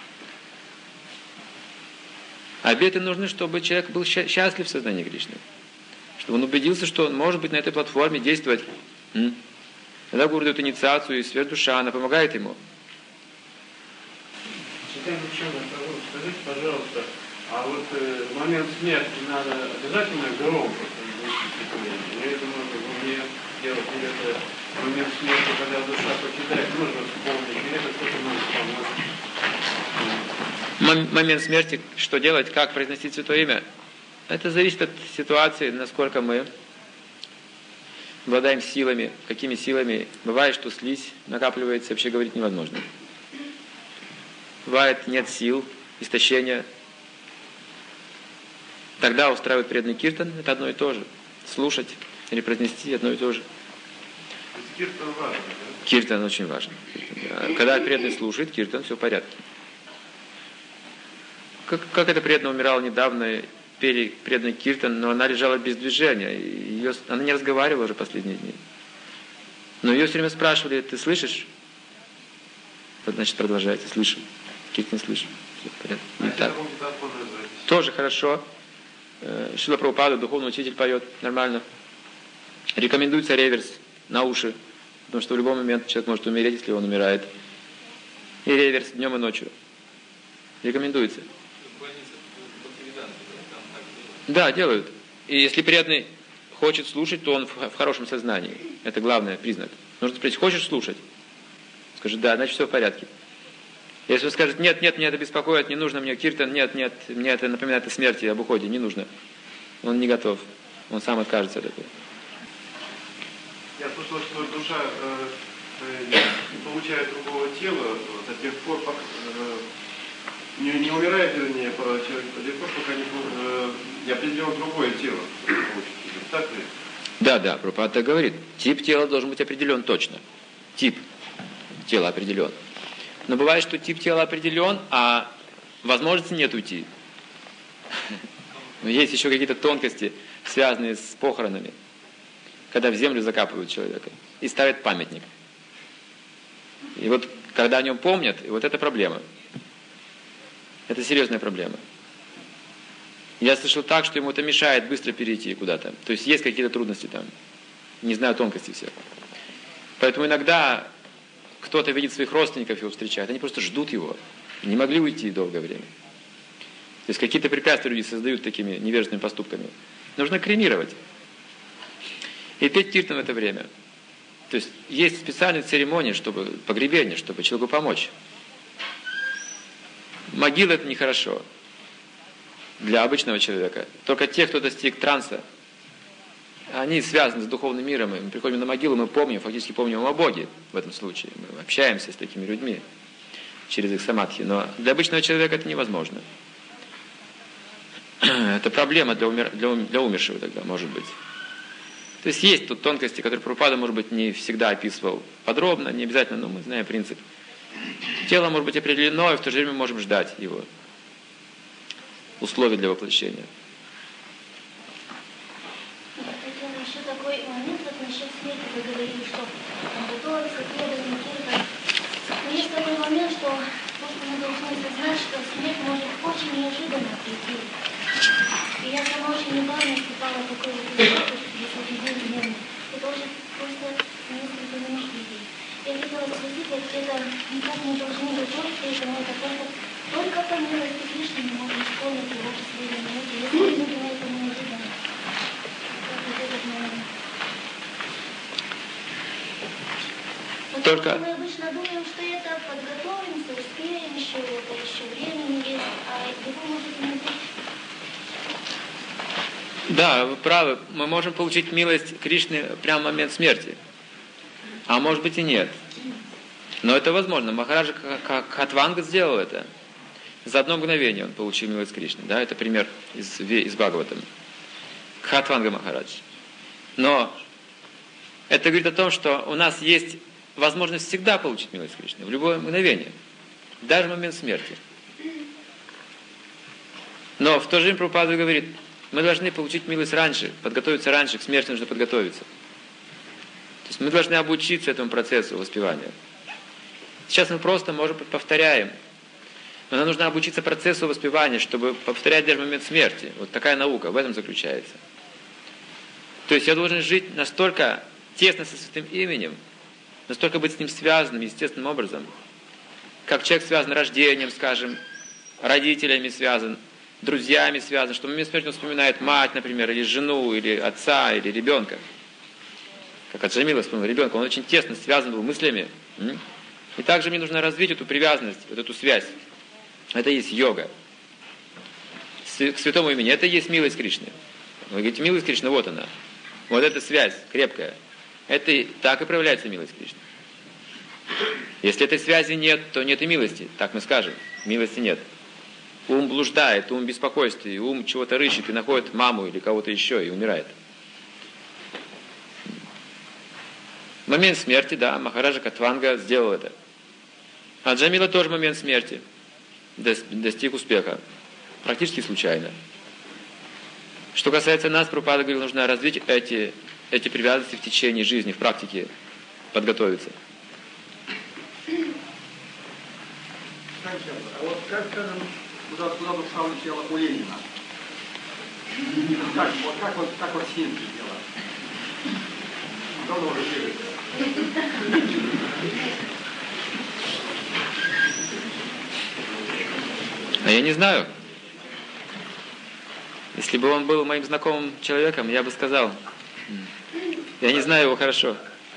Обеты нужны, чтобы человек был счастлив в сознании Кришны. Чтобы он убедился, что он может быть на этой платформе действовать. Когда гуру дает инициацию, и сверхдуша, она помогает ему. Скажите, пожалуйста, а вот в момент смерти надо обязательно громко произносить? Я думаю, мне делать это в момент смерти, когда душа покидает, нужно вспомнить, или это кто-то может помочь? Момент смерти, что делать, как произносить святое имя? Это зависит от ситуации, насколько мы обладаем силами, какими силами. Бывает, что слизь накапливается, вообще говорить невозможно. Бывает, нет сил, истощения. Тогда устраивают преданный киртан, это одно и то же. Слушать или произнести одно и то же. Киртан важен, да? Киртан очень важен. Когда преданный слушает, киртан, все в порядке. Как эта преданная умирала недавно, пели преданный киртан, но она лежала без движения. Она не разговаривала уже последние дни. Но ее все время спрашивали, ты слышишь? Значит, продолжайте, слышу. Киртан слышу. Тоже хорошо. Шрила Прабхупада, духовный учитель, поет нормально. Рекомендуется реверс на уши, потому что в любой момент человек может умереть, если он умирает. И реверс днем и ночью. Рекомендуется. Да, делают. И если преданный хочет слушать, то он в хорошем сознании. Это главный признак. Нужно спросить, хочешь слушать? Скажет, да, значит все в порядке. Если он скажет, нет, меня это беспокоит, не нужно мне киртан, нет, мне это напоминает о смерти, об уходе, не нужно. Он не готов. Он сам откажется от этого. Я слышал, что душа не получает другого тела до тех пор, пока не умирает, вернее, до тех пор, пока не определено другое тело. Так ли? Да, Прабхупада так говорит. Тип тела должен быть определен точно. Тип тела определен. Но бывает, что тип тела определен, а возможности нет уйти. Но есть еще какие-то тонкости, связанные с похоронами, когда в землю закапывают человека и ставят памятник. И вот когда о нем помнят, и вот это проблема. Это серьезная проблема. Я слышал так, что ему это мешает быстро перейти куда-то. То есть есть какие-то трудности там. Не знаю тонкостей всех. Поэтому иногда кто-то видит своих родственников, его встречает, они просто ждут его. Не могли уйти долгое время. То есть какие-то препятствия люди создают такими невежественными поступками. Нужно кремировать. И петь киртан в это время. То есть есть специальные церемонии, чтобы погребение, чтобы человеку помочь. Могила — это нехорошо для обычного человека. Только те, кто достиг транса, они связаны с духовным миром. И мы приходим на могилу, мы помним, фактически помним о Боге в этом случае. Мы общаемся с такими людьми через их самадхи. Но для обычного человека это невозможно. Это проблема для умершего тогда, может быть. То есть есть тут тонкости, которые Прабхупада, может быть, не всегда описывал подробно, не обязательно, но мы знаем принцип. Тело может быть определено, и в то же время мы можем ждать его условий для воплощения. Это еще такой момент, вот насчет смерти, вы говорили, что готовится к преданным киртам. Но есть такой момент, что мы должны осознать, что смерть может очень неожиданно прийти. И я сама очень недавно испытала такой вот эпизод, если день дневный. Это уже просто несколько минут людей. Я хотела спросить, вот это никак не должны готовиться, это только по милости Кришны мы можем исполнить его последние минуты, если именно это неожиданно. Вот этот момент. Только... Мы обычно думаем, что это подготовимся, успеем еще, это еще времени есть, а его может не быть. Да, вы правы. Мы можем получить милость Кришны прямо в момент смерти. А может быть и нет. Но это возможно. Махараджа Кхатванга сделал это. За одно мгновение он получил милость Кришны. Да, это пример из Бхагаватам. Кхатванга Махарадж. Но это говорит о том, что у нас есть возможность всегда получить милость Кришны. В любое мгновение. Даже в момент смерти. Но в то же время Прабхупада говорит, мы должны получить милость раньше, подготовиться раньше, к смерти нужно подготовиться. То есть мы должны обучиться этому процессу воспевания. Сейчас мы просто, может быть, повторяем. Но нам нужно обучиться процессу воспевания, чтобы повторять даже в момент смерти. Вот такая наука, в этом заключается. То есть я должен жить настолько тесно со святым именем, настолько быть с ним связанным естественным образом, как человек связан рождением, скажем, родителями связан, друзьями связан, что в момент смерти он вспоминает мать, например, или жену, или отца, или ребенка. Как Аджамила вспомнил ребенка, он очень тесно связан был мыслями. И также мне нужно развить эту привязанность, вот эту связь. Это и есть йога. К святому имени. Это и есть милость Кришны. Вы говорите, милость Кришны, вот она. Вот эта связь крепкая. Это так и проявляется милость Кришны. Если этой связи нет, то нет и милости. Так мы скажем. Милости нет. Ум блуждает, ум беспокойствует, ум чего-то рыщет и находит маму или кого-то еще и умирает. В момент смерти, да, Махараджа Кхатванга сделал это. А Джамила тоже в момент смерти достиг успеха. Практически случайно. Что касается нас, Прабхупада говорил, нужно развить эти привязанности в течение жизни, в практике, подготовиться. А вот как, скажем, куда душа улетела у Ленина? Как вот с ним дело? Давно уже бегает. А я не знаю. Если бы он был моим знакомым человеком, я бы сказал. Я не знаю его хорошо.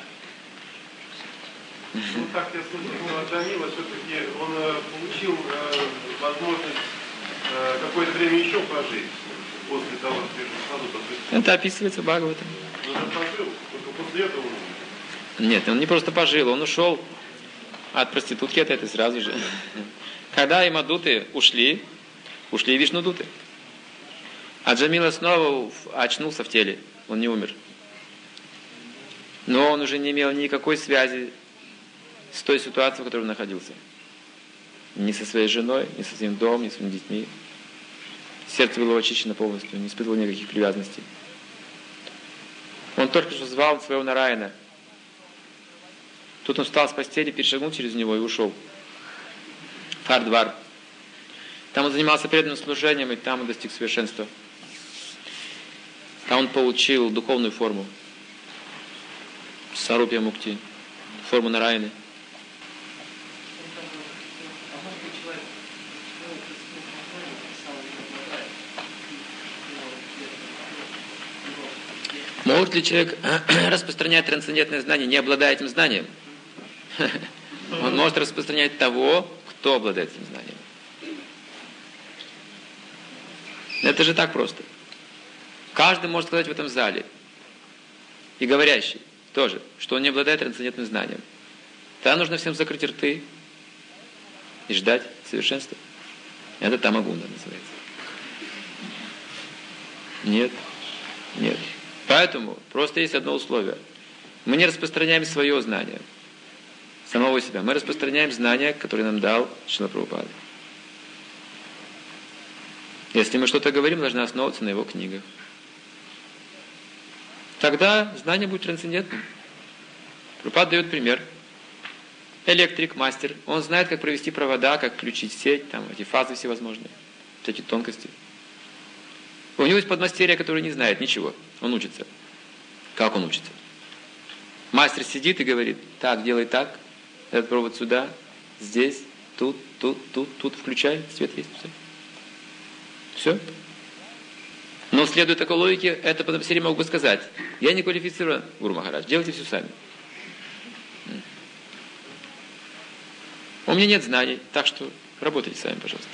Ну так я слышал от Джамила, все-таки он получил возможность какое-то время еще пожить после того, как пришел в саду. Это описывается в Бхагаватам. Он же пожил, только после этого он умер. Нет, он не просто пожил, он ушел от проститутки от этой сразу же. Когда Имадуты ушли Вишнудуты. А Джамила снова очнулся в теле, он не умер. Но он уже не имел никакой связи с той ситуацией, в которой он находился. Ни со своей женой, ни со своим домом, ни со своими детьми. Сердце было очищено полностью, не испытывал никаких привязанностей. Он только что звал своего Нараяна. Тут он встал с постели, перешагнул через него и ушел. Хардвар. Там он занимался преданным служением, и там он достиг совершенства. Там он получил духовную форму. Сарупья Мукти. форму Нараяны. Может ли человек распространять трансцендентное знание, не обладая этим знанием? Он может распространять того, кто обладает этим знанием. Это же так просто. Каждый может сказать в этом зале, и говорящий тоже, что он не обладает трансцендентным знанием. Тогда нужно всем закрыть рты и ждать совершенства. Это тамагунда называется. Нет, нет. Поэтому просто есть одно условие. Мы не распространяем свое знание, самого себя. Мы распространяем знания, которые нам дал Шрила Прабхупада. Если мы что-то говорим, должны основываться на его книгах. Тогда знание будет трансцендентным. Прабхупада дает пример. Электрик, мастер, он знает, как провести провода, как включить сеть, там, эти фазы всевозможные, эти тонкости. У него есть подмастерье, который не знает ничего. Он учится. Как он учится? Мастер сидит и говорит, так, делай так, этот провод сюда, здесь, тут, включай, свет есть, все. Все. Но следуя такой логике, это подмастерье мог бы сказать, я не квалифицирован, Гуру Махарадж, делайте все сами. У меня нет знаний, так что работайте сами, пожалуйста.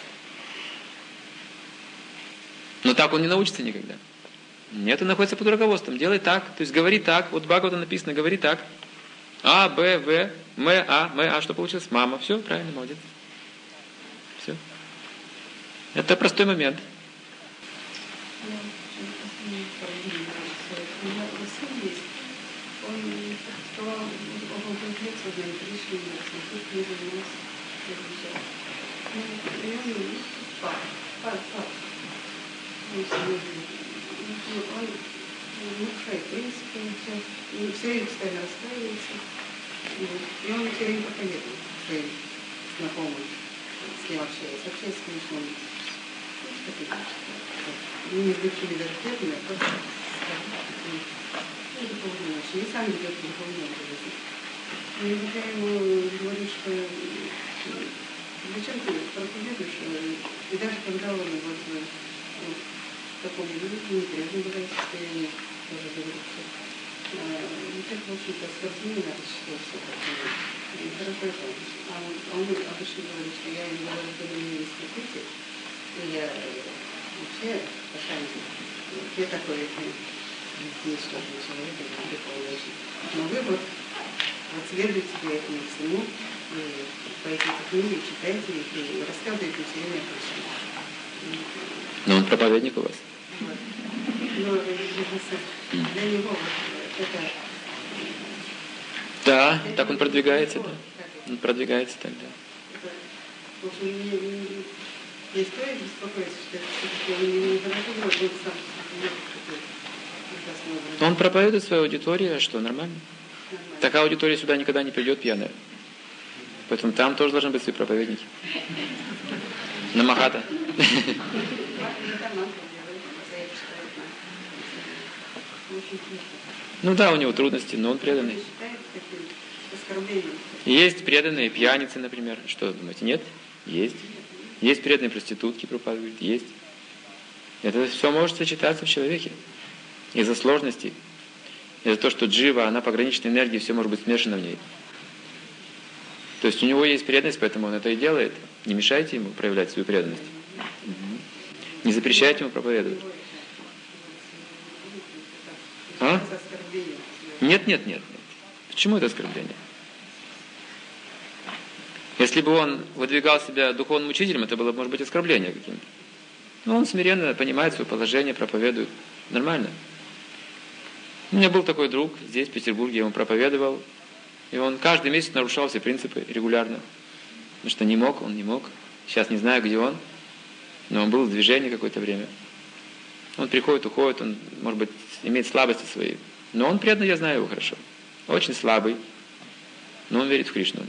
Но так он не научится никогда. Нет, он находится под руководством. Делай так, то есть говори так. Вот в Бхагавата написано, говори так. А, Б, В, М, что получилось? Мама. Все, правильно, молодец. Все. Это простой момент. Он нарушает принципы, все время постоянно расстраивается. И он все время проповедует своим знакомым, с кем общается. Общается, конечно, он не излечили даже термины, а просто духовный очень. И сам ведет духовную жизнь. И я ему говорю, что зачем ты проповедуешь? И даже когда он вот в таком непрежном состоянии, тоже говорит, что это, в общем-то, оскорбление, надо считать все такое. И хорошо это. Он обычно говорит, что я не говорю, что не искупите, и я вообще пошанил. Я такой несложный человек, я духовный очень. Но вы вот следуйте этому всему, и пойдите в книги, читайте их и рассказывайте все время о Кришне. Но он проповедник у вас? Вот. Но для него вот это... Да, так он продвигается, да. Он продвигается так, да. В общем, не стоит беспокоиться, что это все-таки он не дорогой, он сам прекрасный. Он проповедует свою аудиторию, что нормально. Такая аудитория сюда никогда не придет пьяная. Поэтому там тоже должны быть свои проповедники. На Махата. Ну да, у него трудности, но он преданный. Есть преданные пьяницы, например. Что думаете? Нет? Есть. Есть преданные проститутки, Прабхупада говорит, есть. Это все может сочетаться в человеке. Из-за сложностей. Из-за того, что джива, она пограничной энергии, все может быть смешано в ней. То есть у него есть преданность, поэтому он это и делает. Не мешайте ему проявлять свою преданность. Не запрещайте ему проповедовать. А? Нет. Почему это оскорбление? Если бы он выдвигал себя духовным учителем, это было бы, может быть, оскорбление каким-то. Но он смиренно понимает свое положение, проповедует. Нормально. У меня был такой друг здесь, в Петербурге, я ему проповедовал. И он каждый месяц нарушал все принципы регулярно. Потому что он не мог. Сейчас не знаю, где он. Но он был в движении какое-то время. Он приходит, уходит, он, может быть, имеет слабости свои. Но он преданный, я знаю его хорошо. Очень слабый. Но он верит в Кришну.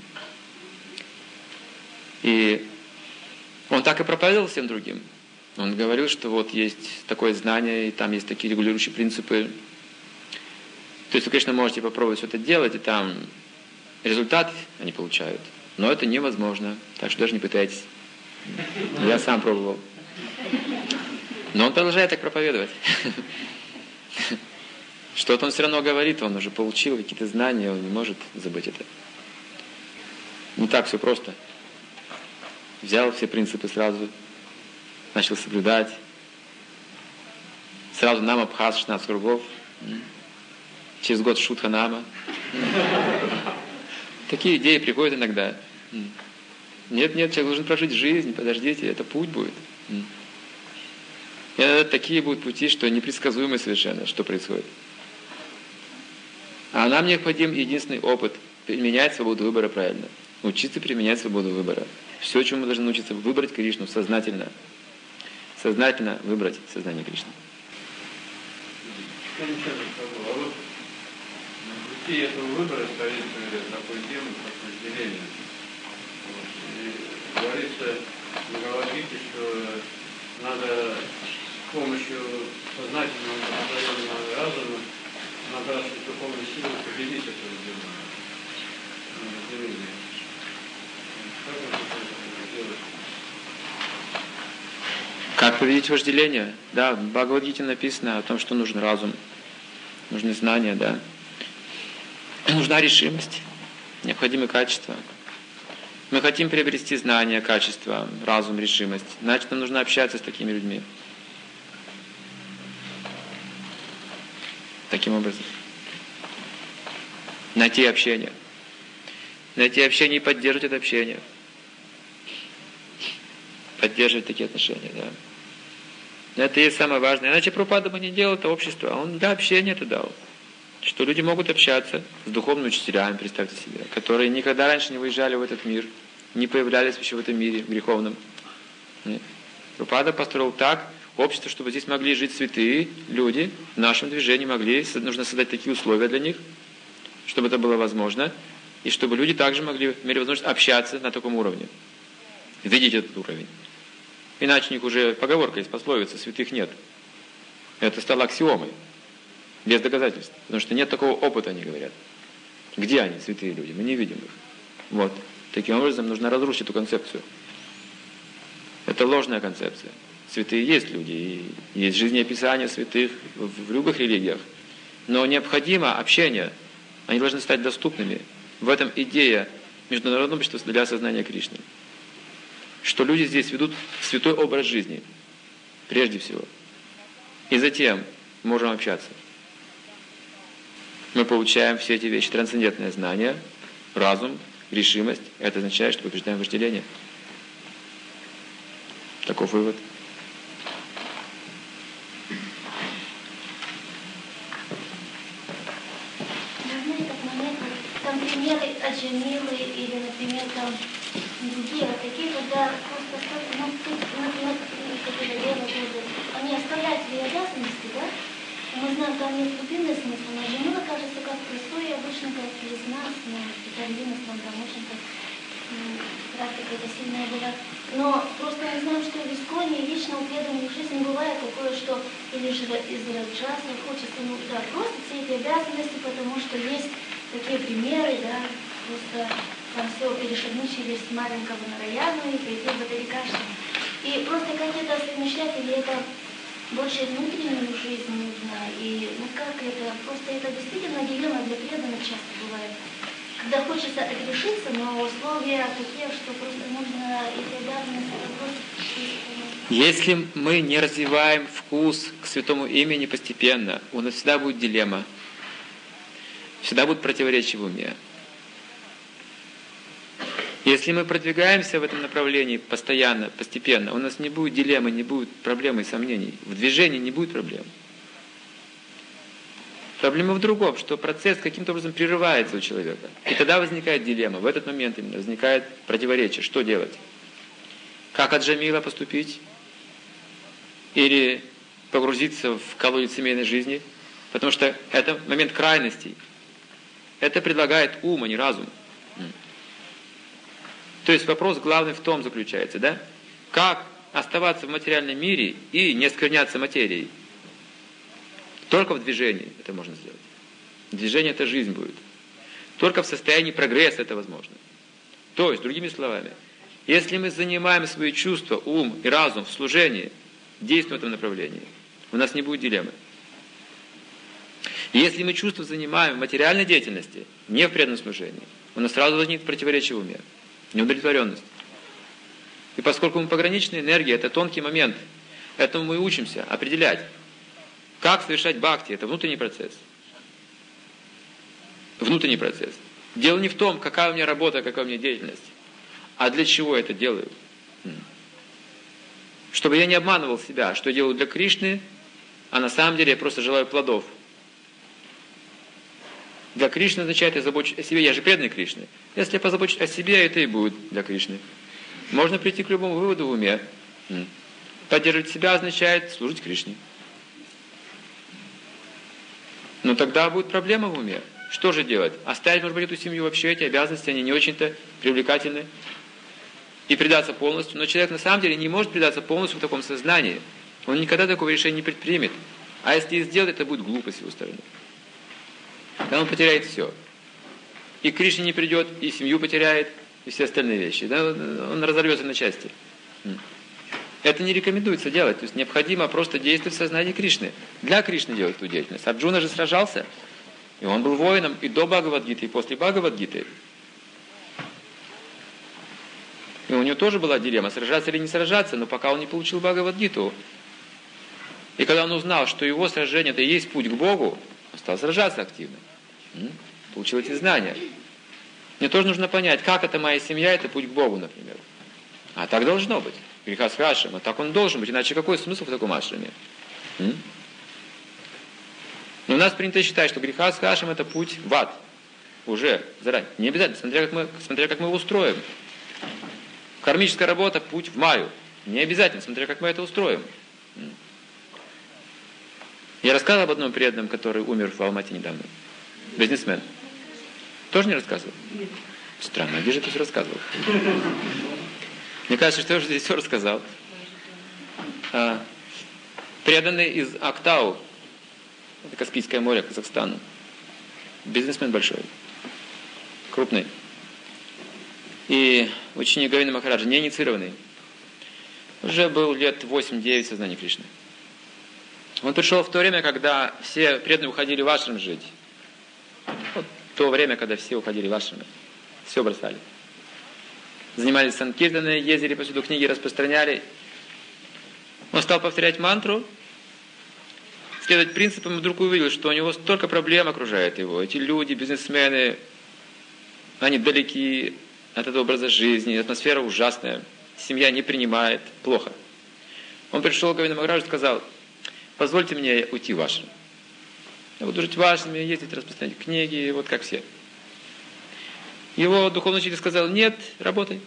И он так и проповедовал всем другим. Он говорил, что вот есть такое знание, и там есть такие регулирующие принципы. То есть вы, конечно, можете попробовать все это делать, и там результат они получают. Но это невозможно, так что даже не пытайтесь. Я сам пробовал. Но он продолжает так проповедовать. Что-то он все равно говорит, он уже получил какие-то знания, он не может забыть это. Не так все просто. Взял все принципы сразу, начал соблюдать. Сразу нам Абхаз 16 кругов. Через год Шутха Нама. Такие идеи приходят иногда. Нет, человек должен прожить жизнь, подождите, это путь будет. И такие будут пути, что непредсказуемы совершенно, что происходит. А нам необходим единственный опыт – применять свободу выбора правильно. Учиться применять свободу выбора. Все, чему мы должны научиться, выбрать Кришну сознательно. Сознательно выбрать сознание Кришны. А вот на пути этого выбора стоит такой тема, как разделение. И говорится в Бхагавад-гите, что надо с помощью сознательного постоянного разума набраться духовной силы победить это разделение. Как это делать? Как победить вожделение? Да, в Бхагавад-гите написано о том, что нужен разум, нужны знания, да. Нужна решимость, необходимые качества. Мы хотим приобрести знания, качества, разум, решимость. Значит, нам нужно общаться с такими людьми. Таким образом. Найти общение. Найти общение и поддерживать это общение. Поддерживать такие отношения, да. Это и есть самое важное. Иначе Прабхупада бы не делал это общество. Он для общения это дал. Что люди могут общаться с духовными учителями, представьте себе, которые никогда раньше не выезжали в этот мир, не появлялись вообще в этом мире греховном. Прабхупада построил так общество, чтобы здесь могли жить святые люди, в нашем движении могли, нужно создать такие условия для них, чтобы это было возможно, и чтобы люди также могли, имели возможность общаться на таком уровне, видеть этот уровень. Иначе у них уже поговорка есть, пословица, святых нет. Это стало аксиомой, без доказательств, потому что нет такого опыта, они говорят. Где они, святые люди? Мы не видим их. Вот. Таким образом, нужно разрушить эту концепцию. Это ложная концепция. Святые есть люди, и есть жизнеописание святых в любых религиях. Но необходимо общение. Они должны стать доступными. В этом идея международного общества для осознания Кришны. Что люди здесь ведут святой образ жизни. Прежде всего. И затем можем общаться. Мы получаем все эти вещи. Трансцендентное знание, разум, решимость. Это означает, что побеждаем вожделение. Таков вывод. Там примеры Аджамилы или, например, там другие, такие, когда просто они оставляют свои обязанности, да? Мы знаем, там нет глубинный смысл, но Аджамила кажется как простой, обычно как из нас, но специалист, он там очень так, практика это сильная была. Но просто мы знаем, что в Исконе лично у преданных в жизни бывает такое, что или же из раджаса хочется, просто все эти обязанности, потому что есть такие примеры, да, просто там все перешагнуть через маленького Нараяну и прийти в Бхатарикашу. И просто как это совмещать, или это больше внутреннюю жизнь нужно, и как это, просто это действительно дилемма для преданных часто бывает. Когда хочется отрешиться, но условия такие, что просто нужно эти обязанности просто... Если мы не развиваем вкус к святому имени постепенно, у нас всегда будет дилемма. Всегда будут противоречия в уме. Если мы продвигаемся в этом направлении постоянно, постепенно, у нас не будет дилеммы, не будет проблем и сомнений. В движении не будет проблем. Проблема в другом, что процесс каким-то образом прерывается у человека. И тогда возникает дилемма. В этот момент именно возникает противоречие. Что делать? Как Аджамила поступить? Или погрузиться в колодец семейной жизни? Потому что это момент крайностей. Это предлагает ум, а не разум. То есть вопрос главный в том заключается, да? Как оставаться в материальном мире и не оскверняться материей? Только в движении это можно сделать. Движение – это жизнь будет. Только в состоянии прогресса это возможно. То есть, другими словами, если мы занимаем свои чувства, ум и разум в служении, действуем в этом направлении, у нас не будет дилеммы. Если мы чувства занимаем в материальной деятельности, не в преданном служении, у нас сразу возникнет противоречие в уме, неудовлетворенность. И поскольку мы пограничная энергия, это тонкий момент, этому мы учимся определять, как совершать бхакти, это внутренний процесс. Внутренний процесс. Дело не в том, какая у меня работа, какая у меня деятельность, а для чего я это делаю. Чтобы я не обманывал себя, что я делаю для Кришны, а на самом деле я просто желаю плодов. Для Кришны означает, я забочусь о себе, я же преданный Кришне. Если я позабочусь о себе, это и будет для Кришны. Можно прийти к любому выводу в уме. Поддерживать себя означает служить Кришне. Но тогда будет проблема в уме. Что же делать? Оставить, может быть, эту семью вообще, эти обязанности, они не очень-то привлекательны. И предаться полностью. Но человек на самом деле не может предаться полностью в таком сознании. Он никогда такого решения не предпримет. А если и сделает, это будет глупость с его стороны. Тогда он потеряет все. И к Кришне не придет, и семью потеряет, и все остальные вещи. Да? Он разорвется на части. Это не рекомендуется делать. То есть необходимо просто действовать в сознании Кришны. Для Кришны делать эту деятельность. Арджуна же сражался. И он был воином и до Бхагавад-гиты, и после Бхагавад-гиты. И у него тоже была дилемма, сражаться или не сражаться, но пока он не получил Бхагавад-гиту. И когда он узнал, что его сражение это и есть путь к Богу, он стал сражаться активно. Получил эти знания. Мне тоже нужно понять, как это моя семья, это путь к Богу, например. А так должно быть. Грихастха-ашрама. Так он должен быть, иначе какой смысл в таком ашраме? Но у нас принято считать, что грихастха-ашрама это путь в ад. Уже заранее. Не обязательно, смотря как мы его устроим. Кармическая работа – путь в Майю. Не обязательно, смотря как мы это устроим. Я рассказывал об одном преданном, который умер в Алмате недавно. Бизнесмен. Тоже не рассказывал? Странно, а где же ты все рассказывал? Мне кажется, что я уже здесь все рассказал. Преданный из Актау, это Каспийское море, Казахстану. Бизнесмен большой. Крупный. И ученик Говинда Махараджа, не инициированный. Уже был лет 8-9 в сознании Кришны. Он пришел в то время, когда все преданные уходили в ашрам жить. Вот то время, когда все уходили в ашрамы. Все бросали. Занимались санкиртаной, ездили повсюду, книги распространяли. Он стал повторять мантру, следовать принципам, и вдруг увидел, что у него столько проблем окружает его. Эти люди, бизнесмены, они далеки от этого образа жизни, атмосфера ужасная, семья не принимает, плохо. Он пришел к Говинду Махараджу и сказал: позвольте мне уйти в ашрам. Я буду жить в ашраме, ездить, распространять книги, вот как все. Его духовный учитель сказал: нет, работай.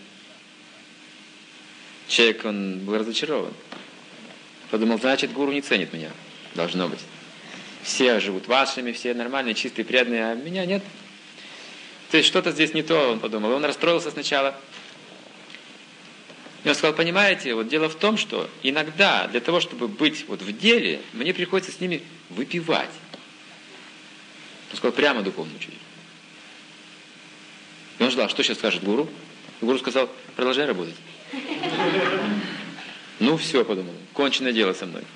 Человек, он был разочарован. Подумал: значит, гуру не ценит меня. Должно быть. Все живут в ашраме, все нормальные, чистые, преданные, а меня нет. То есть что-то здесь не то, он подумал. Он расстроился сначала. И он сказал: понимаете, вот дело в том, что иногда для того, чтобы быть вот в деле, мне приходится с ними выпивать. Он сказал прямо духовный учитель. И он ждал, что сейчас скажет гуру. И гуру сказал: продолжай работать. Ну все, подумал, кончено дело со мной.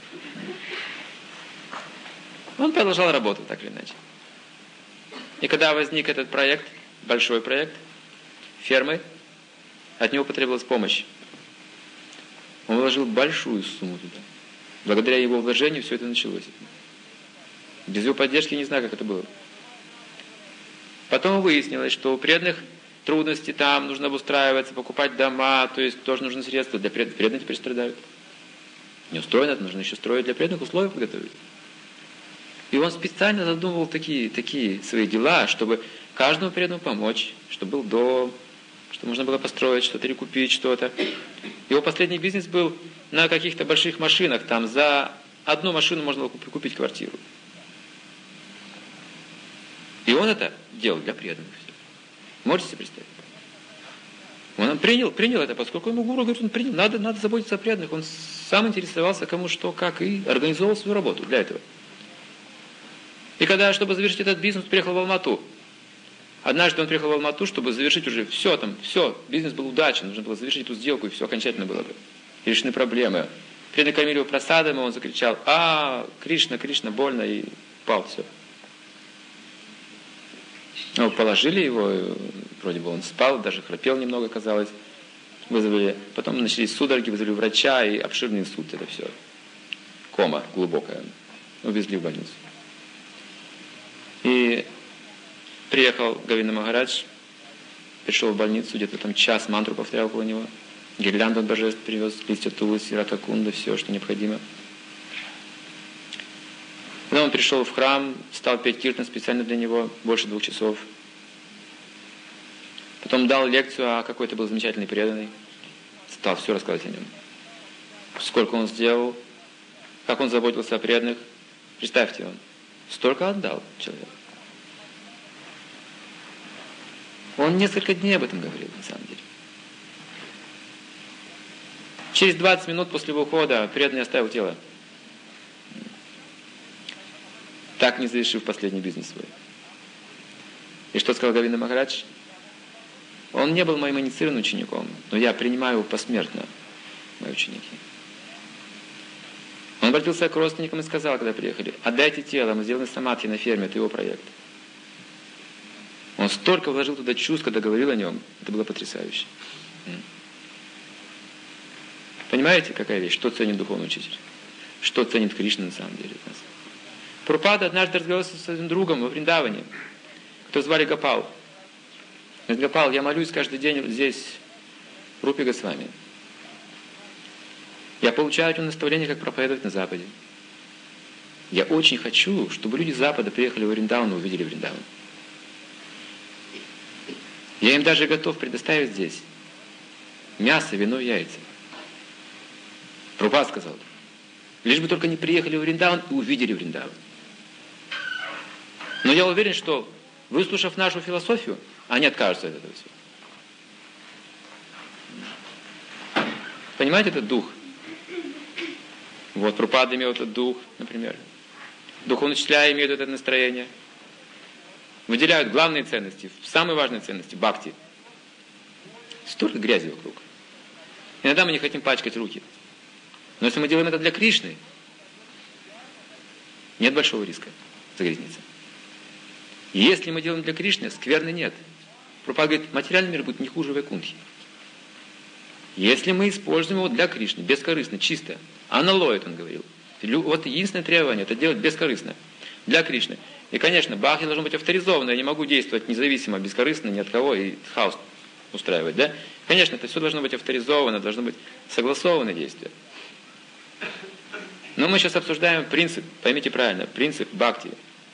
Он продолжал работать так или иначе. И когда возник этот проект, большой проект, фермы, от него потребовалась помощь. Он вложил большую сумму туда. Благодаря его вложению все это началось. Без его поддержки не знаю, как это было. Потом выяснилось, что у преданных трудности там, нужно обустраиваться, покупать дома, то есть тоже нужны средства. Для преданных теперь страдают. Не устроено, это нужно еще строить для преданных, условия подготовить. И он специально задумывал такие свои дела, чтобы каждому преданному помочь, чтобы был дом, чтобы можно было построить что-то или купить что-то. Его последний бизнес был на каких-то больших машинах, там за одну машину можно было купить квартиру. И он это делал для преданных. Можете себе представить? Он принял это, поскольку ему гуру говорит, он принял, надо заботиться о преданных. Он сам интересовался, кому что, как, и организовал свою работу для этого. И когда, чтобы завершить этот бизнес, приехал в Алмату. Однажды он приехал в Алмату, чтобы завершить уже все, бизнес был удачен, нужно было завершить эту сделку, и все окончательно было бы. И решены проблемы. Преданные кормили его просадом, и он закричал: Кришна, Кришна, больно, и упал, все. Ну, положили его, вроде бы он спал, даже храпел немного, казалось. Вызвали, потом начались судороги, вызвали врача, и обширный инсульт, это все. Кома глубокая. Увезли в больницу. И приехал Говинда Махарадж, пришел в больницу, где-то там час мантру повторял около него. Гирлянду от божеств привез, листья тулуси, ракакунда, все, что необходимо. Потом он пришел в храм, стал петь киртан специально для него, больше 2 часов. Потом дал лекцию, а какой-то был замечательный преданный. Стал все рассказывать о нем. Сколько он сделал, как он заботился о преданных. Представьте, он столько отдал человеку. Он несколько дней об этом говорил, на самом деле. Через 20 минут после его ухода преданный оставил тело, так не завершив последний бизнес свой. И что сказал Говинда Махарадж? Он не был моим инициированным учеником, но я принимаю его посмертно, мои ученики. Он обратился к родственникам и сказал, когда приехали: отдайте тело, мы сделаны самадхи на ферме, это его проект. Он столько вложил туда чувств, когда говорил о нем, это было потрясающе. Понимаете, какая вещь? Что ценит духовный учитель? Что ценит Кришна на самом деле от нас? Прабхупада однажды разговаривал со своим другом во Вриндаване, которого звали Гопал. Говорит: Гопал, я молюсь каждый день здесь, в Рупе Госвами. Я получаю от него наставление, как проповедовать на Западе. Я очень хочу, чтобы люди с Запада приехали в Вриндаван и увидели Вриндаван. Я им даже готов предоставить здесь мясо, вино, яйца. Прабхупада сказал: лишь бы только не приехали в Вриндаван и увидели Вриндаван. Но я уверен, что, выслушав нашу философию, они откажутся от этого всего. Понимаете этот дух? Вот Прабхупада имел этот дух, например. Духовные учителя имеют это настроение. Выделяют главные ценности, самые важные ценности, бхакти. Столько грязи вокруг. Иногда мы не хотим пачкать руки. Но если мы делаем это для Кришны, нет большого риска загрязниться. Если мы делаем для Кришны, скверны нет. Прабхупада говорит, материальный мир будет не хуже Вайкунтхи. Если мы используем его для Кришны, бескорыстно, чисто, аналоид, он говорил. Вот единственное требование, это делать бескорыстно, для Кришны. И, конечно, бхакти должно быть авторизовано, я не могу действовать независимо, бескорыстно, ни от кого, и хаос устраивать, да? Конечно, это все должно быть авторизовано, должно быть согласованное действие. Но мы сейчас обсуждаем принцип, поймите правильно, принцип бхакти.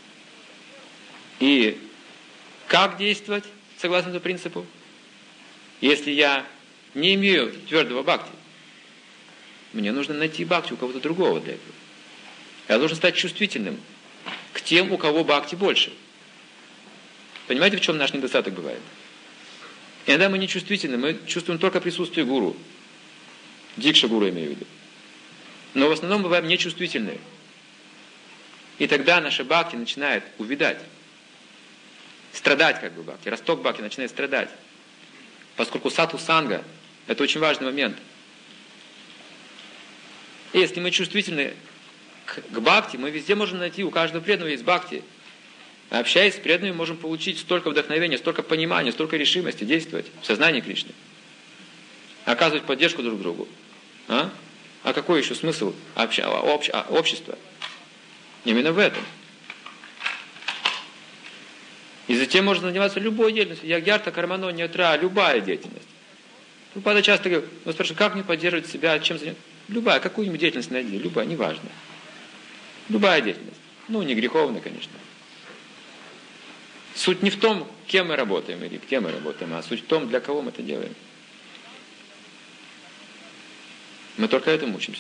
И как действовать согласно этому принципу, если я не имею твердого бхакти? Мне нужно найти бхакти у кого-то другого для этого. Я должен стать чувствительным к тем, у кого бхакти больше. Понимаете, в чем наш недостаток бывает? Иногда мы не чувствительны, мы чувствуем только присутствие гуру. Дикша гуру имею в виду. Но в основном бываем нечувствительны. И тогда наша бхакти начинает увядать. Страдать как бы бхакти. Росток бхакти начинает страдать. Поскольку сату санга – это очень важный момент. И если мы чувствительны к бхакти, мы везде можем найти, у каждого преданного есть бхакти. Общаясь с преданными, можем получить столько вдохновения, столько понимания, столько решимости действовать в сознании Кришны. Оказывать поддержку друг другу. А какой еще смысл общества? Именно в этом. И затем можно заниматься любой деятельностью. Ягьярта, кармано, ньятра, любая деятельность. Прабхупада часто говорит, спрашивают, как мне поддерживать себя, чем заняться? Любая, какую-нибудь деятельность найди, любая, неважно. Любая деятельность. Не греховная, конечно. Суть не в том, кем мы работаем или кем мы работаем, а суть в том, для кого мы это делаем. Мы только этому учимся.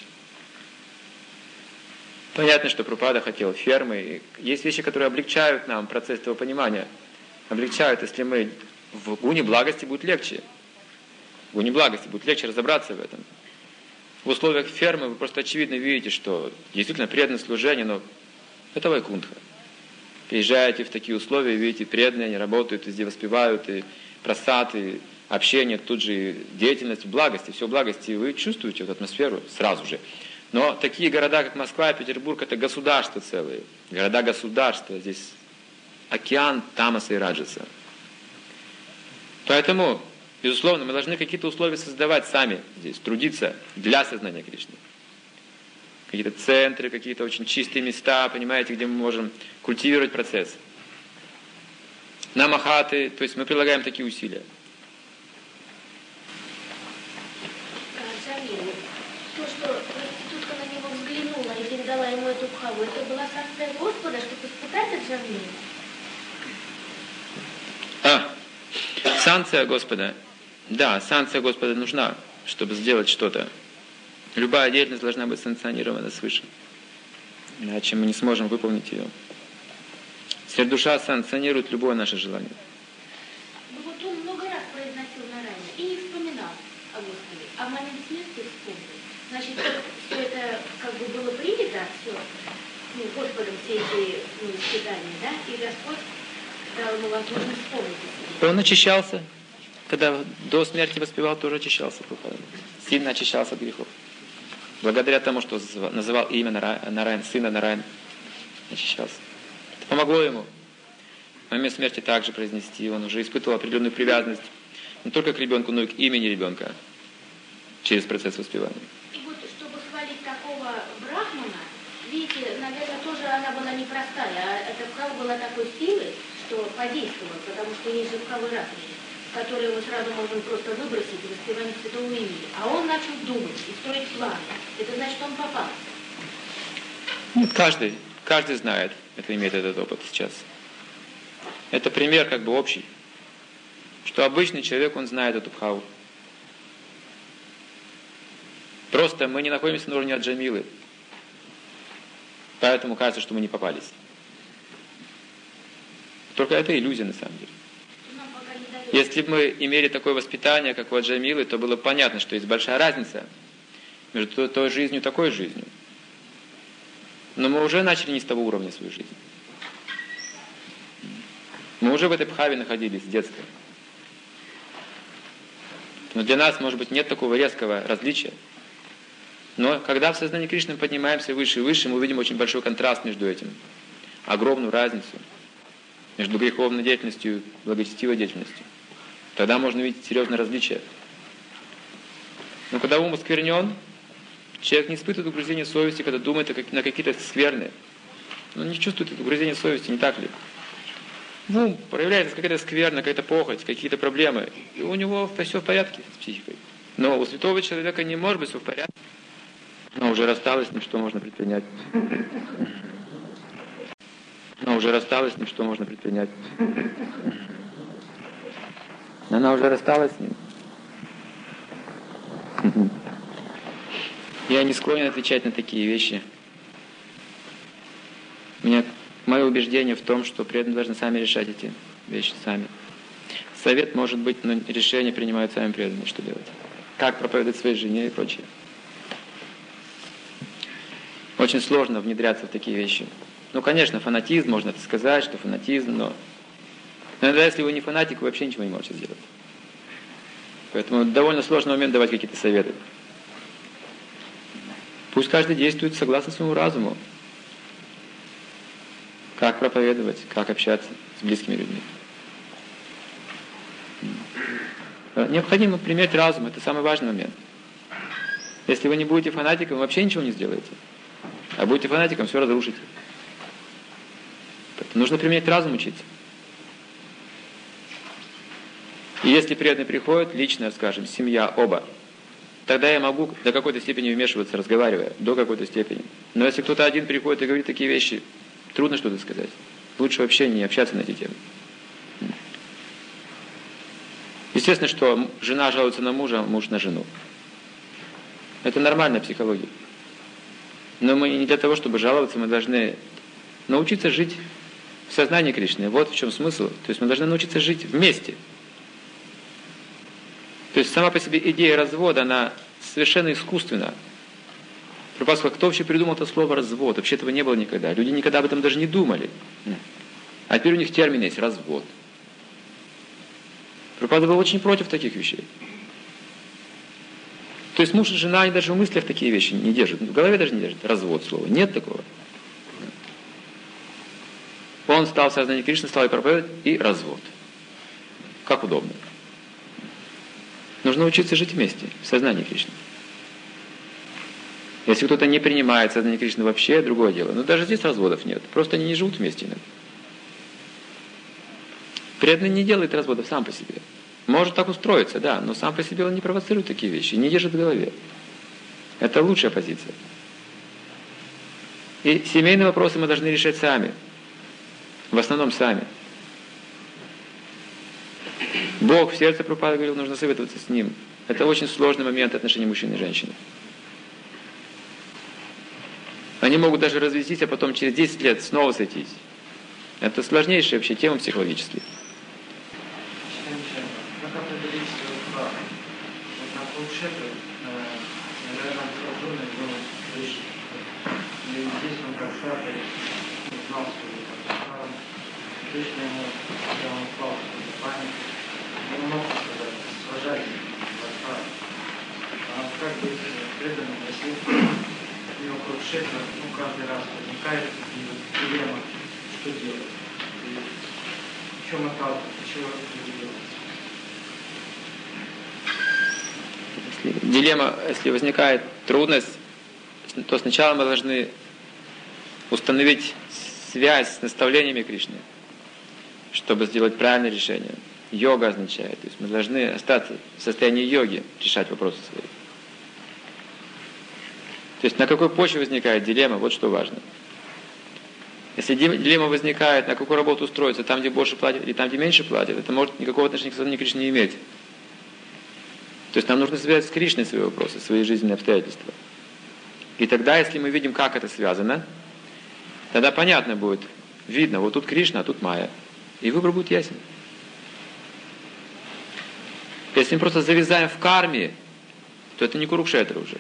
Понятно, что Прабхупада хотел фермы. Есть вещи, которые облегчают нам процесс этого понимания. Облегчают, если мы в гуне благости будет легче. В гуне благости будет легче разобраться в этом. В условиях фермы вы просто очевидно видите, что действительно преданное служение, но это Вайкунтха. приезжаете в такие условия, видите, преданные, они работают, везде воспевают, и просад, и общение, тут же и деятельность, благости, все благости, и вы чувствуете эту атмосферу сразу же. Но такие города, как Москва и Петербург, это государства целые, города-государства, здесь океан тамаса и раджаса. Поэтому, безусловно, мы должны какие-то условия создавать сами здесь, трудиться для сознания Кришны. Какие-то центры, какие-то очень чистые места, понимаете, где мы можем культивировать процесс. Намахаты, то есть мы прилагаем такие усилия. То, что проститутка на него взглянула и передала ему эту пхаву, это была санкция Господа, чтобы испытать Джамилу? Санкция Господа. Да, санкция Господа нужна, чтобы сделать что-то. Любая деятельность должна быть санкционирована свыше. Иначе мы не сможем выполнить ее. Сверхдуша санкционирует любое наше желание. Ну вот он много раз произносил Нараяна и не вспоминал о Господе, а в момент смерти вспомнил. Значит, все это как бы было принято, все, Господом все эти испытания, да, и Господь дал ему возможность вспомнить о себе. Он очищался, когда до смерти воспевал, тоже очищался. Сильно очищался от грехов. Благодаря тому, что называл имя Нараян, сына Нараян, очищался. Это помогло ему. В момент смерти также произнести. Он уже испытывал определенную привязанность не только к ребенку, но и к имени ребенка через процесс воспевания. Брахмана, видите, наверное, тоже она была непростая, а эта пхава была такой силы, что подействовала, потому что есть же пхавы разные, которые мы сразу можем просто выбросить в воспевание святого имени. А он начал думать и строить планы. Это значит, он попал. Нет, каждый знает, это имеет этот опыт сейчас. Это пример как бы общий, что обычный человек, он знает эту пхаву. Просто мы не находимся на уровне Аджамилы. Поэтому кажется, что мы не попались. Только это иллюзия на самом деле. Если бы мы имели такое воспитание, как у Аджамилы, то было понятно, что есть большая разница между той жизнью и такой жизнью. Но мы уже начали не с того уровня свою жизнь. Мы уже в этой пхаве находились с детства. Но для нас, может быть, нет такого резкого различия. Но когда в сознании Кришны поднимаемся выше и выше, мы увидим очень большой контраст между этим. Огромную разницу между греховной деятельностью и благочестивой деятельностью. Тогда можно увидеть серьезное различие. Но когда ум осквернен, человек не испытывает угрызения совести, когда думает на какие-то скверны. Он не чувствует угрызения совести, не так ли? Ну, проявляется какая-то скверна, какая-то похоть, какие-то проблемы. И у него все в порядке с психикой. Но у святого человека не может быть все в порядке. Она уже рассталась с ним, что можно предпринять. Она уже рассталась с ним, что можно предпринять. Она уже рассталась с ним. Я не склонен отвечать на такие вещи. Мое убеждение в том, что преданные должны сами решать эти вещи сами. Совет может быть, но решение принимают сами преданные, что делать. Как проповедовать своей жене и прочее. Очень сложно внедряться в такие вещи. Ну, конечно, фанатизм, можно это сказать, что фанатизм, но иногда, если вы не фанатик, вы вообще ничего не можете сделать. Поэтому довольно сложный момент давать какие-то советы. Пусть каждый действует согласно своему разуму. Как проповедовать, как общаться с близкими людьми. Необходимо применять разум, это самый важный момент. Если вы не будете фанатиком, вы вообще ничего не сделаете. А будете фанатиком, все разрушите. Поэтому нужно применять разум, учиться. И если преданный приходит, лично, скажем, семья, оба, тогда я могу до какой-то степени вмешиваться, разговаривая, до какой-то степени. Но если кто-то один приходит и говорит такие вещи, трудно что-то сказать. Лучше вообще не общаться на эти темы. Естественно, что жена жалуется на мужа, муж на жену. Это нормальная психология. Но мы не для того, чтобы жаловаться, мы должны научиться жить в сознании Кришны. Вот в чем смысл. То есть мы должны научиться жить вместе. То есть сама по себе идея развода, она совершенно искусственна. Прабхупада сказал, кто вообще придумал это слово развод? Вообще этого не было никогда. Люди никогда об этом даже не думали. А теперь у них термин есть развод. Прабхупада был очень против таких вещей. То есть муж и жена, они даже в мыслях такие вещи не держат. В голове даже не держат. Развод слова. Нет такого. Он стал в сознании Кришны, стал и проповедовать, и развод. Как удобно. Нужно учиться жить вместе, в сознании Кришны. Если кто-то не принимает сознание Кришны вообще, другое дело. Но даже здесь разводов нет. Просто они не живут вместе иногда. Преданный не делает разводов сам по себе. Может так устроиться, да, но сам по себе он не провоцирует такие вещи, не держит в голове. Это лучшая позиция. И семейные вопросы мы должны решать сами. В основном сами. Бог в сердце Прабхупада говорил, нужно советоваться с Ним. Это очень сложный момент отношений мужчины и женщины. Они могут даже развестись, а потом через 10 лет снова сойтись. Это сложнейшая вообще тема психологически. Как определить прав? Вот на полшека, наверное, разумный был выше. И здесь он как шапой знал свою правду. Точно ему, когда он упал в память, не мог сказать, сложать правду. А как быть преданным, если у него полшека, каждый раз возникает дилемма, что делать? И в чем отталкиваться, чего делать? Дилемма, если возникает трудность, то сначала мы должны установить связь с наставлениями Кришны, чтобы сделать правильное решение. Йога означает, то есть мы должны остаться в состоянии йоги, решать вопросы свои. То есть на какой почве возникает дилемма, вот что важно. Если дилемма возникает, на какую работу устроиться, там, где больше платят или там, где меньше платят, это может никакого отношения к сознанию Кришны не иметь. То есть нам нужно связать с Кришной свои вопросы, свои жизненные обстоятельства. И тогда, если мы видим, как это связано, тогда понятно будет, видно, вот тут Кришна, а тут Майя. И выбор будет ясен. Если мы просто завязаем в карме, то это не Курукшетра уже.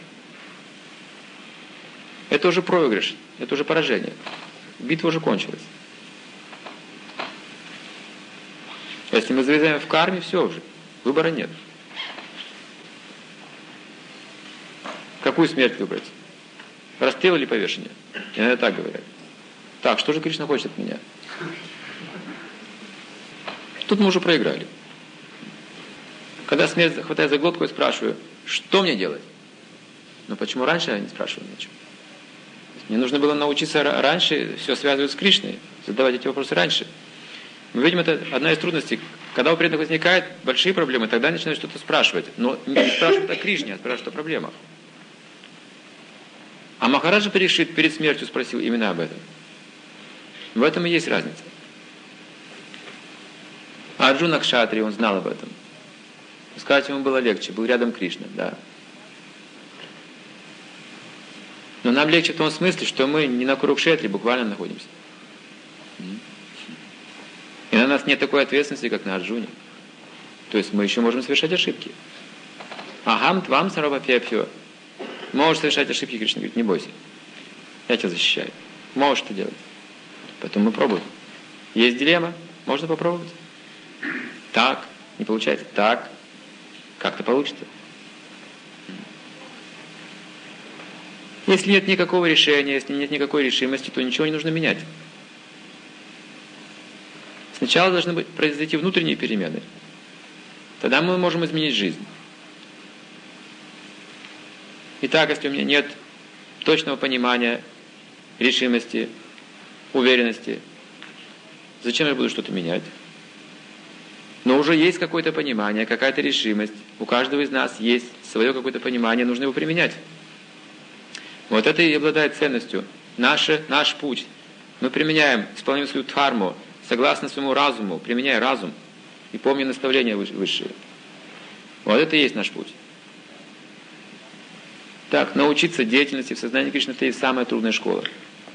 Это уже проигрыш, это уже поражение. Битва уже кончилась. Если мы завязаем в карме, все уже. Выбора нет. Какую смерть выбрать? Расстрел или повешение? Иногда так говорят. Так, что же Кришна хочет от меня? Тут мы уже проиграли. Когда смерть хватает за глотку, я спрашиваю, что мне делать? Но почему раньше я не спрашивал ничего? Мне нужно было научиться раньше все связывать с Кришной, задавать эти вопросы раньше. Мы видим, это одна из трудностей. Когда у преданных возникают большие проблемы, тогда начинают что-то спрашивать. Но не спрашивают о Кришне, а спрашивают о проблемах. А Махараджа Парикшит перед смертью спросил именно об этом. В этом и есть разница. А Арджуна Кшатри, он знал об этом. Сказать ему было легче, был рядом Кришна, да. Но нам легче в том смысле, что мы не на Курукшетре буквально находимся. И на нас нет такой ответственности, как на Арджуне. То есть мы еще можем совершать ошибки. Ахам твам сарвапьяпьё. Можешь совершать ошибки, Кришна говорит, не бойся. Я тебя защищаю. Можешь это делать. Поэтому мы пробуем. Есть дилемма, можно попробовать. Так, не получается. Так, как-то получится. Если нет никакого решения, если нет никакой решимости, то ничего не нужно менять. Сначала должны произойти внутренние перемены. Тогда мы можем изменить жизнь. Итак, если у меня нет точного понимания, решимости, уверенности, зачем я буду что-то менять? Но уже есть какое-то понимание, какая-то решимость. У каждого из нас есть свое какое-то понимание, нужно его применять. Вот это и обладает ценностью. Наш путь. Мы применяем, исполняем свою дхарму, согласно своему разуму, применяя разум и помня наставления высшие. Вот это и есть наш путь. Так, научиться деятельности в сознании Кришны – это и самая трудная школа.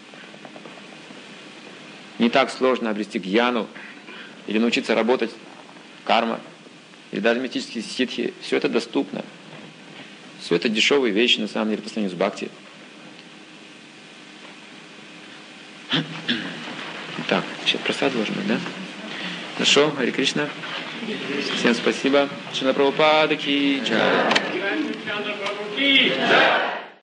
Не так сложно обрести гьяну или научиться работать карма, или даже мистические ситхи. Все это доступно. Все это дешевые вещи, на самом деле, по сравнению с бхакти. Так. Сейчас просад должен быть, да? Хорошо, Харе Кришна. Всем спасибо. Шрила Прабхупада ки джай.